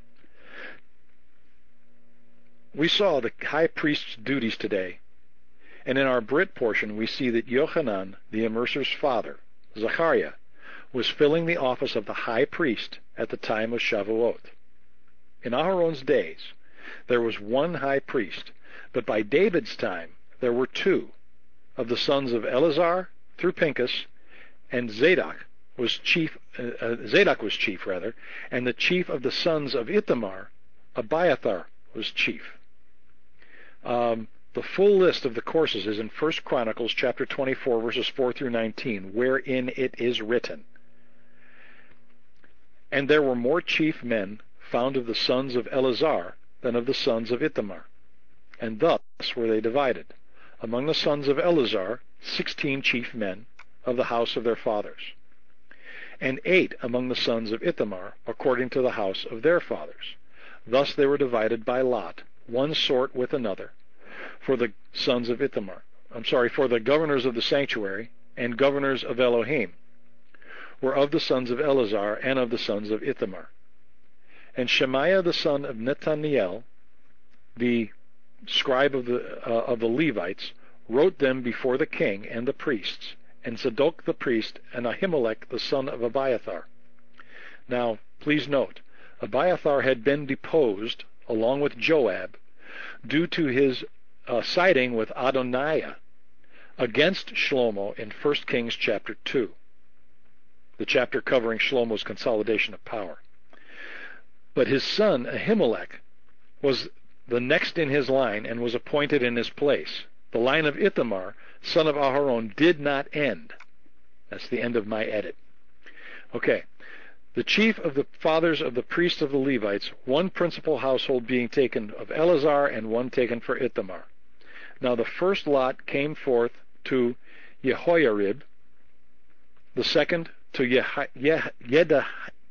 We saw the high priest's duties today, and in our Brit portion we see that Yochanan, the immerser's father, Zechariah, was filling the office of the high priest at the time of Shavuot. In Aharon's days, there was one high priest, but by David's time there were two, of the sons of Eleazar through Pinchas, and Zadok was chief. Uh, uh, Zadok was chief, rather, and the chief of the sons of Ithamar, Abiathar, was chief. Um, the full list of the courses is in First Chronicles chapter twenty-four, verses four through nineteen, wherein it is written, And there were more chief men found of the sons of Eleazar than of the sons of Ithamar. And thus were they divided. Among the sons of Eleazar, sixteen chief men of the house of their fathers, and eight among the sons of Ithamar, according to the house of their fathers. Thus they were divided by lot, one sort with another, for the sons of Ithamar. I'm sorry, for the governors of the sanctuary and governors of Elohim were of the sons of Eleazar and of the sons of Ithamar. And Shemaiah the son of Netaniel, the scribe of the uh, of the Levites, wrote them before the king and the priests, and Zadok the priest, and Ahimelech the son of Abiathar. Now, please note, Abiathar had been deposed, along with Joab, due to his uh, siding with Adoniah against Shlomo in First Kings chapter two, the chapter covering Shlomo's consolidation of power. But his son Ahimelech was the next in his line and was appointed in his place. The line of Ithamar, son of Aharon, did not end. That's the end of my edit. Okay. The chief of the fathers of the priests of the Levites, one principal household being taken of Eleazar and one taken for Ithamar. Now the first lot came forth to Jehoiarib, the second to Yeh- Yeh- Yeda-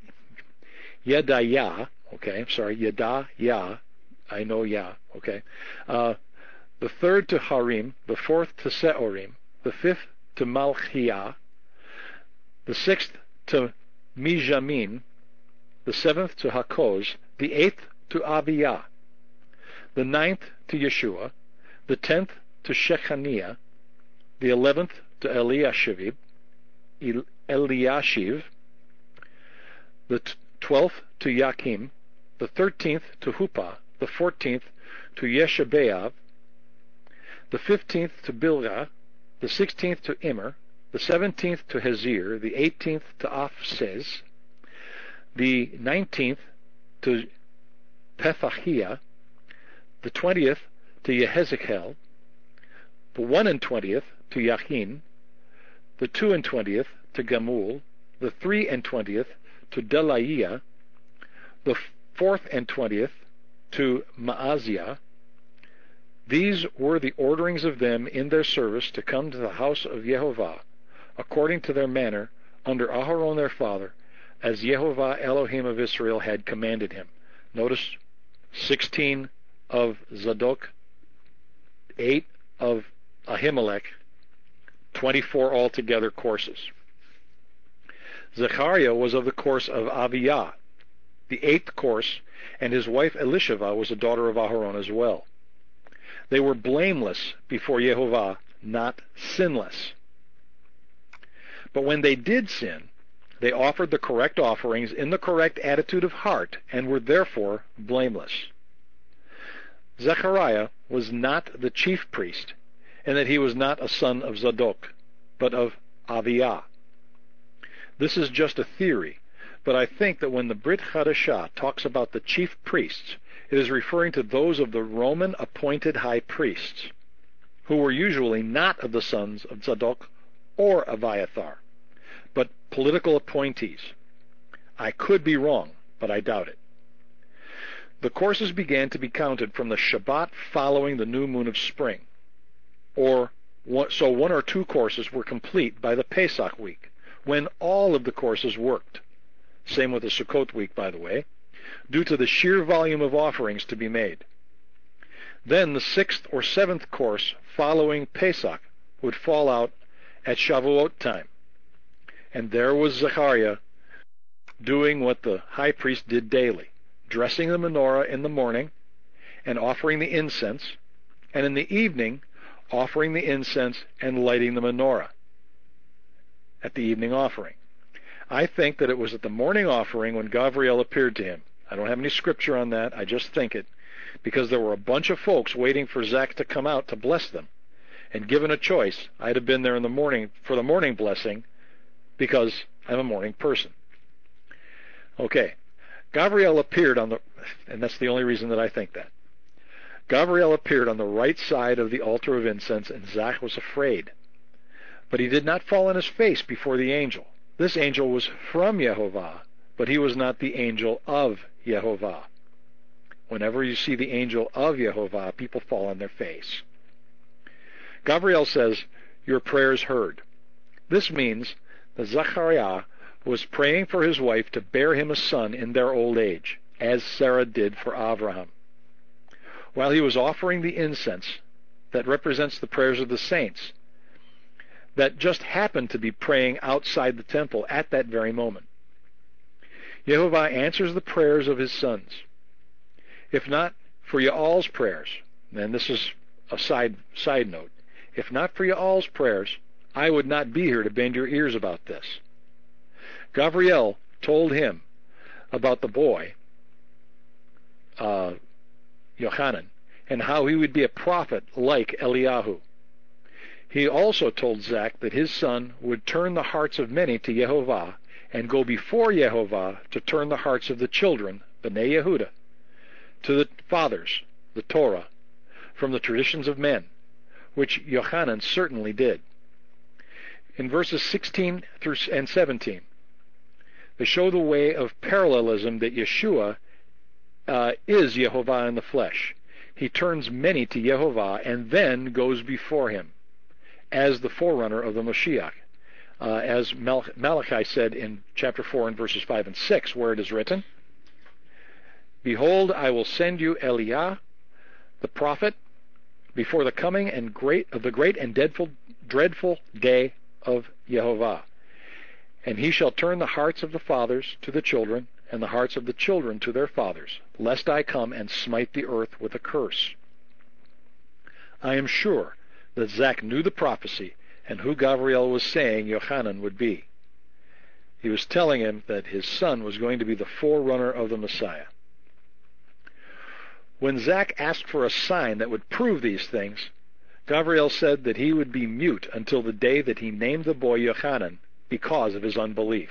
Yedaiah, okay, I'm sorry, Yedaiah, I know Yah, okay, uh, the third to Harim, the fourth to Seorim, the fifth to Malchiah, the sixth to Mijamin, the seventh to Hakoz, the eighth to Abiyah, the ninth to Yeshua, the tenth to Shechaniah, the eleventh to Eliashib, Eliashiv, the twelfth to Yakim, the thirteenth to Huppah, the fourteenth to Yeshabeav, the fifteenth to Bilgah, the sixteenth to Immer, the seventeenth to Hezir, the eighteenth to Aphses, the nineteenth to Pethahiah, the twentieth to Yehezekel, the one and twentieth to Yachin, the two and twentieth to Gamul, the three and twentieth to Delaiah, the fourth and twentieth to Maaziah. These were the orderings of them in their service to come to the house of Yehovah, according to their manner, under Aharon their father, as Yehovah Elohim of Israel had commanded him. Notice sixteen of Zadok, eight of Ahimelech, twenty-four altogether courses. Zechariah was of the course of Aviyah, the eighth course, and his wife Elisheva was a daughter of Aharon as well. They were blameless before Yehovah, not sinless. But when they did sin, they offered the correct offerings in the correct attitude of heart and were therefore blameless. Zechariah was not the chief priest, in that he was not a son of Zadok, but of Aviyah. This is just a theory, but I think that when the Brit Chadashah talks about the chief priests, it is referring to those of the Roman appointed high priests, who were usually not of the sons of Zadok or Abiathar, but political appointees. I could be wrong, but I doubt it. The courses began to be counted from the Shabbat following the new moon of spring, or one, so one or two courses were complete by the Pesach week, when all of the courses worked. Same with the Sukkot week, by the way, due to the sheer volume of offerings to be made. Then the sixth or seventh course following Pesach would fall out at Shavuot time. And there was Zechariah doing what the high priest did daily, dressing the menorah in the morning and offering the incense, and in the evening offering the incense and lighting the menorah at the evening offering. I think that it was at the morning offering when Gabriel appeared to him. I don't have any scripture on that, I just think it, because there were a bunch of folks waiting for Zach to come out to bless them. And given a choice, I'd have been there in the morning for the morning blessing, because I'm a morning person. Okay, Gabriel appeared on the, and that's the only reason that I think that. Gabriel appeared on the right side of the altar of incense, and Zach was afraid. But he did not fall on his face before the angel. This angel was from Yehovah, but he was not the angel of Yehovah. Whenever you see the angel of Yehovah, people fall on their face. Gabriel says, "Your prayers heard." This means that Zechariah was praying for his wife to bear him a son in their old age, as Sarah did for Abraham. While he was offering the incense that represents the prayers of the saints, that just happened to be praying outside the temple at that very moment. Yehovah answers the prayers of his sons. If not for Ya'al's prayers, and this is a side side note, if not for Ya'al's prayers, I would not be here to bend your ears about this. Gabriel told him about the boy, uh, Yochanan, and how he would be a prophet like Eliyahu. He also told Zach that his son would turn the hearts of many to Yehovah and go before Yehovah to turn the hearts of the children, Bnei Yehuda, to the fathers, the Torah, from the traditions of men, which Yochanan certainly did. In verses sixteen through and seventeen, they show the way of parallelism that Yeshua uh, is Yehovah in the flesh. He turns many to Yehovah and then goes before him as the forerunner of the Mashiach, uh, as Mal- Malachi said in chapter four and verses five and six, where it is written, "Behold, I will send you Eliah, the prophet, before the coming and great of the great and dreadful, dreadful day of Yehovah. And he shall turn the hearts of the fathers to the children, and the hearts of the children to their fathers, lest I come and smite the earth with a curse." I am sure that Zach knew the prophecy and who Gabriel was saying Yochanan would be. He was telling him that his son was going to be the forerunner of the Messiah. When Zach asked for a sign that would prove these things, Gavriel said that he would be mute until the day that he named the boy Yochanan because of his unbelief.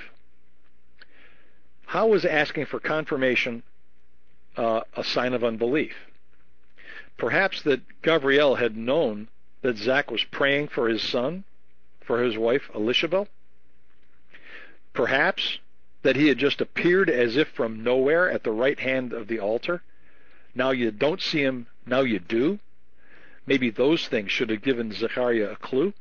How was asking for confirmation uh, a sign of unbelief? Perhaps that Gavriel had known that Zach was praying for his son, for his wife Elishabel? Perhaps that he had just appeared as if from nowhere at the right hand of the altar. Now you don't see him, now you do. Maybe those things should have given Zechariah a clue.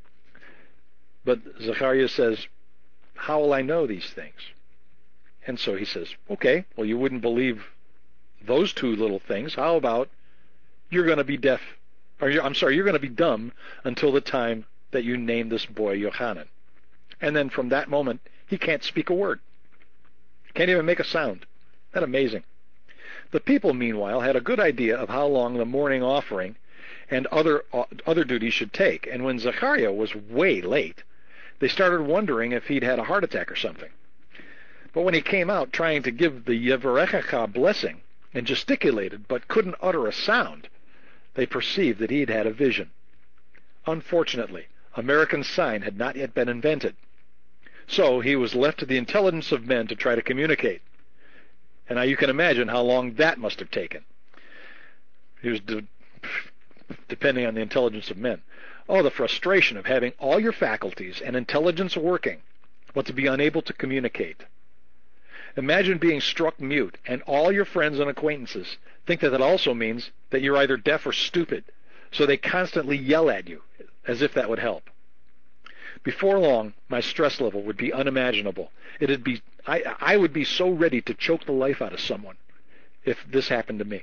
But Zechariah says, how will I know these things? And so he says, okay, well, you wouldn't believe those two little things. How about you're going to be deaf, or you're, I'm sorry, you're going to be dumb until the time that you name this boy Yochanan. And then from that moment, he can't speak a word. Can't even make a sound. Isn't that amazing? The people, meanwhile, had a good idea of how long the morning offering and other uh, other duties should take. And when Zechariah was way late, they started wondering if he'd had a heart attack or something. But when he came out trying to give the Yevarechecha blessing and gesticulated but couldn't utter a sound, they perceived that he'd had a vision. Unfortunately, American Sign had not yet been invented. So he was left to the intelligence of men to try to communicate. And now you can imagine how long that must have taken. He was de- depending on the intelligence of men. Oh, the frustration of having all your faculties and intelligence working, but to be unable to communicate. Imagine being struck mute, and all your friends and acquaintances think that that also means that you're either deaf or stupid, so they constantly yell at you, as if that would help. Before long, my stress level would be unimaginable. It'd be, I, I would be so ready to choke the life out of someone if this happened to me.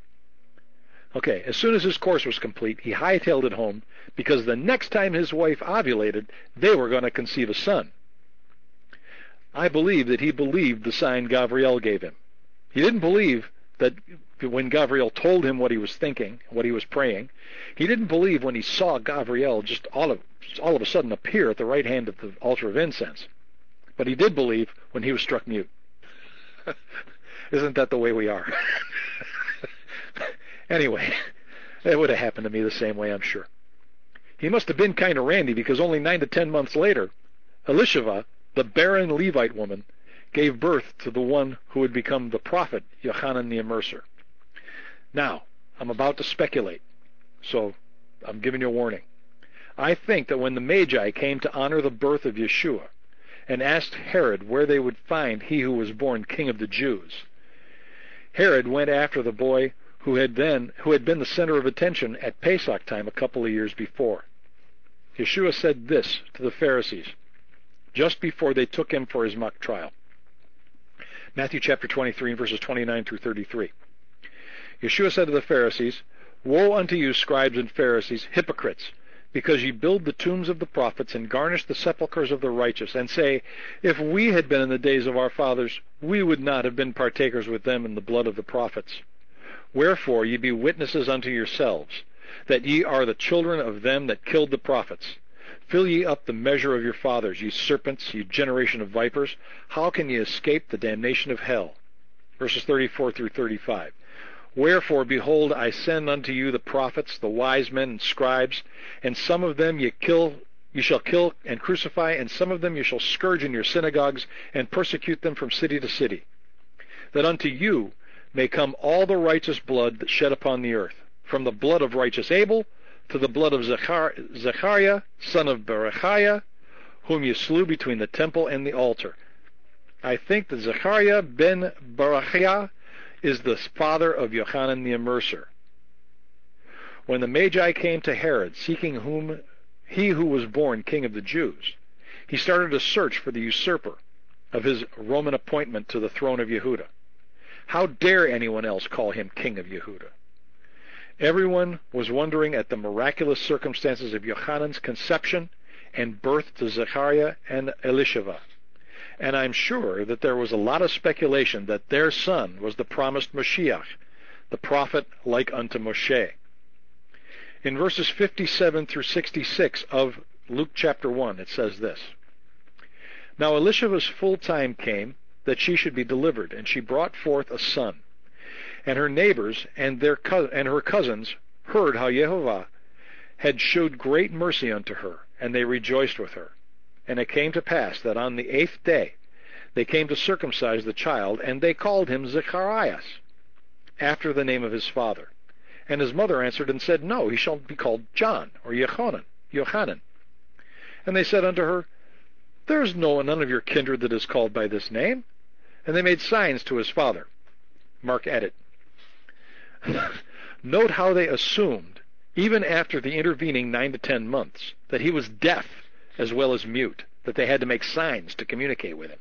Okay, as soon as his course was complete, he hightailed it home because the next time his wife ovulated, they were going to conceive a son. I believe that he believed the sign Gavriel gave him. He didn't believe that when Gavriel told him what he was thinking, what he was praying. He didn't believe when he saw Gavriel just all of, all of a sudden appear at the right hand of the altar of incense. But he did believe when he was struck mute. Isn't that the way we are? Anyway, it would have happened to me the same way, I'm sure. He must have been kind of randy because only nine to ten months later, Elisheva, the barren Levite woman, gave birth to the one who would become the prophet, Yochanan the Immerser. Now, I'm about to speculate, so I'm giving you a warning. I think that when the Magi came to honor the birth of Yeshua and asked Herod where they would find he who was born king of the Jews, Herod went after the boy who had then who had been the center of attention at Pesach time a couple of years before. Yeshua said this to the Pharisees just before they took him for his mock trial. Matthew chapter twenty-three, verses twenty-nine through thirty-three. Yeshua said to the Pharisees, "Woe unto you, scribes and Pharisees, hypocrites, because ye build the tombs of the prophets and garnish the sepulchres of the righteous, and say, If we had been in the days of our fathers, we would not have been partakers with them in the blood of the prophets. Wherefore ye be witnesses unto yourselves, that ye are the children of them that killed the prophets. Fill ye up the measure of your fathers, ye serpents, ye generation of vipers. How can ye escape the damnation of hell?" Verses thirty-four through thirty-five. "Wherefore, behold, I send unto you the prophets, the wise men and scribes, and some of them ye kill, ye shall kill and crucify, and some of them ye shall scourge in your synagogues, and persecute them from city to city, that unto you may come all the righteous blood that shed upon the earth, from the blood of righteous Abel to the blood of Zechar- Zechariah, son of Berechiah, whom you slew between the temple and the altar." I think that Zechariah ben Berechiah is the father of Yochanan the Immerser. When the Magi came to Herod, seeking whom he who was born king of the Jews, he started a search for the usurper of his Roman appointment to the throne of Yehuda. How dare anyone else call him king of Yehuda? Everyone was wondering at the miraculous circumstances of Yochanan's conception and birth to Zechariah and Elisheva. And I'm sure that there was a lot of speculation that their son was the promised Mashiach, the prophet like unto Moshe. In verses fifty-seven through sixty-six of Luke chapter one, it says this: "Now Elisheva's full time came that she should be delivered, and she brought forth a son. And her neighbors and their co- and her cousins heard how Jehovah had showed great mercy unto her, and they rejoiced with her. And it came to pass that on the eighth day they came to circumcise the child, and they called him Zacharias, after the name of his father. And his mother answered and said, No, he shall be called John, or Yochanan. Yochanan. And they said unto her, There is no none of your kindred that is called by this name. And they made signs to his father. Mark edit. Note how they assumed, even after the intervening nine to ten months, that he was deaf as well as mute, that they had to make signs to communicate with him.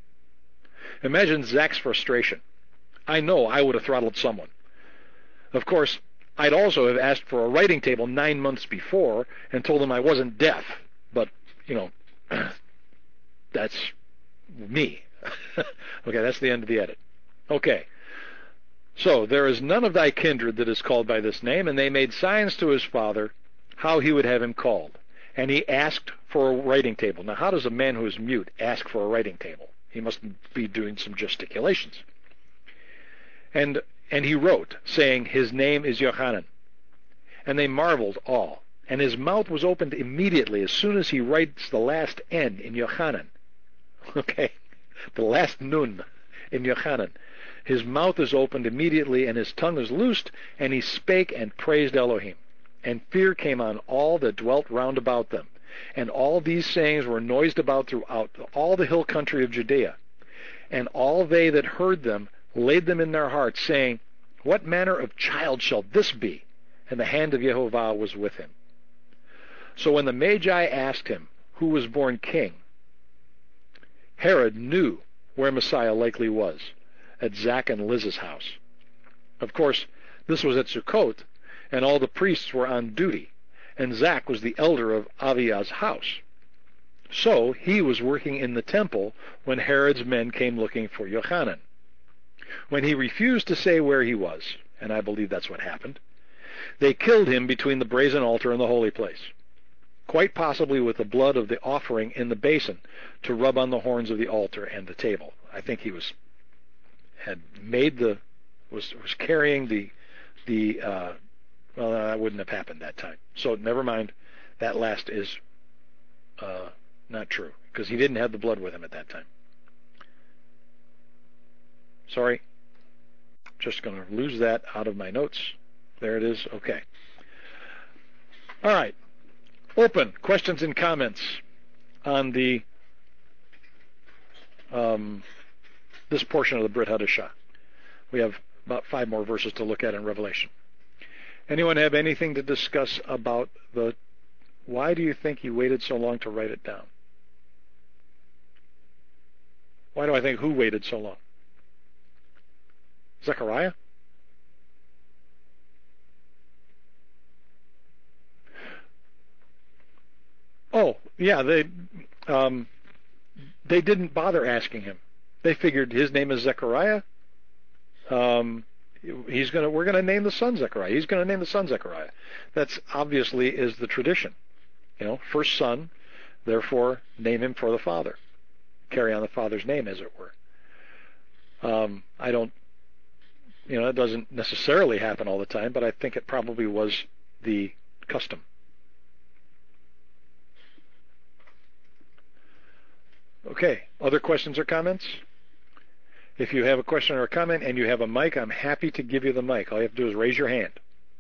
Imagine Zach's frustration. I know I would have throttled someone. Of course, I'd also have asked for a writing table nine months before and told them I wasn't deaf. But, you know, that's me. Okay, that's the end of the edit. Okay. So, there is none of thy kindred that is called by this name, and they made signs to his father how he would have him called. And he asked for a writing table. Now, how does a man who is mute ask for a writing table? He must be doing some gesticulations. And and he wrote, saying, His name is Yochanan. And they marveled all. And his mouth was opened immediately as soon as he writes the last N in Yochanan. Okay? The last Nun in Yochanan. His mouth is opened immediately, and his tongue is loosed, and he spake and praised Elohim. And fear came on all that dwelt round about them. And all these sayings were noised about throughout all the hill country of Judea. And all they that heard them laid them in their hearts, saying, What manner of child shall this be? And the hand of Jehovah was with him. So when the Magi asked him who was born king, Herod knew where Messiah likely was, at Zach and Liz's house. Of course, this was at Sukkot, and all the priests were on duty, and Zach was the elder of Aviah's house. So he was working in the temple when Herod's men came looking for Yochanan. When he refused to say where he was, and I believe that's what happened, they killed him between the brazen altar and the holy place, quite possibly with the blood of the offering in the basin to rub on the horns of the altar and the table. I think he was had made the was was carrying the the uh, well that wouldn't have happened that time. So never mind. That last is uh, not true because he didn't have the blood with him at that time. Sorry, just going to lose that out of my notes. There it is. Okay. All right. Open questions and comments on the um, this portion of the Brit Hadashah. We have about five more verses to look at in Revelation. Anyone have anything to discuss about the? Why do you think he waited so long to write it down? Why do I think who waited so long? Zechariah? Oh, yeah, they um, they didn't bother asking him. They figured his name is Zechariah. Um, he's gonna we're gonna name the son Zechariah. He's gonna name the son Zechariah. That's obviously is the tradition. You know, first son, therefore name him for the father. Carry on the father's name, as it were. Um, I don't. You know, it doesn't necessarily happen all the time, but I think it probably was the custom. Okay, other questions or comments? If you have a question or a comment and you have a mic, I'm happy to give you the mic. All you have to do is raise your hand.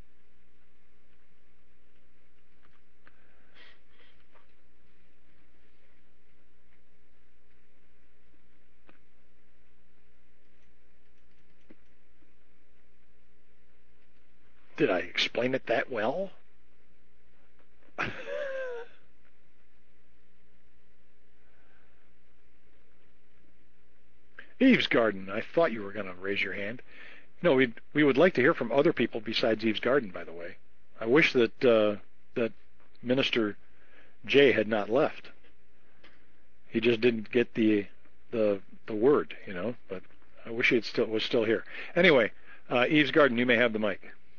Did I explain it that well? Eve's Garden. I thought you were going to raise your hand. No, we we would like to hear from other people besides Eve's Garden, by the way. I wish that uh, that Minister Jay had not left. He just didn't get the the the word, you know. But I wish he had still was still here. Anyway, uh, Eve's Garden, you may have the mic.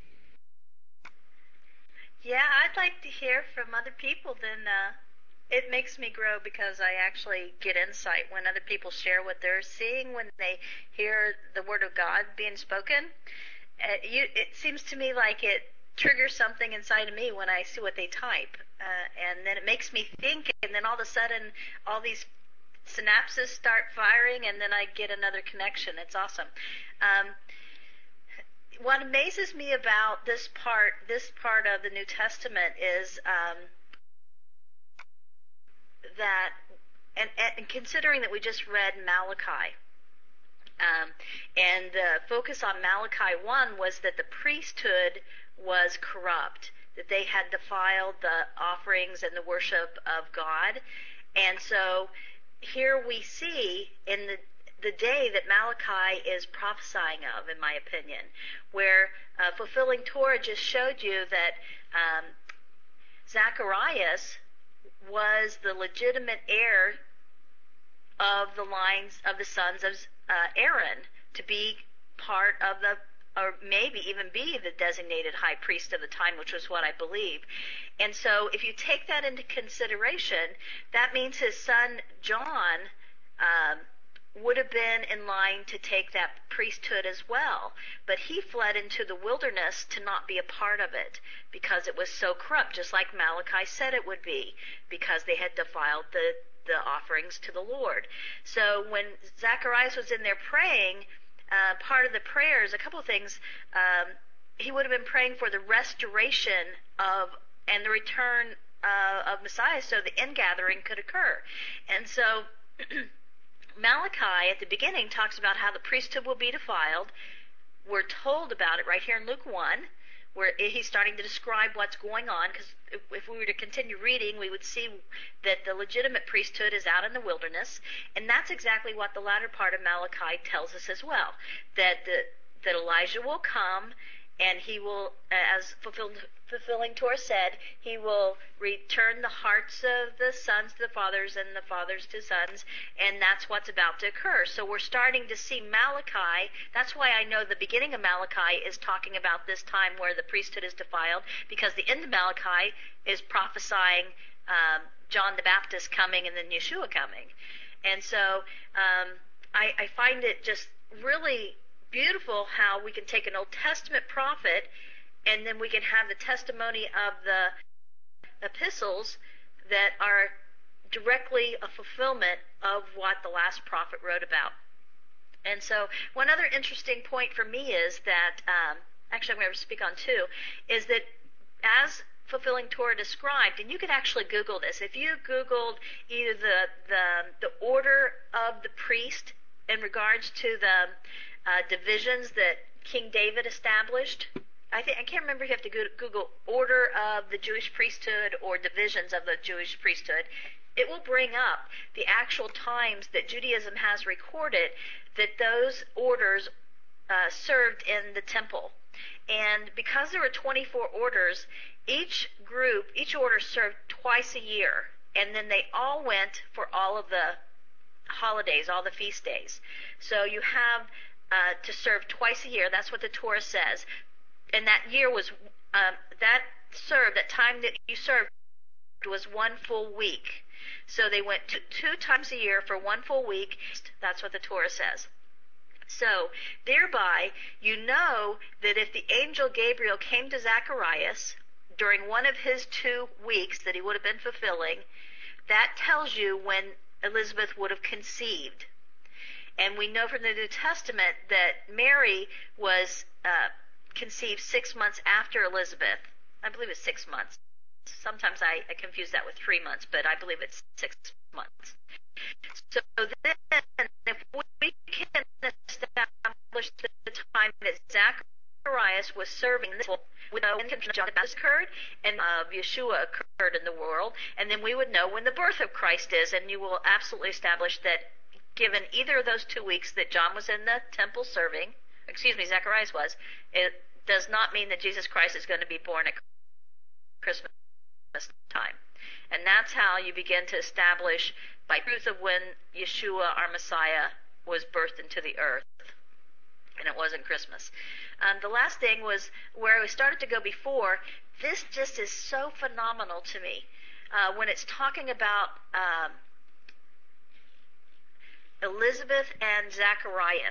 Yeah, I'd like to hear from other people. Then uh, it makes me grow because I actually get insight when other people share what they're seeing when they hear the Word of God being spoken. uh, you, it seems to me like it triggers something inside of me when I see what they type, uh, and then it makes me think, and then all of a sudden, all these synapses start firing, and then I get another connection. It's awesome. Um, what amazes me about this part, this part of the New Testament is um, that, and, and considering that we just read Malachi, um, and the focus on Malachi one was that the priesthood was corrupt, that they had defiled the offerings and the worship of God, and so here we see in the the day that Malachi is prophesying of, in my opinion, where uh, fulfilling Torah just showed you that um, Zacharias was the legitimate heir of the lines of the sons of uh, Aaron to be part of the, or maybe even be the designated high priest of the time, which was what I believe. And so if you take that into consideration, that means his son John um, would have been in line to take that priesthood as well. But he fled into the wilderness to not be a part of it because it was so corrupt, just like Malachi said it would be, because they had defiled the, the offerings to the Lord. So when Zacharias was in there praying, uh, part of the prayers, a couple of things, um, he would have been praying for the restoration of and the return uh, of Messiah so the ingathering could occur. And so Malachi at the beginning talks about how the priesthood will be defiled. We're told about it right here in Luke one, where he's starting to describe what's going on, because if, if we were to continue reading, we would see that the legitimate priesthood is out in the wilderness, and that's exactly what the latter part of Malachi tells us as well, that the, that Elijah will come, and he will, as fulfilled, fulfilling Torah said, he will return the hearts of the sons to the fathers and the fathers to sons, and that's what's about to occur. So we're starting to see Malachi. That's why I know the beginning of Malachi is talking about this time where the priesthood is defiled, because the end of Malachi is prophesying um, John the Baptist coming and then Yeshua coming. And so um, I, I find it just really beautiful how we can take an Old Testament prophet and then we can have the testimony of the epistles that are directly a fulfillment of what the last prophet wrote about. And so one other interesting point for me is that, um, actually I'm going to speak on two, is that as fulfilling Torah described, and you could actually Google this, if you Googled either the, the, the order of the priest in regards to the Uh, divisions that King David established. I think I can't remember if you have to Google order of the Jewish priesthood or divisions of the Jewish priesthood. It will bring up the actual times that Judaism has recorded that those orders uh, served in the temple. And because there were twenty-four orders, each group, each order served twice a year, and then they all went for all of the holidays, all the feast days. So you have Uh, to serve twice a year. That's what the Torah says. And that year was, um, that served, that time that you served was one full week. So they went two, two times a year for one full week. That's what the Torah says. So thereby, you know that if the angel Gabriel came to Zacharias during one of his two weeks that he would have been fulfilling, that tells you when Elizabeth would have conceived. And we know from the New Testament that Mary was uh, conceived six months after Elizabeth. I believe it's six months. Sometimes I, I confuse that with three months, but I believe it's six months. So then, if we can establish the time that Zacharias was serving this with when John the Baptist occurred and uh, Yeshua occurred in the world, and then we would know when the birth of Christ is, and you will absolutely establish that given either of those two weeks that John was in the temple serving, excuse me, Zacharias was, it does not mean that Jesus Christ is going to be born at Christmas time. And that's how you begin to establish by truth of when Yeshua, our Messiah, was birthed into the earth. And it wasn't Christmas. Um, the last thing was where we started to go before. This just is so phenomenal to me. Uh, when it's talking about um, Elizabeth and Zacharias.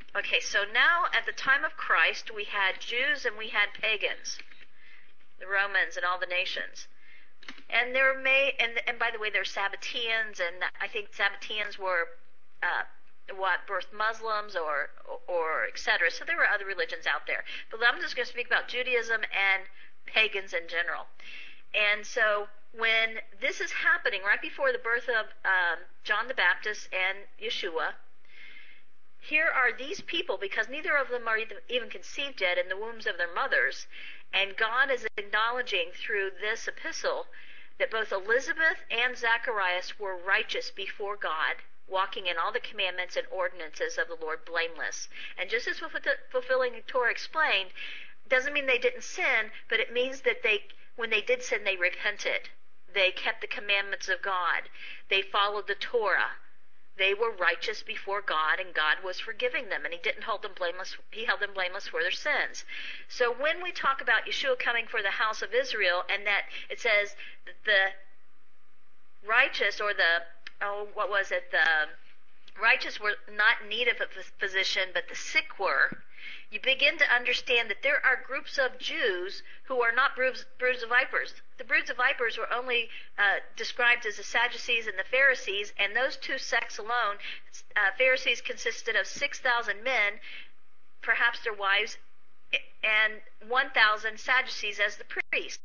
Okay, so now at the time of Christ, we had Jews and we had pagans, the Romans and all the nations. And there may, and, and by the way, there's Sabbateans, and I think Sabbateans were, uh, what, birthed Muslims or, or et cetera. So there were other religions out there. But I'm just going to speak about Judaism and pagans in general. And so when this is happening, right before the birth of um, John the Baptist and Yeshua, here are these people, because neither of them are even conceived yet in the wombs of their mothers, and God is acknowledging through this epistle that both Elizabeth and Zacharias were righteous before God, walking in all the commandments and ordinances of the Lord blameless. And just as fulfilling Torah explained, doesn't mean they didn't sin, but it means that they, when they did sin, they repented. They kept the commandments of God. They followed the Torah. They were righteous before God, and God was forgiving them, and he didn't hold them blameless. He held them blameless for their sins. So when we talk about Yeshua coming for the house of Israel, and that it says that the righteous, or the, oh, what was it, the righteous were not in need of a physician, but the sick were, you begin to understand that there are groups of Jews who are not broods, broods of vipers. The broods of vipers were only uh, described as the Sadducees and the Pharisees, and those two sects alone, uh, Pharisees consisted of six thousand men, perhaps their wives, and one thousand Sadducees as the priests.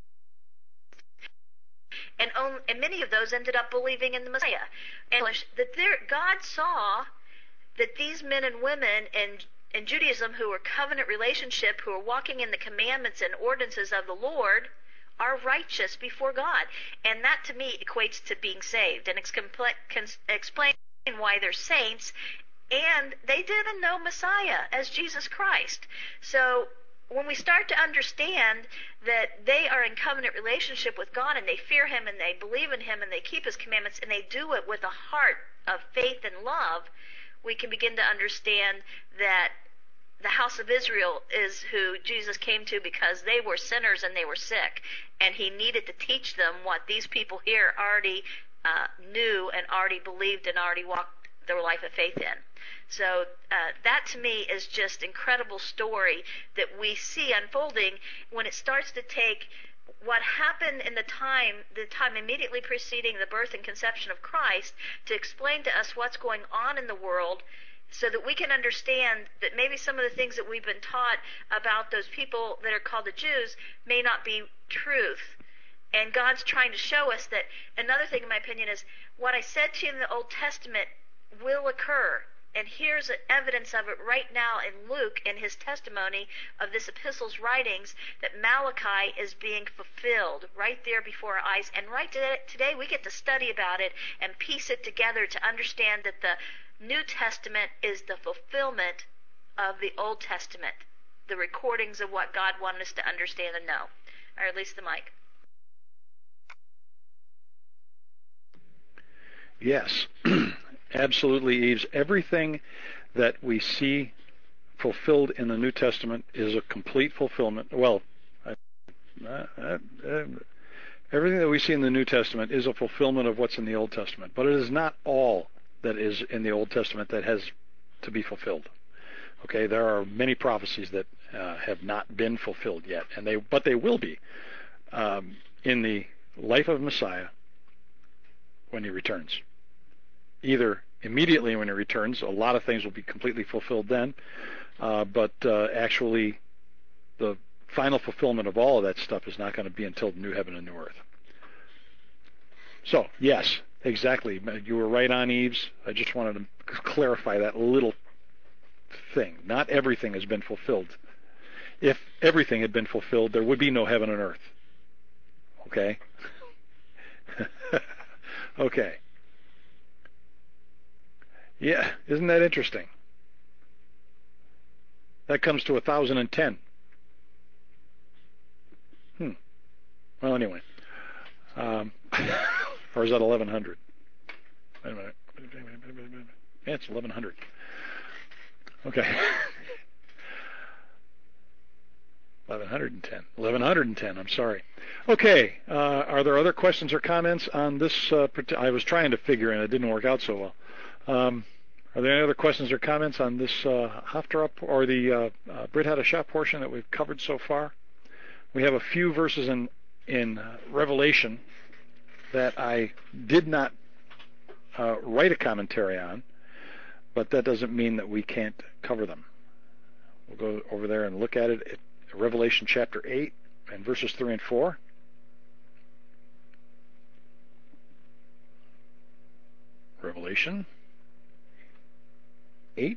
And, on, and many of those ended up believing in the Messiah. And that there, God saw that these men and women in in Judaism who are covenant relationship, who are walking in the commandments and ordinances of the Lord, are righteous before God. And that to me equates to being saved. And it's compl- can explain why they're saints. And they didn't know Messiah as Jesus Christ. So when we start to understand that they are in covenant relationship with God, and they fear him, and they believe in him, and they keep his commandments, and they do it with a heart of faith and love, we can begin to understand that the house of Israel is who Jesus came to, because they were sinners and they were sick, and he needed to teach them what these people here already uh, knew and already believed and already walked their life of faith in. So uh, that to me is just incredible story that we see unfolding when it starts to take what happened in the time, the time immediately preceding the birth and conception of Christ, to explain to us what's going on in the world, so that we can understand that maybe some of the things that we've been taught about those people that are called the Jews may not be truth. And God's trying to show us that. Another thing, in my opinion, is what I said to you in the Old Testament will occur. And here's evidence of it right now in Luke, in his testimony of this epistle's writings, that Malachi is being fulfilled right there before our eyes. And right today we get to study about it and piece it together to understand that the New Testament is the fulfillment of the Old Testament, the recordings of what God wanted us to understand and know. I release the mic. Yes, absolutely, Eves. Everything that we see fulfilled in the New Testament is a complete fulfillment. Well, I, I, I, everything that we see in the New Testament is a fulfillment of what's in the Old Testament, but it is not all that is in the Old Testament that has to be fulfilled. Okay, there are many prophecies that uh, have not been fulfilled yet, and they but they will be um, in the life of Messiah when he returns. Either immediately when he returns, a lot of things will be completely fulfilled then, uh, but uh, actually the final fulfillment of all of that stuff is not going to be until the new heaven and new earth. So, yes, exactly. You were right on, Eves. I just wanted to clarify that little thing. Not everything has been fulfilled. If everything had been fulfilled, there would be no heaven and earth. Okay? Okay. Yeah, isn't that interesting? That comes to one thousand ten. Hmm. Well, anyway. Um, or is that eleven hundred? Wait a minute. Yeah, it's eleven hundred. Okay. eleven ten. eleven ten, I'm sorry. Okay, uh, are there other questions or comments on this? Uh, I was trying to figure, and it didn't work out so well. Um, Are there any other questions or comments on this uh, Haftarah or the uh, uh, Brit Hadashah portion that we've covered so far? We have a few verses in in uh, Revelation that I did not uh, write a commentary on, but that doesn't mean that we can't cover them. We'll go over there and look at it at Revelation chapter eight and verses three and four. Revelation eight,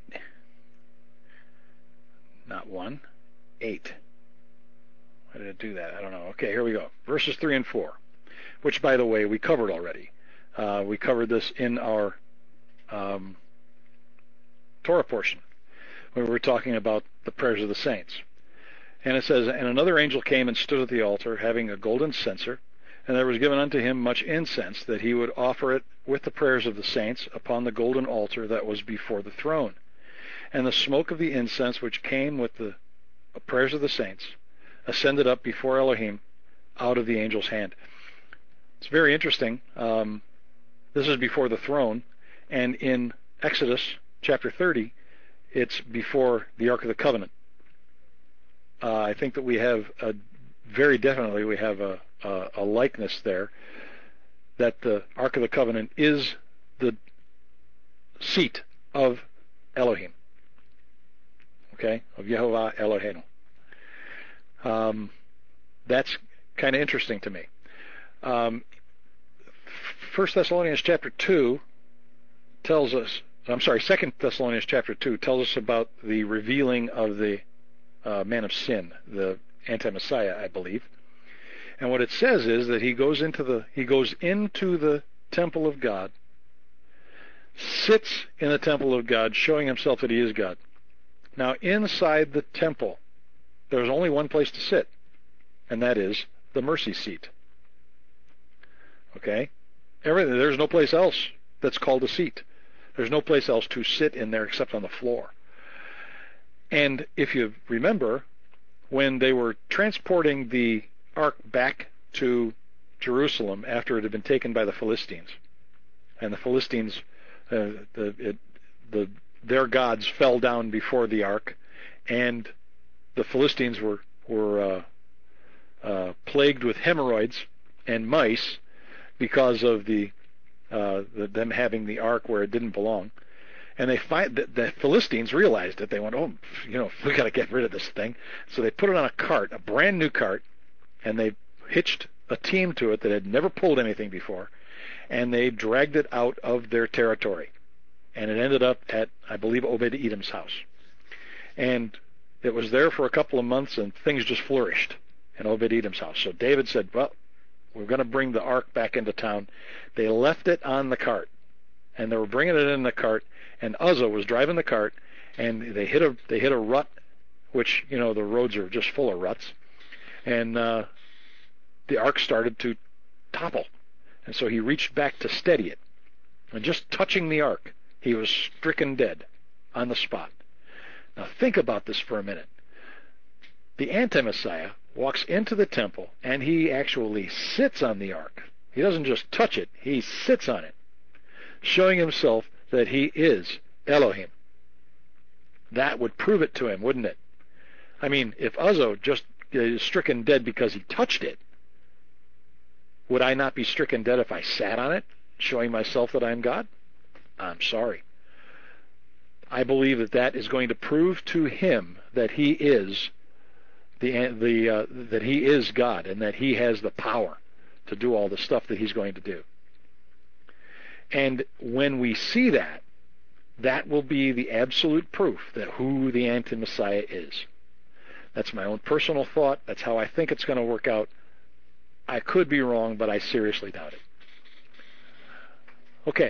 not one, eight. Why did it do that? I don't know. Okay, here we go. Verses three and four, which, by the way, we covered already. Uh, we covered this in our um, Torah portion when we were talking about the prayers of the saints. And it says, "And another angel came and stood at the altar, having a golden censer, and there was given unto him much incense, that he would offer it with the prayers of the saints upon the golden altar that was before the throne. And the smoke of the incense which came with the prayers of the saints ascended up before Elohim out of the angel's hand." It's very interesting. Um, this is before the throne, and in Exodus chapter thirty, it's before the Ark of the Covenant. Uh, I think that we have a, very definitely we have a, a, a likeness there, that the Ark of the Covenant is the seat of Elohim, okay, of Yehovah Eloheinu. Um, that's kind of interesting to me. Um, First Thessalonians chapter two tells us, I'm sorry, Second Thessalonians chapter two tells us about the revealing of the uh, man of sin, the anti-Messiah, I believe. And what it says is that he goes into the he goes into the temple of God, sits in the temple of God, showing himself that he is God. Now, inside the temple, there's only one place to sit, and that is the mercy seat. Okay? Everything, there's no place else that's called a seat. There's no place else to sit in there except on the floor. And if you remember, when they were transporting the ark back to Jerusalem after it had been taken by the Philistines, and the Philistines, uh, the, it, the, their gods fell down before the ark, and the Philistines were, were uh, uh, plagued with hemorrhoids and mice, because of the, uh, the them having the ark where it didn't belong. And they find that the Philistines realized it. They went, oh, you know, we got to get rid of this thing. So they put it on a cart, a brand new cart, and they hitched a team to it that had never pulled anything before, and they dragged it out of their territory. And it ended up at, I believe, Obed-Edom's house. And it was there for a couple of months, and things just flourished in Obed-Edom's house. So David said, well, we're going to bring the ark back into town. They left it on the cart, and they were bringing it in the cart, and Uzzah was driving the cart, and they hit a they hit a rut, which, you know, the roads are just full of ruts, and uh, the ark started to topple. And so he reached back to steady it, and just touching the ark, he was stricken dead on the spot. Now think about this for a minute. The anti-Messiah walks into the temple, and he actually sits on the ark. He doesn't just touch it, he sits on it, showing himself that he is Elohim. That would prove it to him, wouldn't it? I mean, if Uzzah just is stricken dead because he touched it, would I not be stricken dead if I sat on it, showing myself that I'm God? I'm sorry. I believe that that is going to prove to him that he is the the uh, that he is God, and that he has the power to do all the stuff that he's going to do. And when we see that, that will be the absolute proof that who the anti-Messiah is. That's my own personal thought. That's how I think it's going to work out. I could be wrong, but I seriously doubt it. Okay.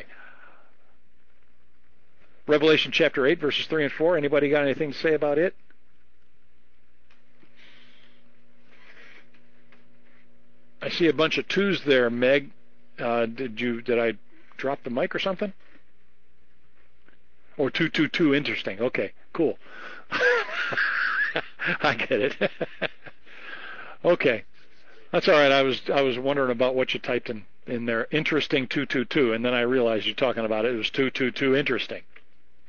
Revelation chapter eight, verses three and four. Anybody got anything to say about it? I see a bunch of twos there, Meg. Uh, did you? Did I drop the mic or something? Or two, two, two. Interesting. Okay, cool. I get it. Okay, that's all right. I was I was wondering about what you typed in in there. Interesting two, two, two, and then I realized you're talking about it. It was two, two, two. Interesting.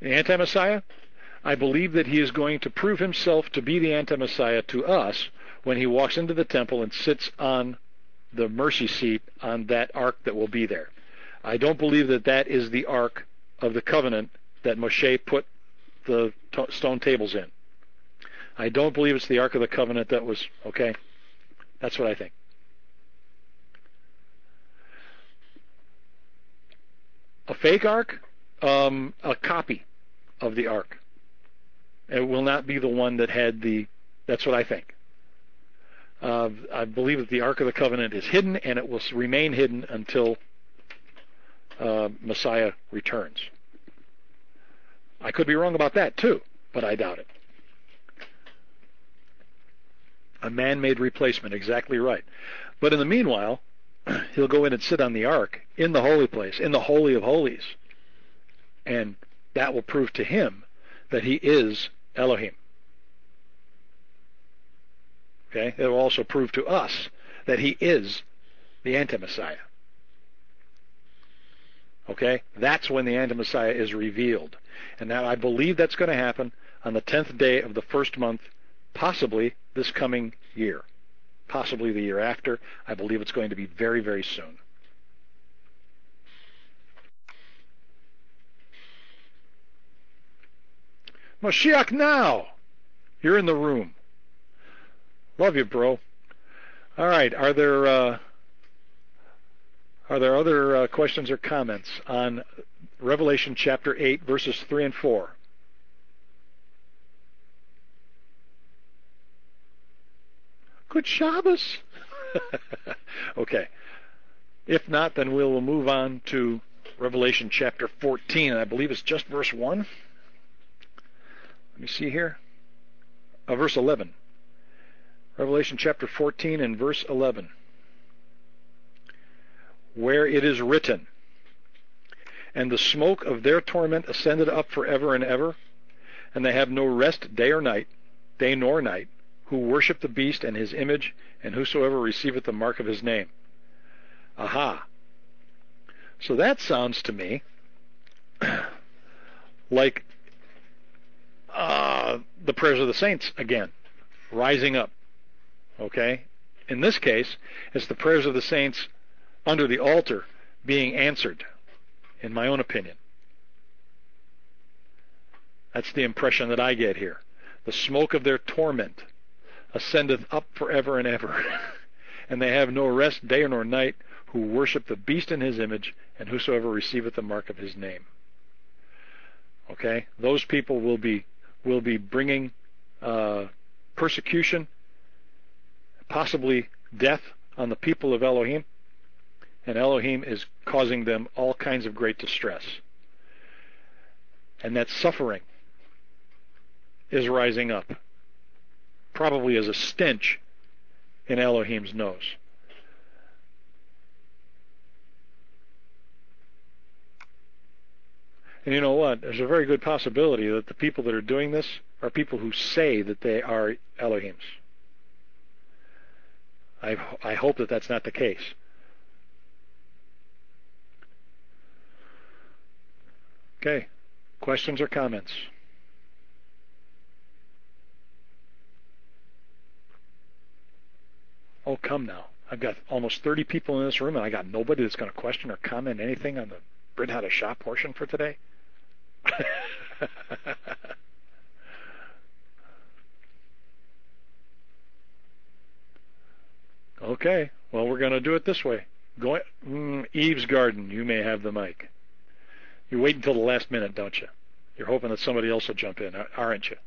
the anti-Messiah, I believe that he is going to prove himself to be the anti-Messiah to us when he walks into the temple and sits on the mercy seat on that ark that will be there. I don't believe that that is the ark of the covenant that Moshe put the t- stone tables in. I don't believe it's the ark of the covenant that was, okay? That's what I think. A fake ark, um, a copy of the ark. It will not be the one that had the, that's what I think. Uh, I believe that the Ark of the Covenant is hidden, and it will remain hidden until uh, Messiah returns. I could be wrong about that too, but I doubt it. A man-made replacement, exactly right. But in the meanwhile, he'll go in and sit on the ark in the holy place, in the Holy of Holies, and that will prove to him that he is Elohim. Okay? It will also prove to us that he is the anti-Messiah. Okay? That's when the anti-Messiah is revealed. And now I believe that's going to happen on the tenth day of the first month, possibly this coming year. Possibly the year after. I believe it's going to be very, very soon. Mashiach now! You're in the room. Love you, bro. All right. Are there uh, are there other uh, questions or comments on Revelation chapter eight, verses three and four? Good Shabbos. Okay. If not, then we'll move on to Revelation chapter fourteen, and I believe it's just verse one. Let me see here. Uh, verse eleven. Revelation chapter fourteen and verse eleven. Where it is written, "And the smoke of their torment ascended up forever and ever, and they have no rest day or night, day nor night, who worship the beast and his image, and whosoever receiveth the mark of his name." Aha. So that sounds to me like uh, the prayers of the saints again, rising up. Okay? In this case, it's the prayers of the saints under the altar being answered, in my own opinion. That's the impression that I get here. The smoke of their torment ascendeth up forever and ever, and they have no rest day nor night, who worship the beast in his image, and whosoever receiveth the mark of his name. Okay? Those people will be will be bringing uh, persecution, possibly death, on the people of Elohim, and Elohim is causing them all kinds of great distress. And that suffering is rising up, probably as a stench in Elohim's nose. And you know what? There's a very good possibility that the people that are doing this are people who say that they are Elohims. I, I hope that that's not the case. Okay. Questions or comments? Oh, come now. I've got almost thirty people in this room, and I got nobody that's going to question or comment anything on the Brit How to Shop portion for today? Okay. Well, we're going to do it this way. Go, mm, Eve's Garden, you may have the mic. You wait until the last minute, don't you? You're hoping that somebody else will jump in, aren't you?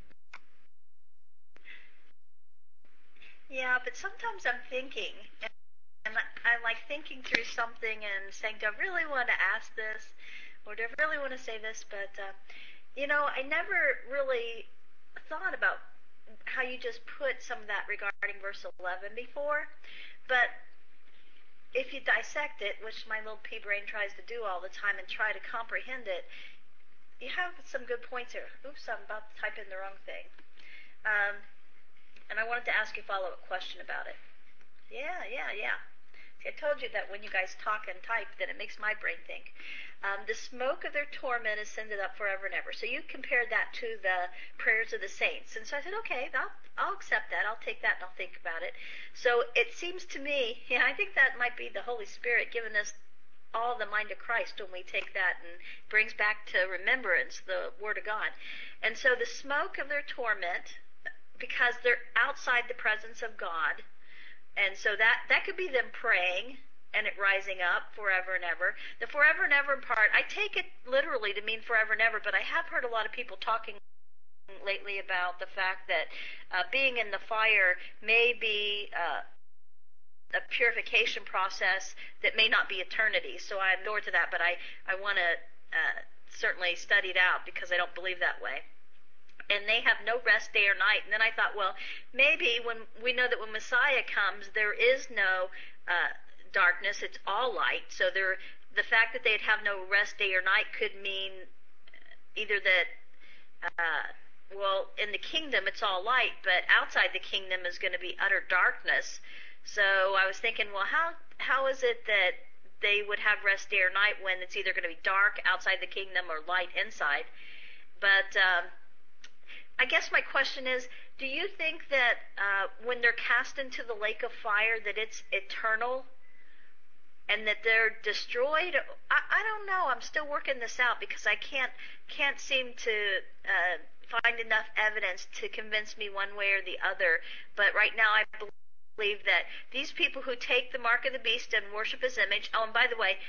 Yeah, but sometimes I'm thinking, and I'm like thinking through something and saying, do I really want to ask this? Or do I really want to say this? But, uh, you know, I never really thought about how you just put some of that regarding verse eleven before. But if you dissect it, which my little pea brain tries to do all the time and try to comprehend it, you have some good points here. Oops, I'm about to type in the wrong thing. Um, and I wanted to ask you a follow-up question about it. Yeah, yeah, yeah. See, I told you that when you guys talk and type, then it makes my brain think. Um, the smoke of their torment is sended up forever and ever. So you compared that to the prayers of the saints. And so I said, okay, I'll, I'll accept that. I'll take that and I'll think about it. So it seems to me, yeah, I think that might be the Holy Spirit giving us all the mind of Christ when we take that and brings back to remembrance the Word of God. And so the smoke of their torment, because they're outside the presence of God, and so that, that could be them praying and it rising up forever and ever. The forever and ever part, I take it literally to mean forever and ever, but I have heard a lot of people talking lately about the fact that uh, being in the fire may be uh, a purification process that may not be eternity. So I'm door to that, but I, I want to uh, certainly study it out because I don't believe that way. And they have no rest day or night. And then I thought, well, maybe when we know that when Messiah comes, there is no uh, darkness, it's all light. So there, the fact that they'd have no rest day or night could mean either that, uh, well, in the kingdom it's all light, but outside the kingdom is going to be utter darkness. So I was thinking, well, how how is it that they would have rest day or night when it's either going to be dark outside the kingdom or light inside? But um, I guess my question is, do you think that uh, when they're cast into the lake of fire that it's eternal and that they're destroyed? I, I don't know. I'm still working this out because I can't can't seem to uh, find enough evidence to convince me one way or the other. But right now I believe that these people who take the mark of the beast and worship his image, oh, and by the way,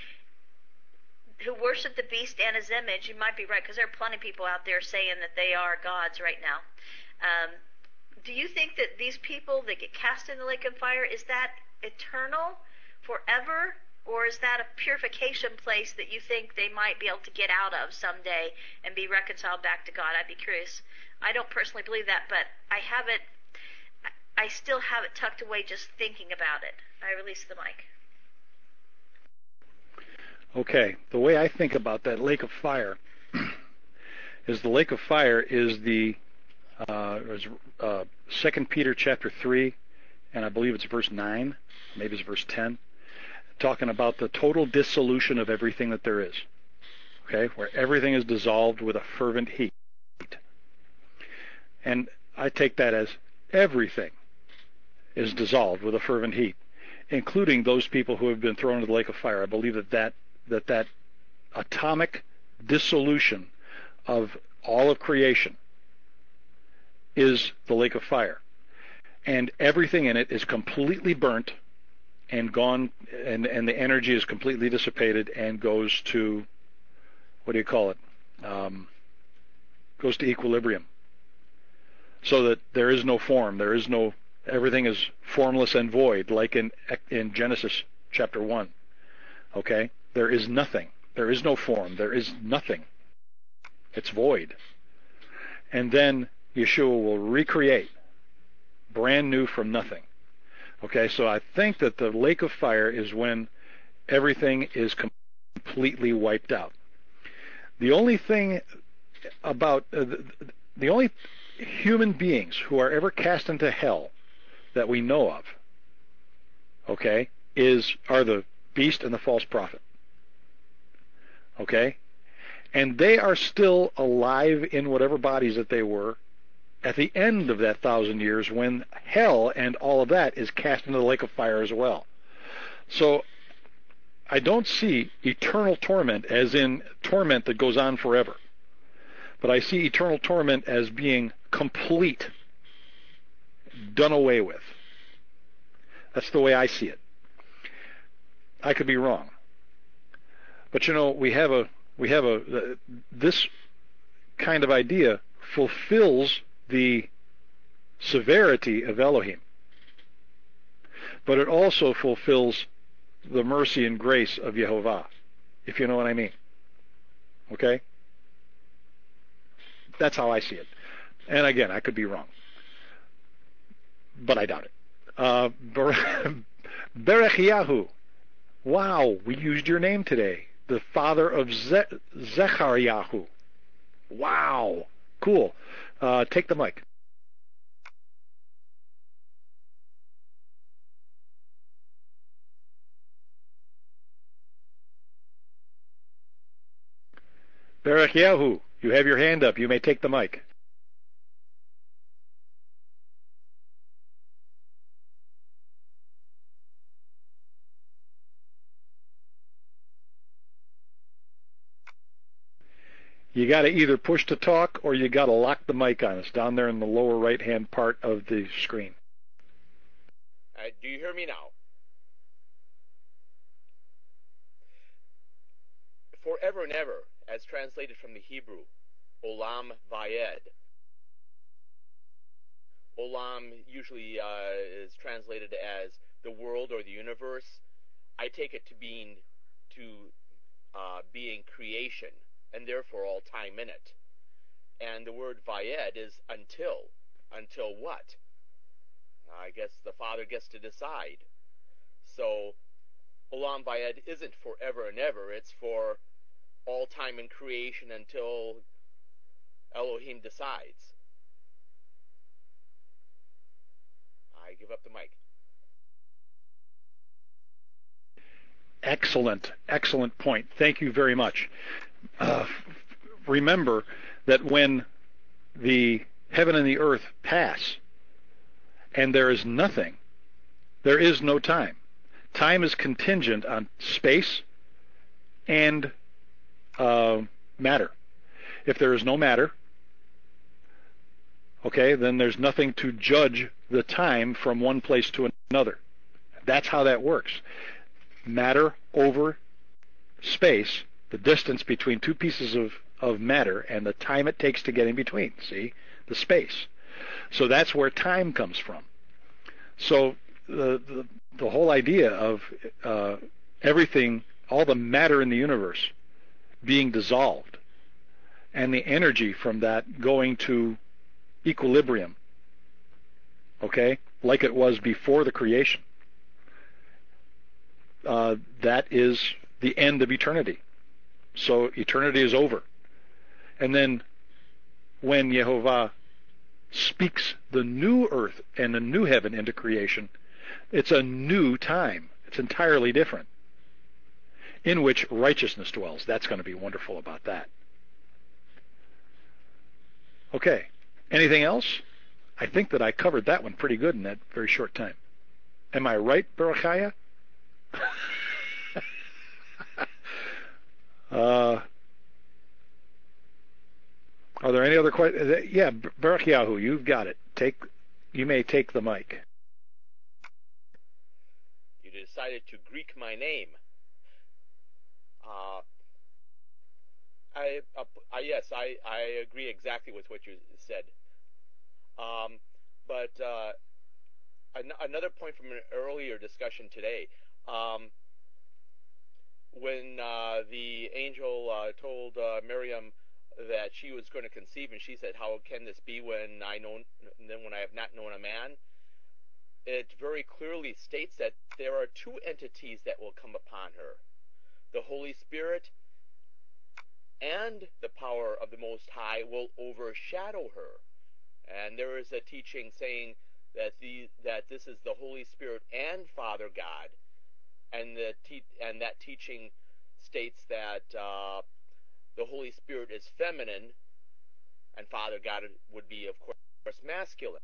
who worship the beast and his image, you might be right, because there are plenty of people out there saying that they are gods right now. Um, do you think that these people that get cast in the lake of fire, is that eternal, forever, or is that a purification place that you think they might be able to get out of someday and be reconciled back to God? I'd be curious. I don't personally believe that, but I have it, I still have it tucked away just thinking about it. I release the mic. Okay, the way I think about that lake of fire is the lake of fire is the uh, is, uh, Second Peter chapter three, and I believe it's verse nine, maybe it's verse ten, talking about the total dissolution of everything that there is. Okay, where everything is dissolved with a fervent heat, and I take that as everything is dissolved with a fervent heat, including those people who have been thrown into the lake of fire. I believe that that that that atomic dissolution of all of creation is the lake of fire, and everything in it is completely burnt and gone, and and the energy is completely dissipated and goes to, what do you call it, um, goes to equilibrium, so that there is no form, there is no, everything is formless and void, like in in Genesis chapter one. Okay? There is nothing. There is no form. There is nothing. It's void. And then Yeshua will recreate, brand new from nothing. Okay, so I think that the lake of fire is when everything is completely wiped out. The only thing about, uh, the, the only human beings who are ever cast into hell that we know of, okay, is are the beast and the false prophet. Okay? And they are still alive in whatever bodies that they were at the end of that thousand years, when hell and all of that is cast into the lake of fire as well. So I don't see eternal torment as in torment that goes on forever. But I see eternal torment as being complete, done away with. That's the way I see it. I could be wrong. But you know, we have a we have a this kind of idea fulfills the severity of Elohim, but it also fulfills the mercy and grace of Yehovah, if you know what I mean. Okay? That's how I see it. And again, I could be wrong, but I doubt it. Uh, Berechiyahu. Wow, we used your name today. The father of Ze- Zechariah. Wow, cool. Uh, take the mic. Berechiahu, you have your hand up. You may take the mic. You got to either push to talk or you got to lock the mic on. It's down there in the lower right-hand part of the screen. Uh, do you hear me now? Forever and ever, as translated from the Hebrew, Olam Vayed. Olam usually uh, is translated as the world or the universe. I take it to being to uh, being creation, and therefore all time in it. And the word Vayed is until. Until what? I guess the Father gets to decide. So Olam Vayed isn't forever and ever. It's for all time in creation until Elohim decides. I give up the mic. Excellent, excellent point. Thank you very much. Uh, remember that when the heaven and the earth pass and there is nothing, there is no time. Time is contingent on space and uh, matter. If there is no matter, okay, then there's nothing to judge the time from one place to another. That's how that works. Matter over space, the distance between two pieces of, of matter and the time it takes to get in between, see, the space. So that's where time comes from. So the the, the whole idea of uh, everything, all the matter in the universe being dissolved and the energy from that going to equilibrium, okay, like it was before the creation, uh, that is the end of eternity. So eternity is over. And then when Yehovah speaks the new earth and the new heaven into creation, it's a new time. It's entirely different, in which righteousness dwells. That's going to be wonderful about that. Okay. Anything else? I think that I covered that one pretty good in that very short time. Am I right, Berechiah? uh, are there any other questions? Yeah, Berechiahu, you've got it. Take, you may take the mic. You decided to Greek my name. Uh, I, uh, I yes, I, I agree exactly with what you said. Um, but uh, an- another point from an earlier discussion today, um, when uh, the angel uh, told uh, Miriam that she was going to conceive, and she said, "How can this be when I know, when I have not known a man?" It very clearly states that there are two entities that will come upon her: the Holy Spirit and the power of the Most High will overshadow her. And there is a teaching saying that the that this is the Holy Spirit and Father God, and the te- and that teaching states that uh, the Holy Spirit is feminine, and Father God would be, of course, masculine.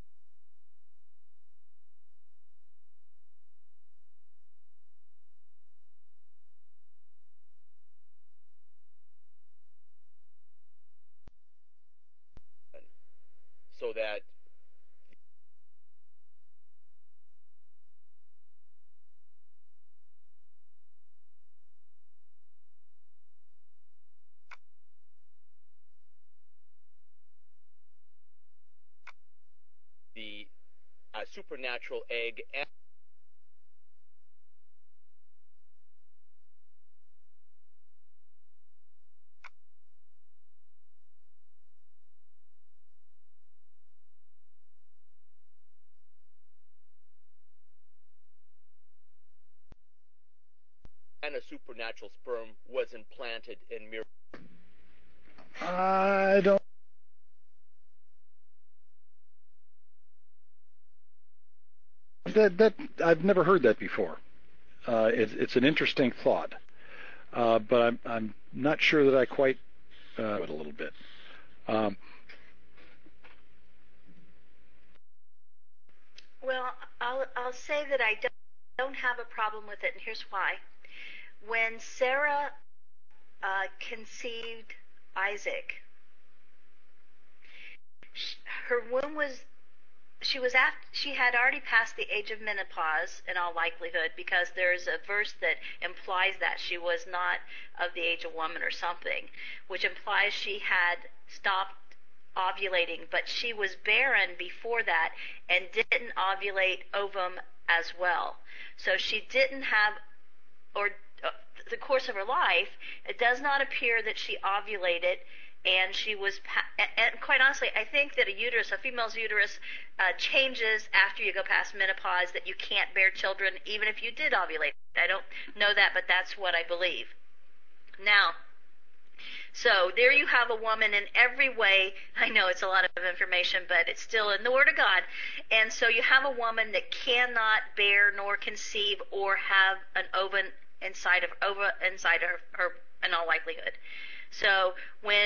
So that the uh, supernatural egg and and a supernatural sperm was implanted in Miriam. I don't. That, that I've never heard that before. Uh, it, it's an interesting thought, uh, but I'm I'm not sure that I quite uh, it a little bit. Um, Well, I'll, I'll say that I don't, don't have a problem with it, and here's why. When Sarah uh, conceived Isaac, her womb was, she was after, she had already passed the age of menopause in all likelihood, because there's a verse that implies that she was not of the age of woman or something, which implies she had stopped ovulating, but she was barren before that and didn't ovulate ovum as well. So she didn't have, or uh, the course of her life, it does not appear that she ovulated, and she was, and, and quite honestly, I think that a uterus, a female's uterus, uh, changes after you go past menopause, that you can't bear children even if you did ovulate. I don't know that, but that's what I believe. Now, so there you have a woman in every way. I know it's a lot of information, but it's still in the Word of God. And so you have a woman that cannot bear nor conceive or have an ovum inside of ova inside of her, her in all likelihood. So when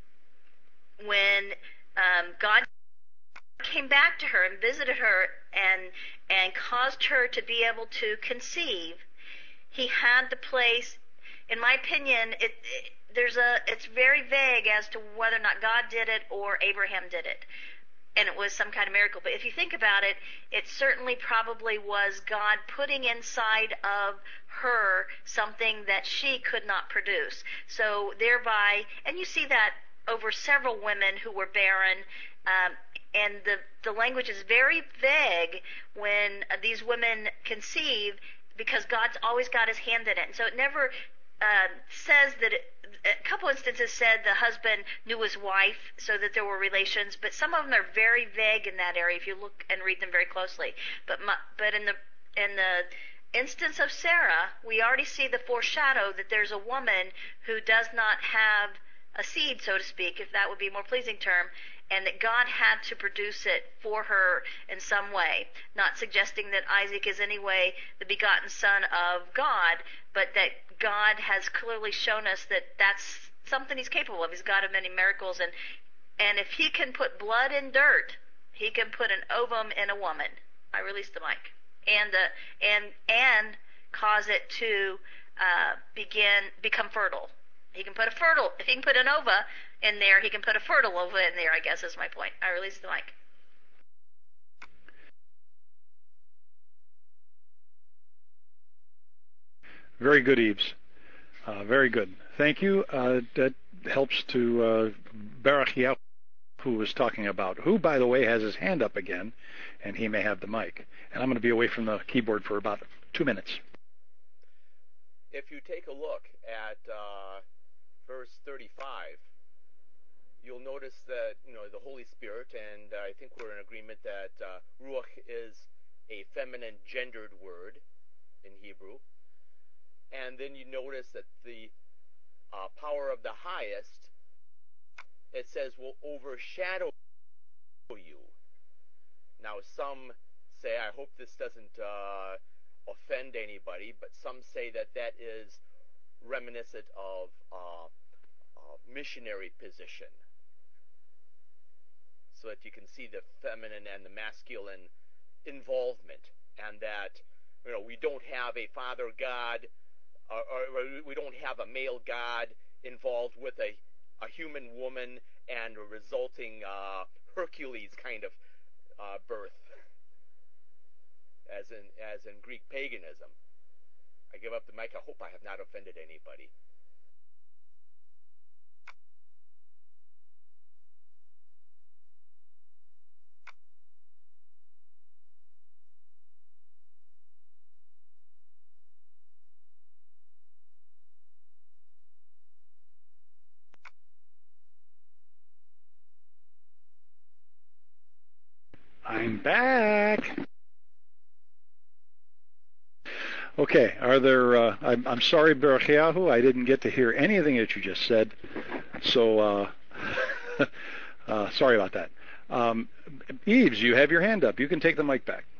when um, God came back to her and visited her and and caused her to be able to conceive, He had to place, in my opinion, it, it there's a it's very vague as to whether or not God did it or Abraham did it, and it was some kind of miracle. But if you think about it, it certainly probably was God putting inside of her something that she could not produce. So thereby, and you see that over several women who were barren, um, and the the language is very vague when these women conceive, because God's always got His hand in it. And so it never uh, says that it, a couple instances said the husband knew his wife, so that there were relations, but some of them are very vague in that area if you look and read them very closely. But my, but in the in the instance of Sarah, we already see the foreshadow that there's a woman who does not have a seed, so to speak, if that would be a more pleasing term, and that God had to produce it for her in some way. Not suggesting that Isaac is any way the begotten son of God, but that God has clearly shown us that that's something He's capable of. He's God of many miracles, and and if He can put blood in dirt, He can put an ovum in a woman. I release the mic. And the and and cause it to uh, begin become fertile. He can put a fertile, if he can put an ova in there, he can put a fertile ova in there, I guess is my point. I release the mic. Very good, Eves. Uh, very good. Thank you. Uh, that helps to uh, Barachiah, who was talking about, who, by the way, has his hand up again, and he may have the mic. And I'm going to be away from the keyboard for about two minutes. If you take a look at uh, verse thirty-five, you'll notice that, you know, the Holy Spirit, and uh, I think we're in agreement that uh, Ruach is a feminine gendered word in Hebrew. And then you notice that the uh, power of the highest, it says, will overshadow you. Now, some say, I hope this doesn't uh, offend anybody, but some say that that is reminiscent of uh, uh, missionary position, so that you can see the feminine and the masculine involvement, and that, you know, we don't have a father God, or, or we don't have a male God involved with a, a human woman and a resulting uh, Hercules kind of uh, birth, as in as in Greek paganism. I give up the mic. I hope I have not offended anybody. I'm back. Okay, are there, uh, I'm, I'm sorry, Barachiahu, I didn't get to hear anything that you just said, so uh, uh, sorry about that. Um, Eves, you have your hand up. You can take the mic back.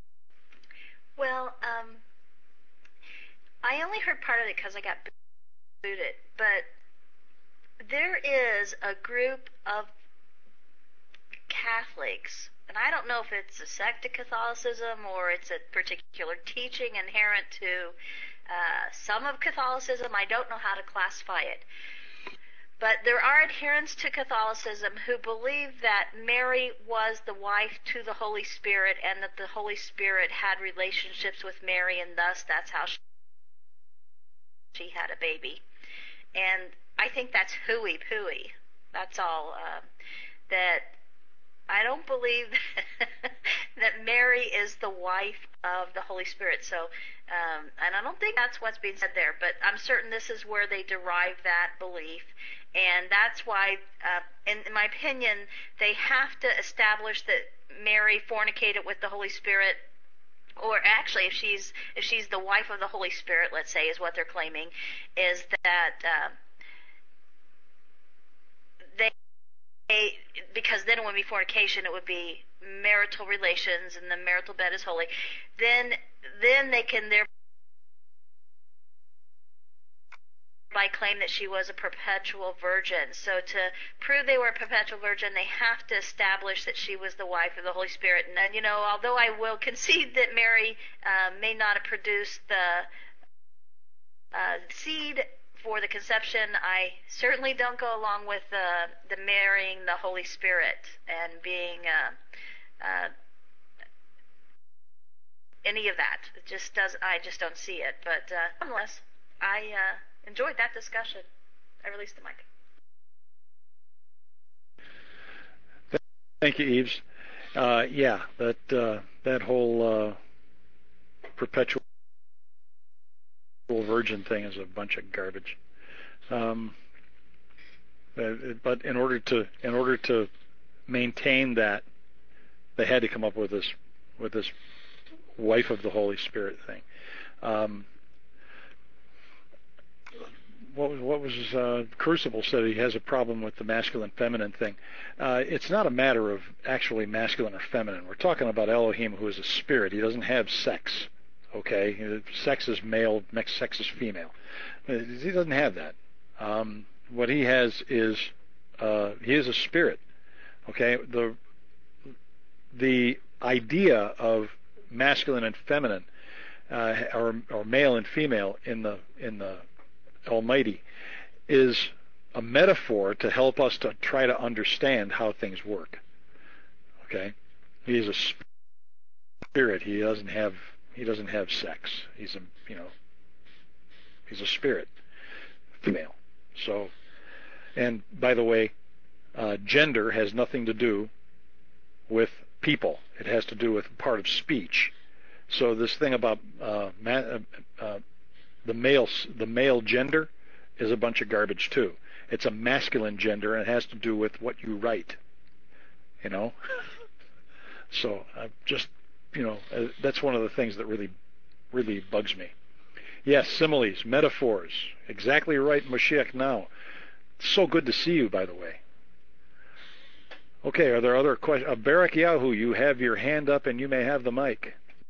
Well, um, I only heard part of it because I got it, but there is a group of Catholics, and I don't know if it's a sect of Catholicism or it's a particular teaching inherent to uh, some of Catholicism. I don't know how to classify it. But there are adherents to Catholicism who believe that Mary was the wife to the Holy Spirit and that the Holy Spirit had relationships with Mary, and thus that's how she had a baby. And I think that's hooey-pooey. That's all. Uh, that I don't believe that Mary is the wife of the Holy Spirit. So, um, and I don't think that's what's being said there, but I'm certain this is where they derive that belief. And that's why, uh, in, in my opinion, they have to establish that Mary fornicated with the Holy Spirit, or actually, if she's if she's the wife of the Holy Spirit, let's say, is what they're claiming, is that uh, they, they, because then it would be fornication, it would be marital relations, and the marital bed is holy. Then, then they can therefore by claim that she was a perpetual virgin. So to prove they were a perpetual virgin, they have to establish that she was the wife of the Holy Spirit. And, you know, although I will concede that Mary uh, may not have produced the uh, seed for the conception, I certainly don't go along with uh, the marrying the Holy Spirit and being uh, uh, any of that. It just does. I just don't see it. But uh, nonetheless, I uh, enjoyed that discussion. I released the mic. Thank you, Eves. Uh, yeah, that uh, that whole uh, perpetual virgin thing is a bunch of garbage. Um, but in order to in order to maintain that, they had to come up with this with this wife of the Holy Spirit thing. Um, What was, what was uh, Crucible said he has a problem with the masculine-feminine thing. Uh, it's not a matter of actually masculine or feminine. We're talking about Elohim, who is a spirit. He doesn't have sex, okay? Sex is male, sex is female. He doesn't have that. Um, what he has is uh, he is a spirit, okay? The the idea of masculine and feminine, uh, or, or male and female in the in the Almighty is a metaphor to help us to try to understand how things work. Okay, he is a spirit. He doesn't have he doesn't have sex. He's a you know he's a spirit, female. So, and by the way, uh, gender has nothing to do with people. It has to do with part of speech. So this thing about uh, ma- uh, uh, The male, the male gender is a bunch of garbage too. It's a masculine gender, and it has to do with what you write. You know, so I just, you know, uh, that's one of the things that really, really bugs me. Yes, similes, metaphors, exactly right, Moshiach. Now, so good to see you, by the way. Okay, are there other questions? Uh, Barak Yahu, you have your hand up, and you may have the mic.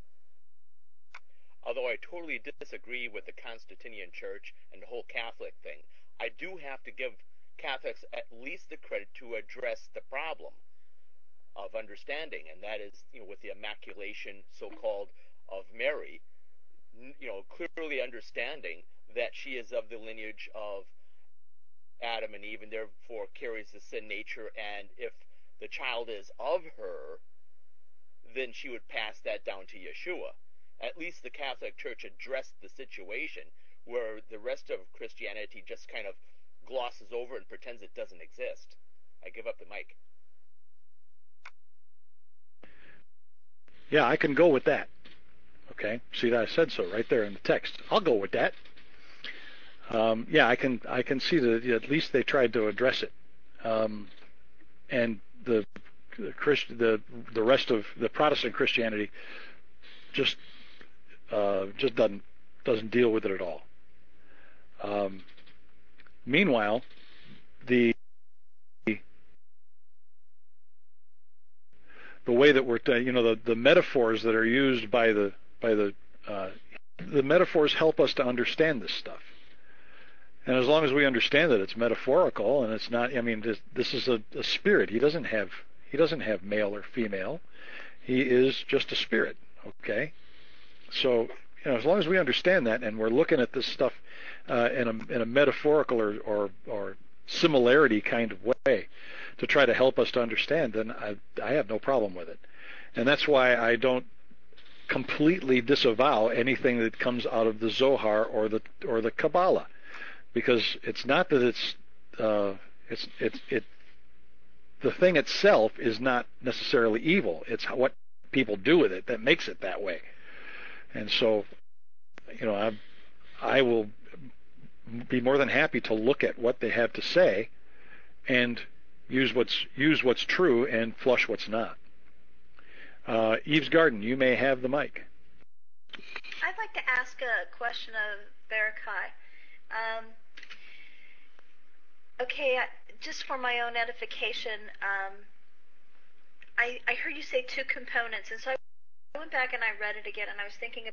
Although I totally disagree with the Constantinian Church and the whole Catholic thing, I do have to give Catholics at least the credit to address the problem of understanding, and that is, you know, with the immaculation, so-called, of Mary, you know, clearly understanding that she is of the lineage of Adam and Eve, and therefore carries the sin nature, and if the child is of her, then she would pass that down to Yeshua. At least the Catholic Church addressed the situation, where the rest of Christianity just kind of glosses over and pretends it doesn't exist. I give up the mic. Yeah, I can go with that. Okay, see that I said so right there in the text. I'll go with that. Um, yeah, I can I can see that at least they tried to address it, um, and the the, Christ, the the rest of the Protestant Christianity just uh, just doesn't doesn't deal with it at all. Um, meanwhile, the the way that we're you know the, the metaphors that are used by the by the uh, the metaphors help us to understand this stuff. And as long as we understand that it's metaphorical and it's not, I mean, this, this is a, a spirit. He doesn't have he doesn't have male or female. He is just a spirit. Okay. So, you know, as long as we understand that and we're looking at this stuff uh, in a in a metaphorical or, or or similarity kind of way to try to help us to understand, then I I have no problem with it. And that's why I don't completely disavow anything that comes out of the Zohar or the or the Kabbalah, because it's not that it's uh, it's it's it the thing itself is not necessarily evil. It's how, what people do with it that makes it that way. And so, you know, I I will be more than happy to look at what they have to say and use what's use what's true and flush what's not. Uh, Eve's Garden, you may have the mic. I'd like to ask a question of Barakai. Um, okay, I, just for my own edification, um, I, I heard you say two components, and so I went back and I read it again, and I was thinking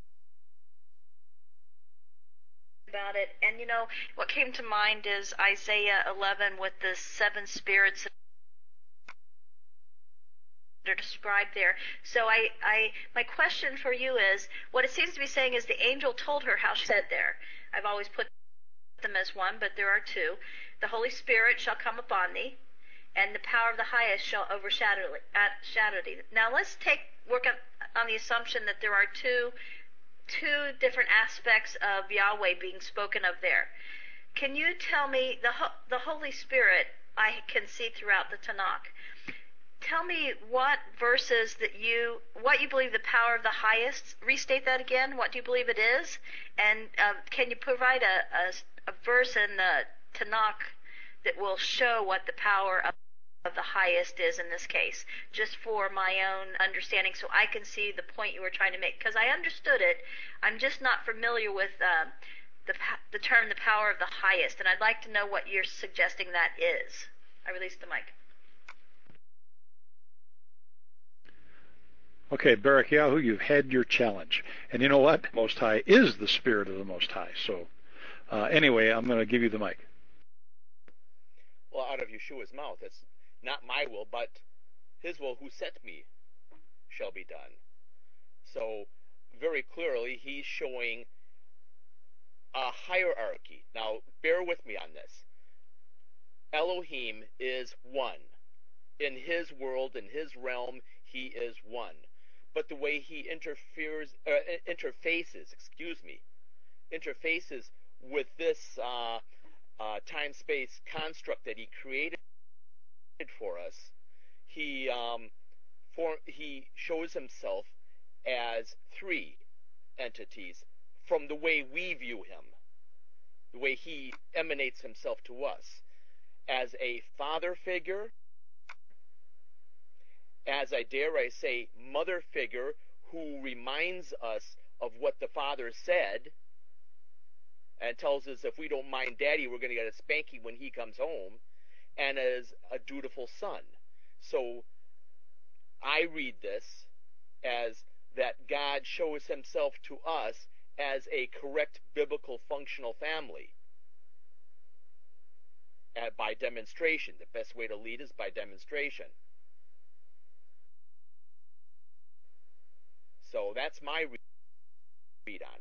about it, and you know, what came to mind is Isaiah eleven with the seven spirits are described there. So I, I, my question for you is, what it seems to be saying is the angel told her how she said there. I've always put them as one, but there are two. The Holy Spirit shall come upon thee, and the power of the highest shall overshadow thee. Now let's take work on, on the assumption that there are two, two different aspects of Yahweh being spoken of there. Can you tell me the the Holy Spirit I can see throughout the Tanakh? Tell me what verses that you, what you believe the power of the highest, restate that again, what do you believe it is? And uh, can you provide a, a, a verse in the Tanakh that will show what the power of, of the highest is in this case, just for my own understanding so I can see the point you were trying to make? Because I understood it, I'm just not familiar with uh, the, the term the power of the highest, and I'd like to know what you're suggesting that is. I release the mic. Okay, Barak Yahu, you've had your challenge. And you know what? Most High is the Spirit of the Most High. So uh, anyway, I'm going to give you the mic. Well, out of Yeshua's mouth, it's not my will, but his will who sent me shall be done. So very clearly, he's showing a hierarchy. Now, bear with me on this. Elohim is one. In his world, in his realm, he is one. But the way he interferes, uh, interfaces, excuse me, interfaces with this uh, uh, time-space construct that he created for us, he um, for, he shows himself as three entities from the way we view him, the way he emanates himself to us, as a father figure, as I dare I say, mother figure who reminds us of what the father said and tells us if we don't mind daddy, we're going to get a spanking when he comes home, and as a dutiful son. So I read this as that God shows himself to us as a correct biblical functional family. Uh, by demonstration. The best way to lead is by demonstration. So that's my read on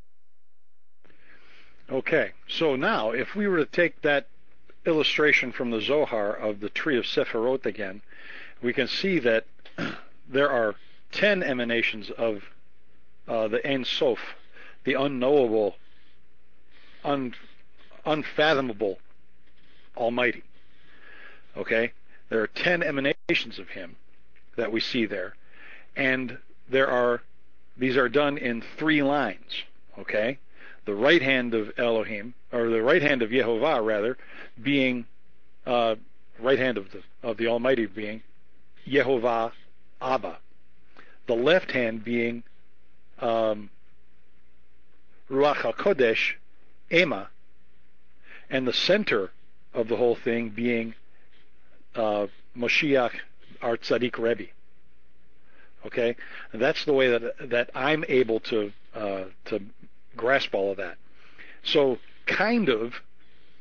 it. Okay, so now if we were to take that illustration from the Zohar of the tree of Sephirot again, we can see that there are ten emanations of uh, the Ein Sof, the unknowable, un, unfathomable Almighty. Okay, there are ten emanations of him that we see there, and there are, these are done in three lines, okay? The right hand of Elohim, or the right hand of Yehovah, rather, being, uh, right hand of the, of the Almighty being Yehovah Abba. The left hand being um, Ruach HaKodesh, Ema, and the center of the whole thing being uh, Moshiach, our Tzaddik Rebbe. Okay, and that's the way that that I'm able to uh, to grasp all of that. So, kind of,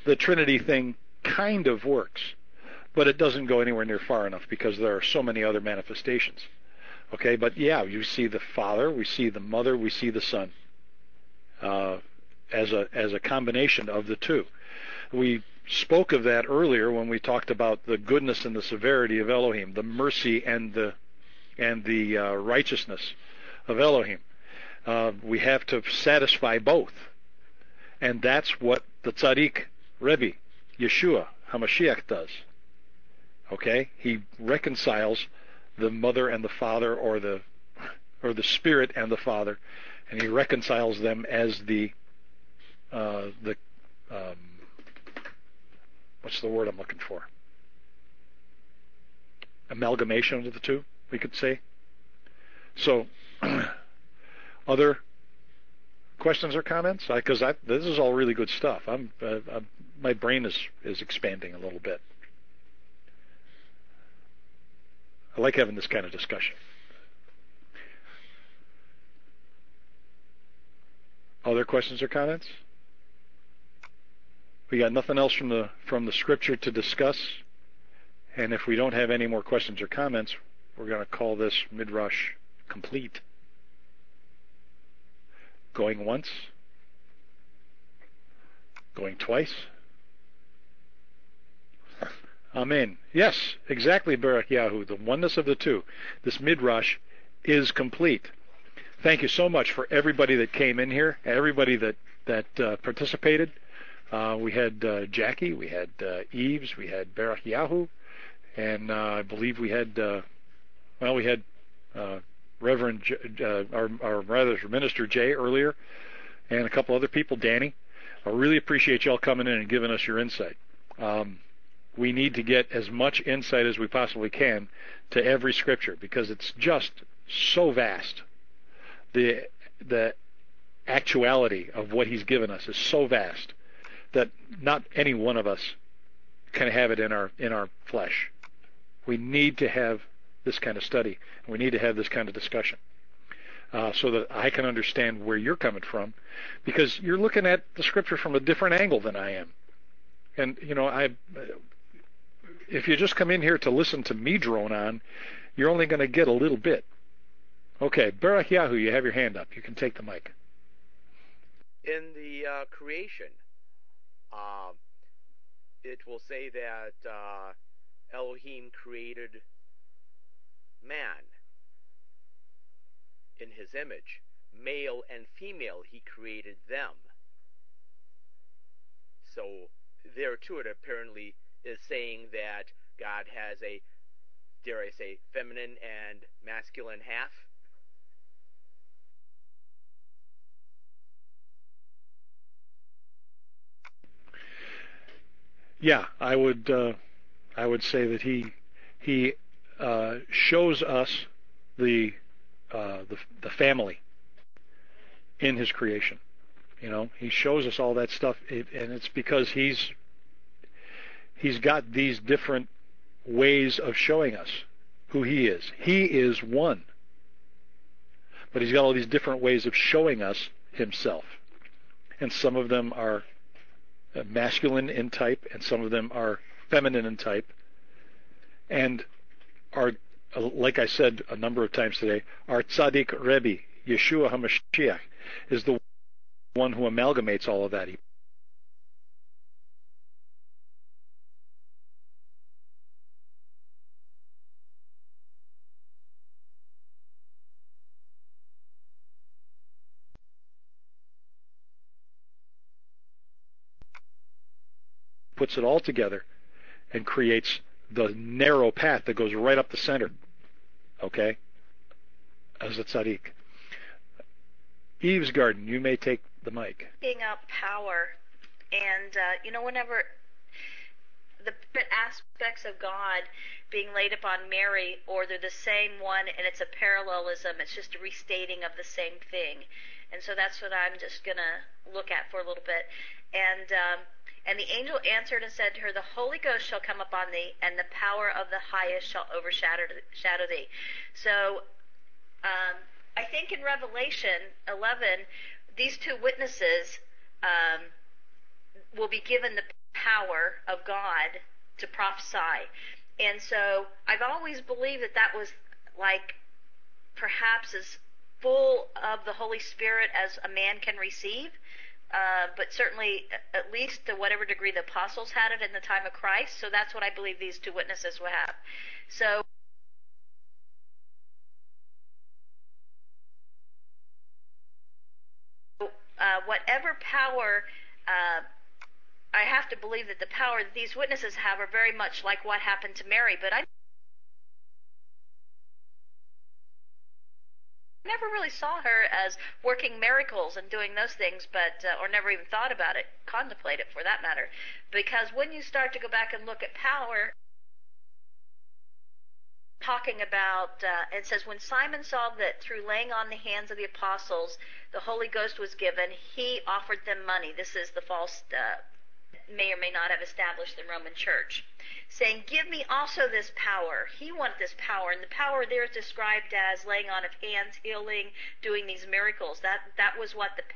the Trinity thing kind of works, but it doesn't go anywhere near far enough because there are so many other manifestations. Okay, but yeah, you see the Father, we see the Mother, we see the Son uh, as a as a combination of the two. We spoke of that earlier when we talked about the goodness and the severity of Elohim, the mercy and the and the uh, righteousness of Elohim. Uh, we have to satisfy both, and that's what the Tzaddik Rebbe, Yeshua HaMashiach, does. Okay, he reconciles the Mother and the Father, or the or the Spirit and the Father, and he reconciles them as the uh, the um, what's the word I'm looking for? Amalgamation of the two, we could say. So, other questions or comments? Because I, I, this is all really good stuff. I'm, uh, I'm my brain is is expanding a little bit. I like having this kind of discussion. Other questions or comments? We got nothing else from the from the scripture to discuss, and if we don't have any more questions or comments, we're going to call this Midrash complete. Going once? Going twice? Amen. Yes, exactly, Barak Yahu. The oneness of the two. This Midrash is complete. Thank you so much for everybody that came in here, everybody that that uh, participated. Uh, we had uh, Jackie, we had uh, Eves, we had Barak Yahu, and uh, I believe we had, uh, well, we had uh, Reverend, J- uh, our, our rather Minister Jay earlier, and a couple other people, Danny. I really appreciate y'all coming in and giving us your insight. Um, we need to get as much insight as we possibly can to every scripture because it's just so vast. The the actuality of what he's given us is so vast that not any one of us can have it in our in our flesh. We need to have this kind of study. We need to have this kind of discussion uh, so that I can understand where you're coming from, because you're looking at the scripture from a different angle than I am. And you know, I if you just come in here to listen to me drone on, you're only going to get a little bit. Okay, Barak Yahu, you have your hand up. You can take the mic. In the uh, creation, uh, it will say that uh, Elohim created man in his image. Male and female, he created them. So there too it apparently is saying that God has a, dare I say, feminine and masculine half. Yeah, I would uh, I would say that he he uh, shows us the, uh, the the family in his creation. You know, he shows us all that stuff, and it's because he's he's got these different ways of showing us who he is. He is one, but he's got all these different ways of showing us himself, and some of them are masculine in type, and some of them are feminine in type, and are, like I said a number of times today, our Tzaddik Rebbe, Yeshua HaMashiach, is the one who amalgamates all of that. He puts it all together and creates the narrow path that goes right up the center, okay, as a tzaddik. Eve's Garden, you may take the mic. Being up power, and uh, you know, whenever the different aspects of God being laid upon Mary, or they're the same one, and it's a parallelism, it's just a restating of the same thing, and so that's what I'm just gonna look at for a little bit. And um, and the angel answered and said to her, the Holy Ghost shall come upon thee, and the power of the highest shall overshadow shadow thee. So um, I think in Revelation eleven, these two witnesses um, will be given the power of God to prophesy. And so I've always believed that that was like perhaps as full of the Holy Spirit as a man can receive. Uh, but certainly, at least to whatever degree the apostles had it in the time of Christ. So that's what I believe these two witnesses will have. So uh, whatever power, uh, I have to believe that the power that these witnesses have are very much like what happened to Mary. But I never really saw her as working miracles and doing those things, but uh, or never even thought about it, contemplate it for that matter. Because when you start to go back and look at power, talking about, uh, it says, when Simon saw that through laying on the hands of the apostles, the Holy Ghost was given, he offered them money. This is the false, uh, may or may not have established the Roman Church, saying, give me also this power. He wanted this power, and the power there is described as laying on of hands, healing, doing these miracles. That that was what the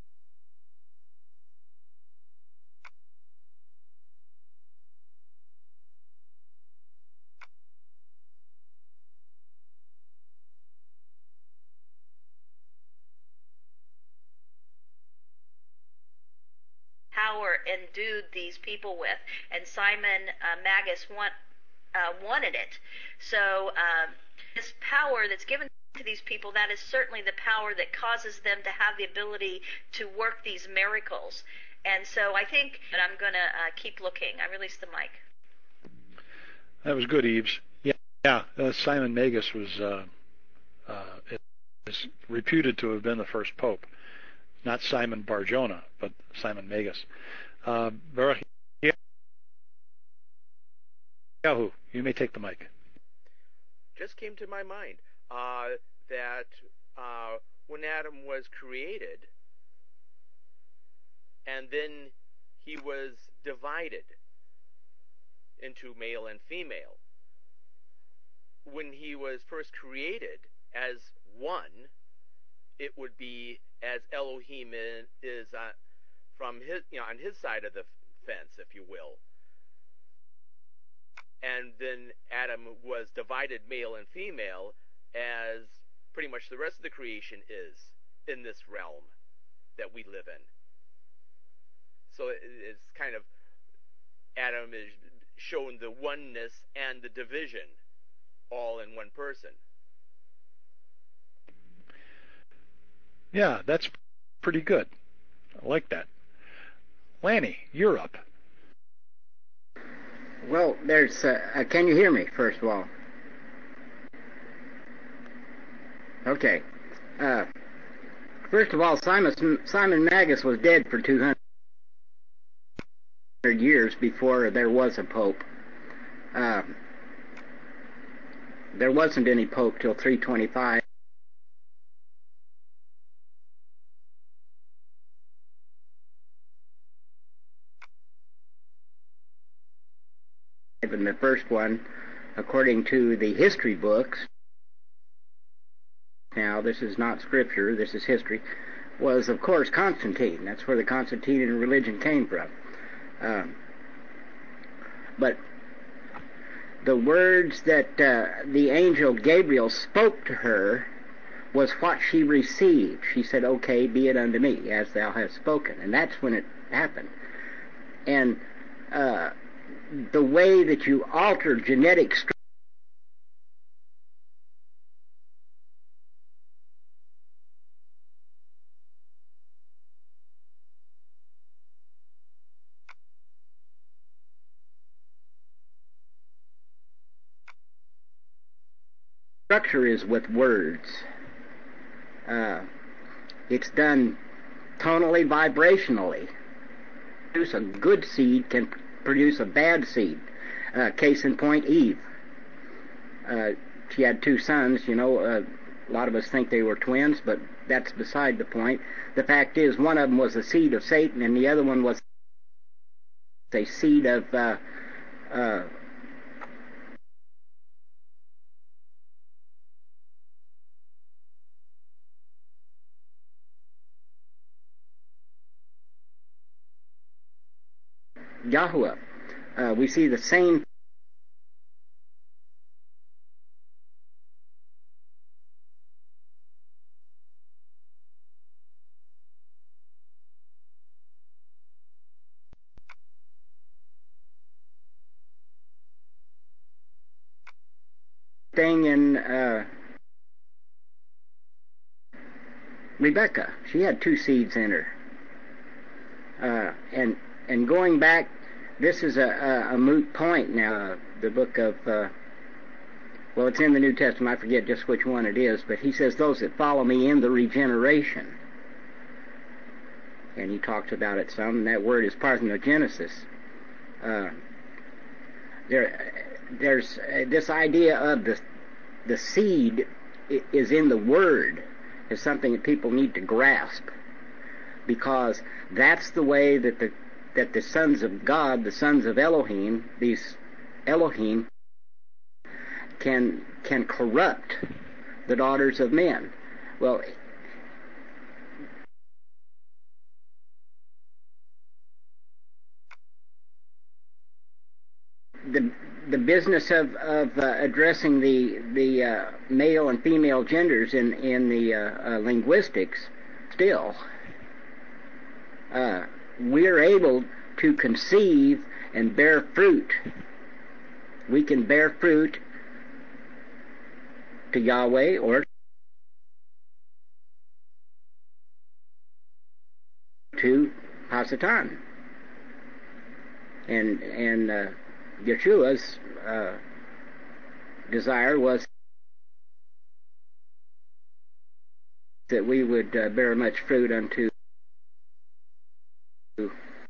power endued these people with, and Simon uh, Magus want, uh, wanted it. So um, this power that's given to these people, that is certainly the power that causes them to have the ability to work these miracles. And so I think that I'm going to uh, keep looking. I release the mic. That was good, Eves. Yeah, yeah. Uh, Simon Magus was uh, uh, is reputed to have been the first pope. Not Simon Barjona, but Simon Magus. Uh, Baruch Yahu, you may take the mic. Just came to my mind uh, that uh, when Adam was created, and then he was divided into male and female. When he was first created as one, it would be as Elohim is uh, from his, you know, on his side of the fence, if you will. And then Adam was divided male and female, as pretty much the rest of the creation is in this realm that we live in. So it's kind of, Adam is shown the oneness and the division all in one person. Yeah, that's pretty good. I like that. Lanny, you're up. Well, there's, uh, uh, can you hear me, first of all? Okay. Uh, first of all, Simon, Simon Magus was dead for two hundred years before there was a pope. Uh, there wasn't any pope till three twenty-five. And the first one, according to the history books, now this is not scripture, this is history, was of course Constantine. That's where the Constantinian religion came from. Uh, but the words that uh, the angel Gabriel spoke to her was what she received. She said, okay, be it unto me, as thou hast spoken. And that's when it happened. And uh, the way that you alter genetic structure structure is with words. Uh, it's done tonally, vibrationally. Produce a good seed can produce a bad seed. Uh, case in point, Eve. Uh, she had two sons, you know. Uh, a lot of us think they were twins, but that's beside the point. The fact is, one of them was a seed of Satan, and the other one was a seed of uh, uh, Yahweh. Uh, we see the same thing in uh, Rebecca. She had two seeds in her. Uh, and and going back, this is a, a, a moot point now. Uh, the book of, uh, well, it's in the New Testament. I forget just which one it is, but he says, those that follow me in the regeneration. And he talks about it some, and that word is parthenogenesis. Uh, there, there's uh, this idea of the the seed is in the word is something that people need to grasp, because that's the way that the that the sons of God, the sons of Elohim, these Elohim, can can corrupt the daughters of men. Well, the the business of of uh, addressing the the uh, male and female genders in in the uh, uh, linguistics, still, uh, we're able to conceive and bear fruit. We can bear fruit to Yahweh or to Hasatan. And and uh, Yeshua's uh, desire was that we would uh, bear much fruit unto the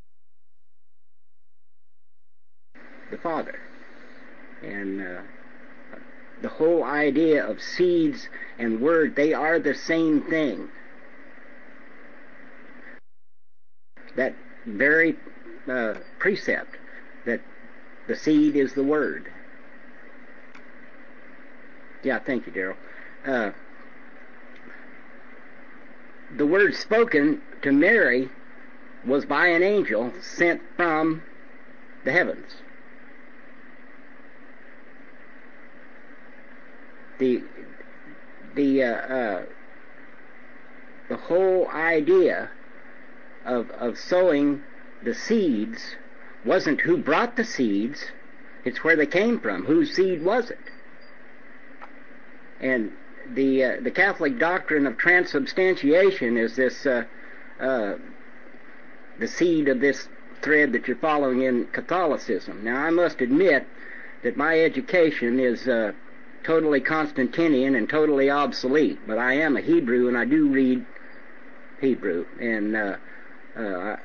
Father. And uh, the whole idea of seeds and word, they are the same thing. That very uh, precept that the seed is the word. Yeah, thank you, Daryl. Uh, the word spoken to Mary was by an angel sent from the heavens. The the uh, uh, the whole idea of of sowing the seeds wasn't who brought the seeds, it's where they came from. Whose seed was it? And the uh, the Catholic doctrine of transubstantiation is this uh, uh, the seed of this thread that you're following in Catholicism. Now, I must admit that my education is uh, totally Constantinian and totally obsolete, but I am a Hebrew and I do read Hebrew, and uh, uh,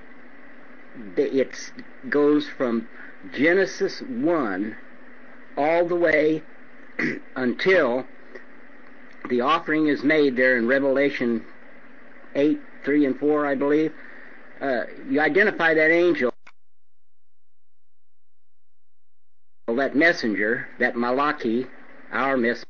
it goes from Genesis one all the way until the offering is made there in Revelation eight, three and four, I believe. Uh, you identify that angel, that messenger, that Malachi, our messenger,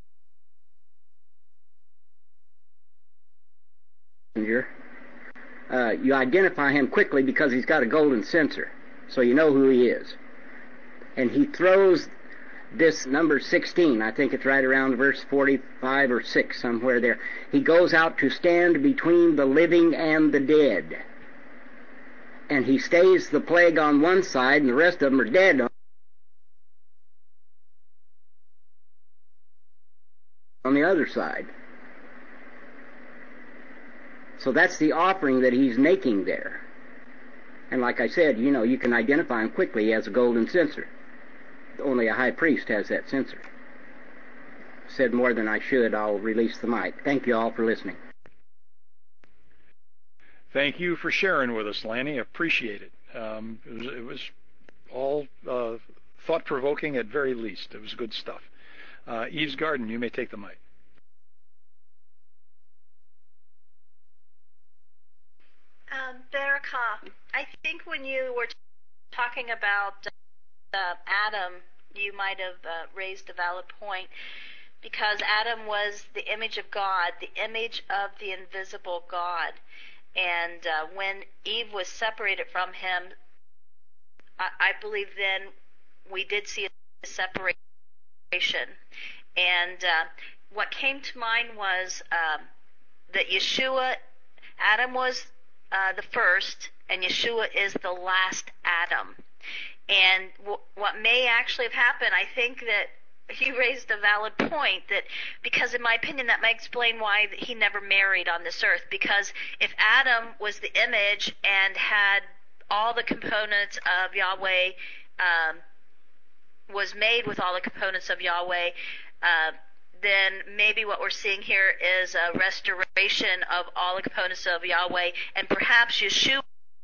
uh, you identify him quickly because he's got a golden censer, so you know who he is. And he throws this number sixteen, I think it's right around verse forty-five or six, somewhere there. He goes out to stand between the living and the dead. And he stays the plague on one side, and the rest of them are dead on the other side. So that's the offering that he's making there. And like I said, you know, you can identify him quickly as a golden censer. Only a high priest has that censer. Said more than I should. I'll release the mic. Thank you all for listening. Thank you for sharing with us, Lanny. Appreciate it. Um, it was, it was all uh, thought-provoking at very least. It was good stuff. Uh, Eve's Garden, you may take the mic. Um, Barakah, I think when you were talking about uh, Adam, you might have uh, raised a valid point, because Adam was the image of God, the image of the invisible God. And uh, when Eve was separated from him, I, I believe then we did see a separation. And uh, what came to mind was um, that Yeshua, Adam was uh, the first, and Yeshua is the last Adam. And w- what may actually have happened, I think that you raised a valid point, that because in my opinion that might explain why he never married on this earth, because if Adam was the image and had all the components of Yahweh, um, was made with all the components of Yahweh, uh, then maybe what we're seeing here is a restoration of all the components of Yahweh, and perhaps Yeshua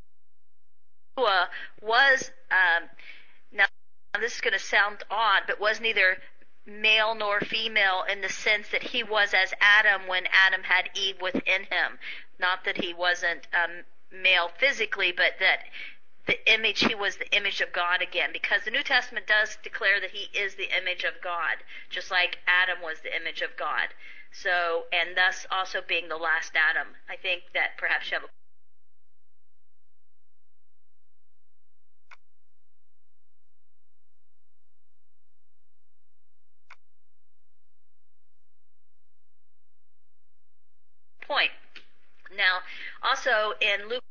was, um, now this is going to sound odd, but was neither male nor female in the sense that he was as Adam when Adam had Eve within him. Not that he wasn't um, male physically, but that the image, he was the image of God again, because the New Testament does declare that he is the image of God, just like Adam was the image of God. So, and thus also being the last Adam. I think that perhaps you have a point. Now, also in Luke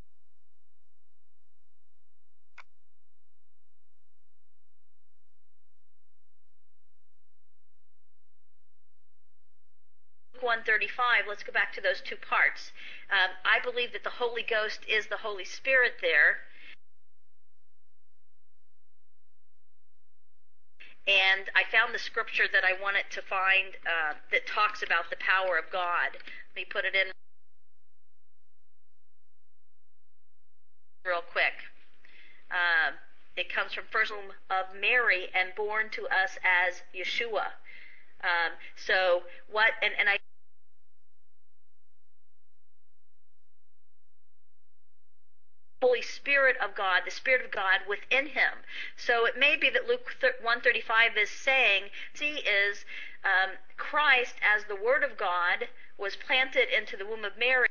one thirty-five, let's go back to those two parts. Um, I believe that the Holy Ghost is the Holy Spirit there. And I found the scripture that I wanted to find uh, that talks about the power of God. Let me put it in real quick. Uh, it comes from First of Mary and born to us as Yeshua. Um, so what, and, and I Holy Spirit of God, the Spirit of God within him. So it may be that Luke one thirty-five is saying, see, is um, Christ as the Word of God was planted into the womb of Mary.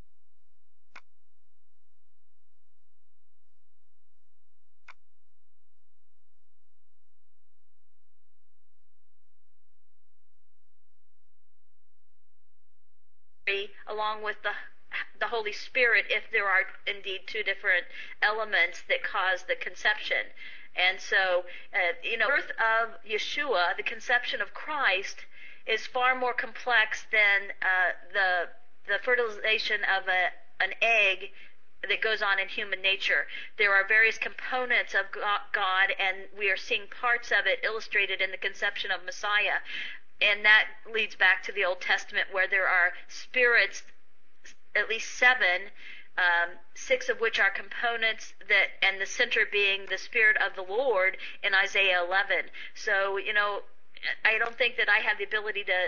Along with the the Holy Spirit, if there are indeed two different elements that cause the conception. And so, uh, you know, the birth of Yeshua, the conception of Christ, is far more complex than uh, the the fertilization of a, an egg that goes on in human nature. There are various components of God, and we are seeing parts of it illustrated in the conception of Messiah. And that leads back to the Old Testament, where there are spirits, at least seven, um, six of which are components that, and the center being the Spirit of the Lord in Isaiah eleven. So, you know, I don't think that I have the ability to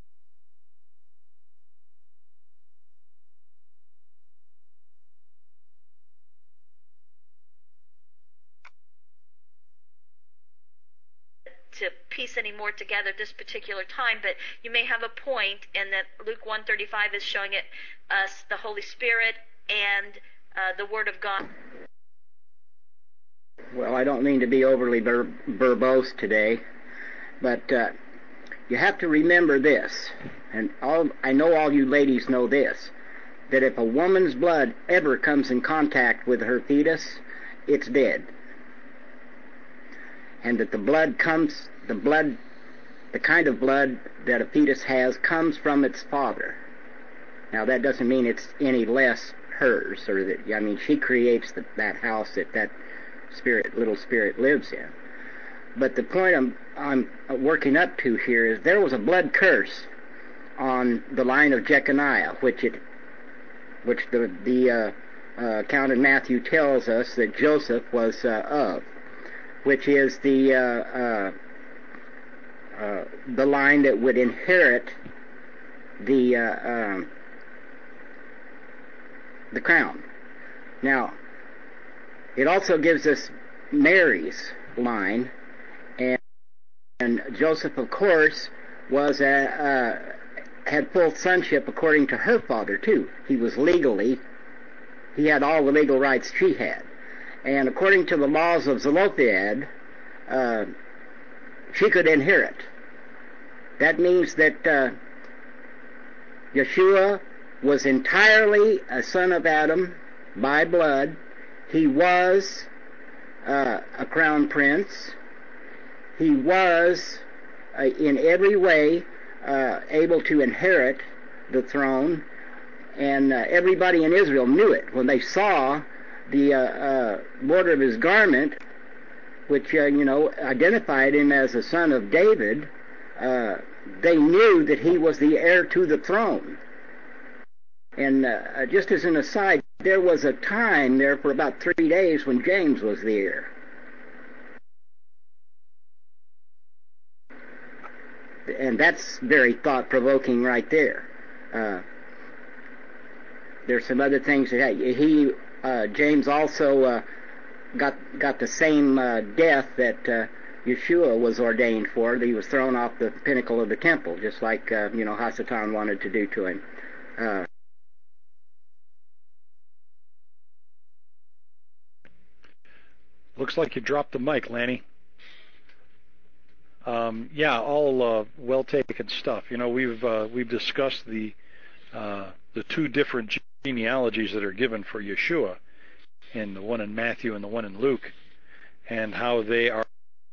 to piece any more together at this particular time, but you may have a point in that Luke one thirty-five is showing it us the Holy Spirit and uh, the Word of God. Well, I don't mean to be overly ver- verbose today, but uh, you have to remember this, and all, I know all you ladies know this, that if a woman's blood ever comes in contact with her fetus, it's dead. And that the blood comes, the blood, the kind of blood that a fetus has comes from its father. Now that doesn't mean it's any less hers, or that, I mean, she creates the, that house that that spirit, little spirit lives in. But the point I'm, I'm working up to here is there was a blood curse on the line of Jeconiah, which it, which the, the uh, uh, account in Matthew tells us that Joseph was uh, of, which is the uh, uh, uh, the line that would inherit the uh, um, the crown. Now, it also gives us Mary's line, and, and Joseph, of course, was a, uh, had full sonship according to her father too. He was legally, he had all the legal rights she had. and according to the laws of Zelophehad, uh, she could inherit. That means that uh, Yeshua was entirely a son of Adam by blood. He was uh, a crown prince. He was uh, in every way uh, able to inherit the throne, and uh, everybody in Israel knew it. When they saw the uh, uh, border of his garment, which, uh, you know, identified him as a son of David, uh, they knew that he was the heir to the throne. And uh, just as an aside, there was a time there for about three days when James was the heir. And that's very thought-provoking right there. Uh, there's some other things that he, uh, James also uh, got got the same uh, death that uh, Yeshua was ordained for. He was thrown off the pinnacle of the temple, just like uh, you know Hasatan wanted to do to him. Uh, Looks like you dropped the mic, Lanny. Um, yeah, all uh, well taken stuff. You know, we've uh, we've discussed the uh, the two different genealogies that are given for Yeshua, in the one in Matthew and the one in Luke, and how they are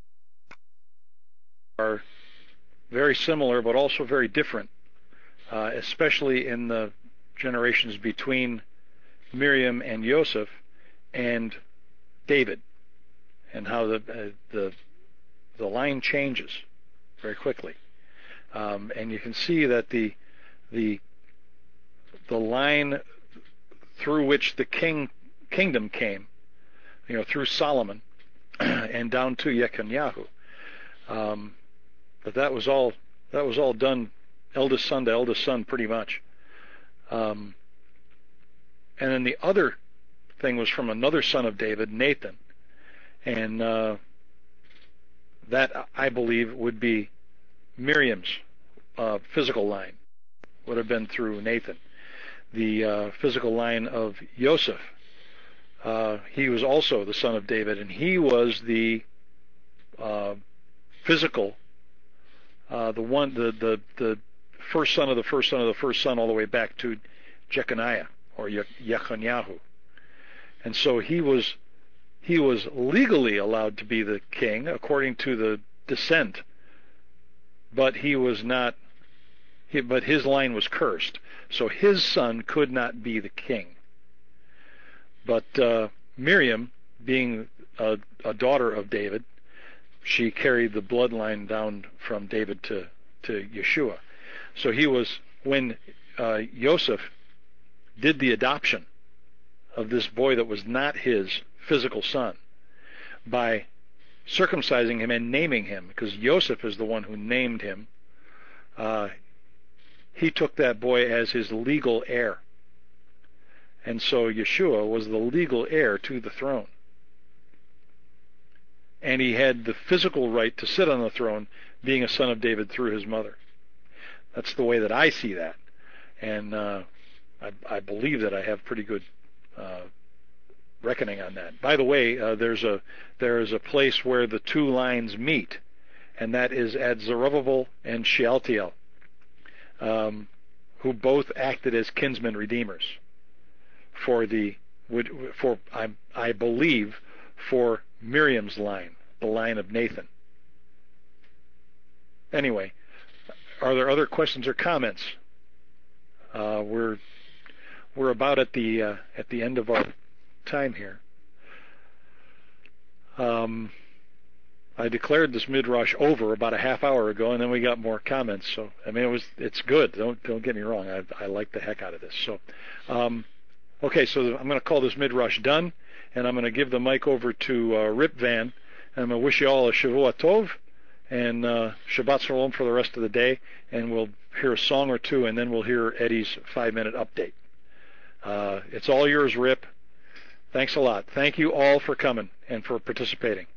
are very similar but also very different, uh, especially in the generations between Miriam and Joseph and David, and how the uh, the the line changes very quickly, um, and you can see that the the the line through which the king kingdom came, you know, through Solomon and down to Yechanyahu, um, but that was all that was all done eldest son to eldest son pretty much, um, and then the other thing was from another son of David, Nathan, and uh, that, I believe, would be Miriam's uh, physical line, would have been through Nathan. The uh, physical line of Joseph, uh, he was also the son of David, and he was the uh, physical, uh, the one, the, the the first son of the first son of the first son, all the way back to Jeconiah or Ye- Yechanyahu, and so he was. He was legally allowed to be the king according to the descent, but he was not. He, but his line was cursed, so his son could not be the king. But uh, Miriam, being a, a daughter of David, she carried the bloodline down from David to to Yeshua. So he was, when uh, Joseph did the adoption of this boy that was not his physical son, by circumcising him and naming him, because Joseph is the one who named him, uh, he took that boy as his legal heir. And so Yeshua was the legal heir to the throne. And he had the physical right to sit on the throne, being a son of David through his mother. That's the way that I see that. And uh, I, I believe that I have pretty good uh, reckoning on that. By the way, uh, there's a there is a place where the two lines meet, and that is at Zerubbabel and Shealtiel, um, who both acted as kinsmen redeemers for the would for I I believe for Miriam's line, the line of Nathan. Anyway, are there other questions or comments? Uh, we're we're about at the uh, at the end of our time here. Um, I declared this midrash over about a half hour ago, and then we got more comments. So I mean, it was it's good. Don't don't get me wrong. I I like the heck out of this. So, um, okay. So I'm going to call this midrash done, and I'm going to give the mic over to uh, Rip Van, and I'm going to wish you all a Shavua Tov and uh, Shabbat Shalom for the rest of the day, and we'll hear a song or two, and then we'll hear Eddie's five-minute update. Uh, it's all yours, Rip. Thanks a lot. Thank you all for coming and for participating.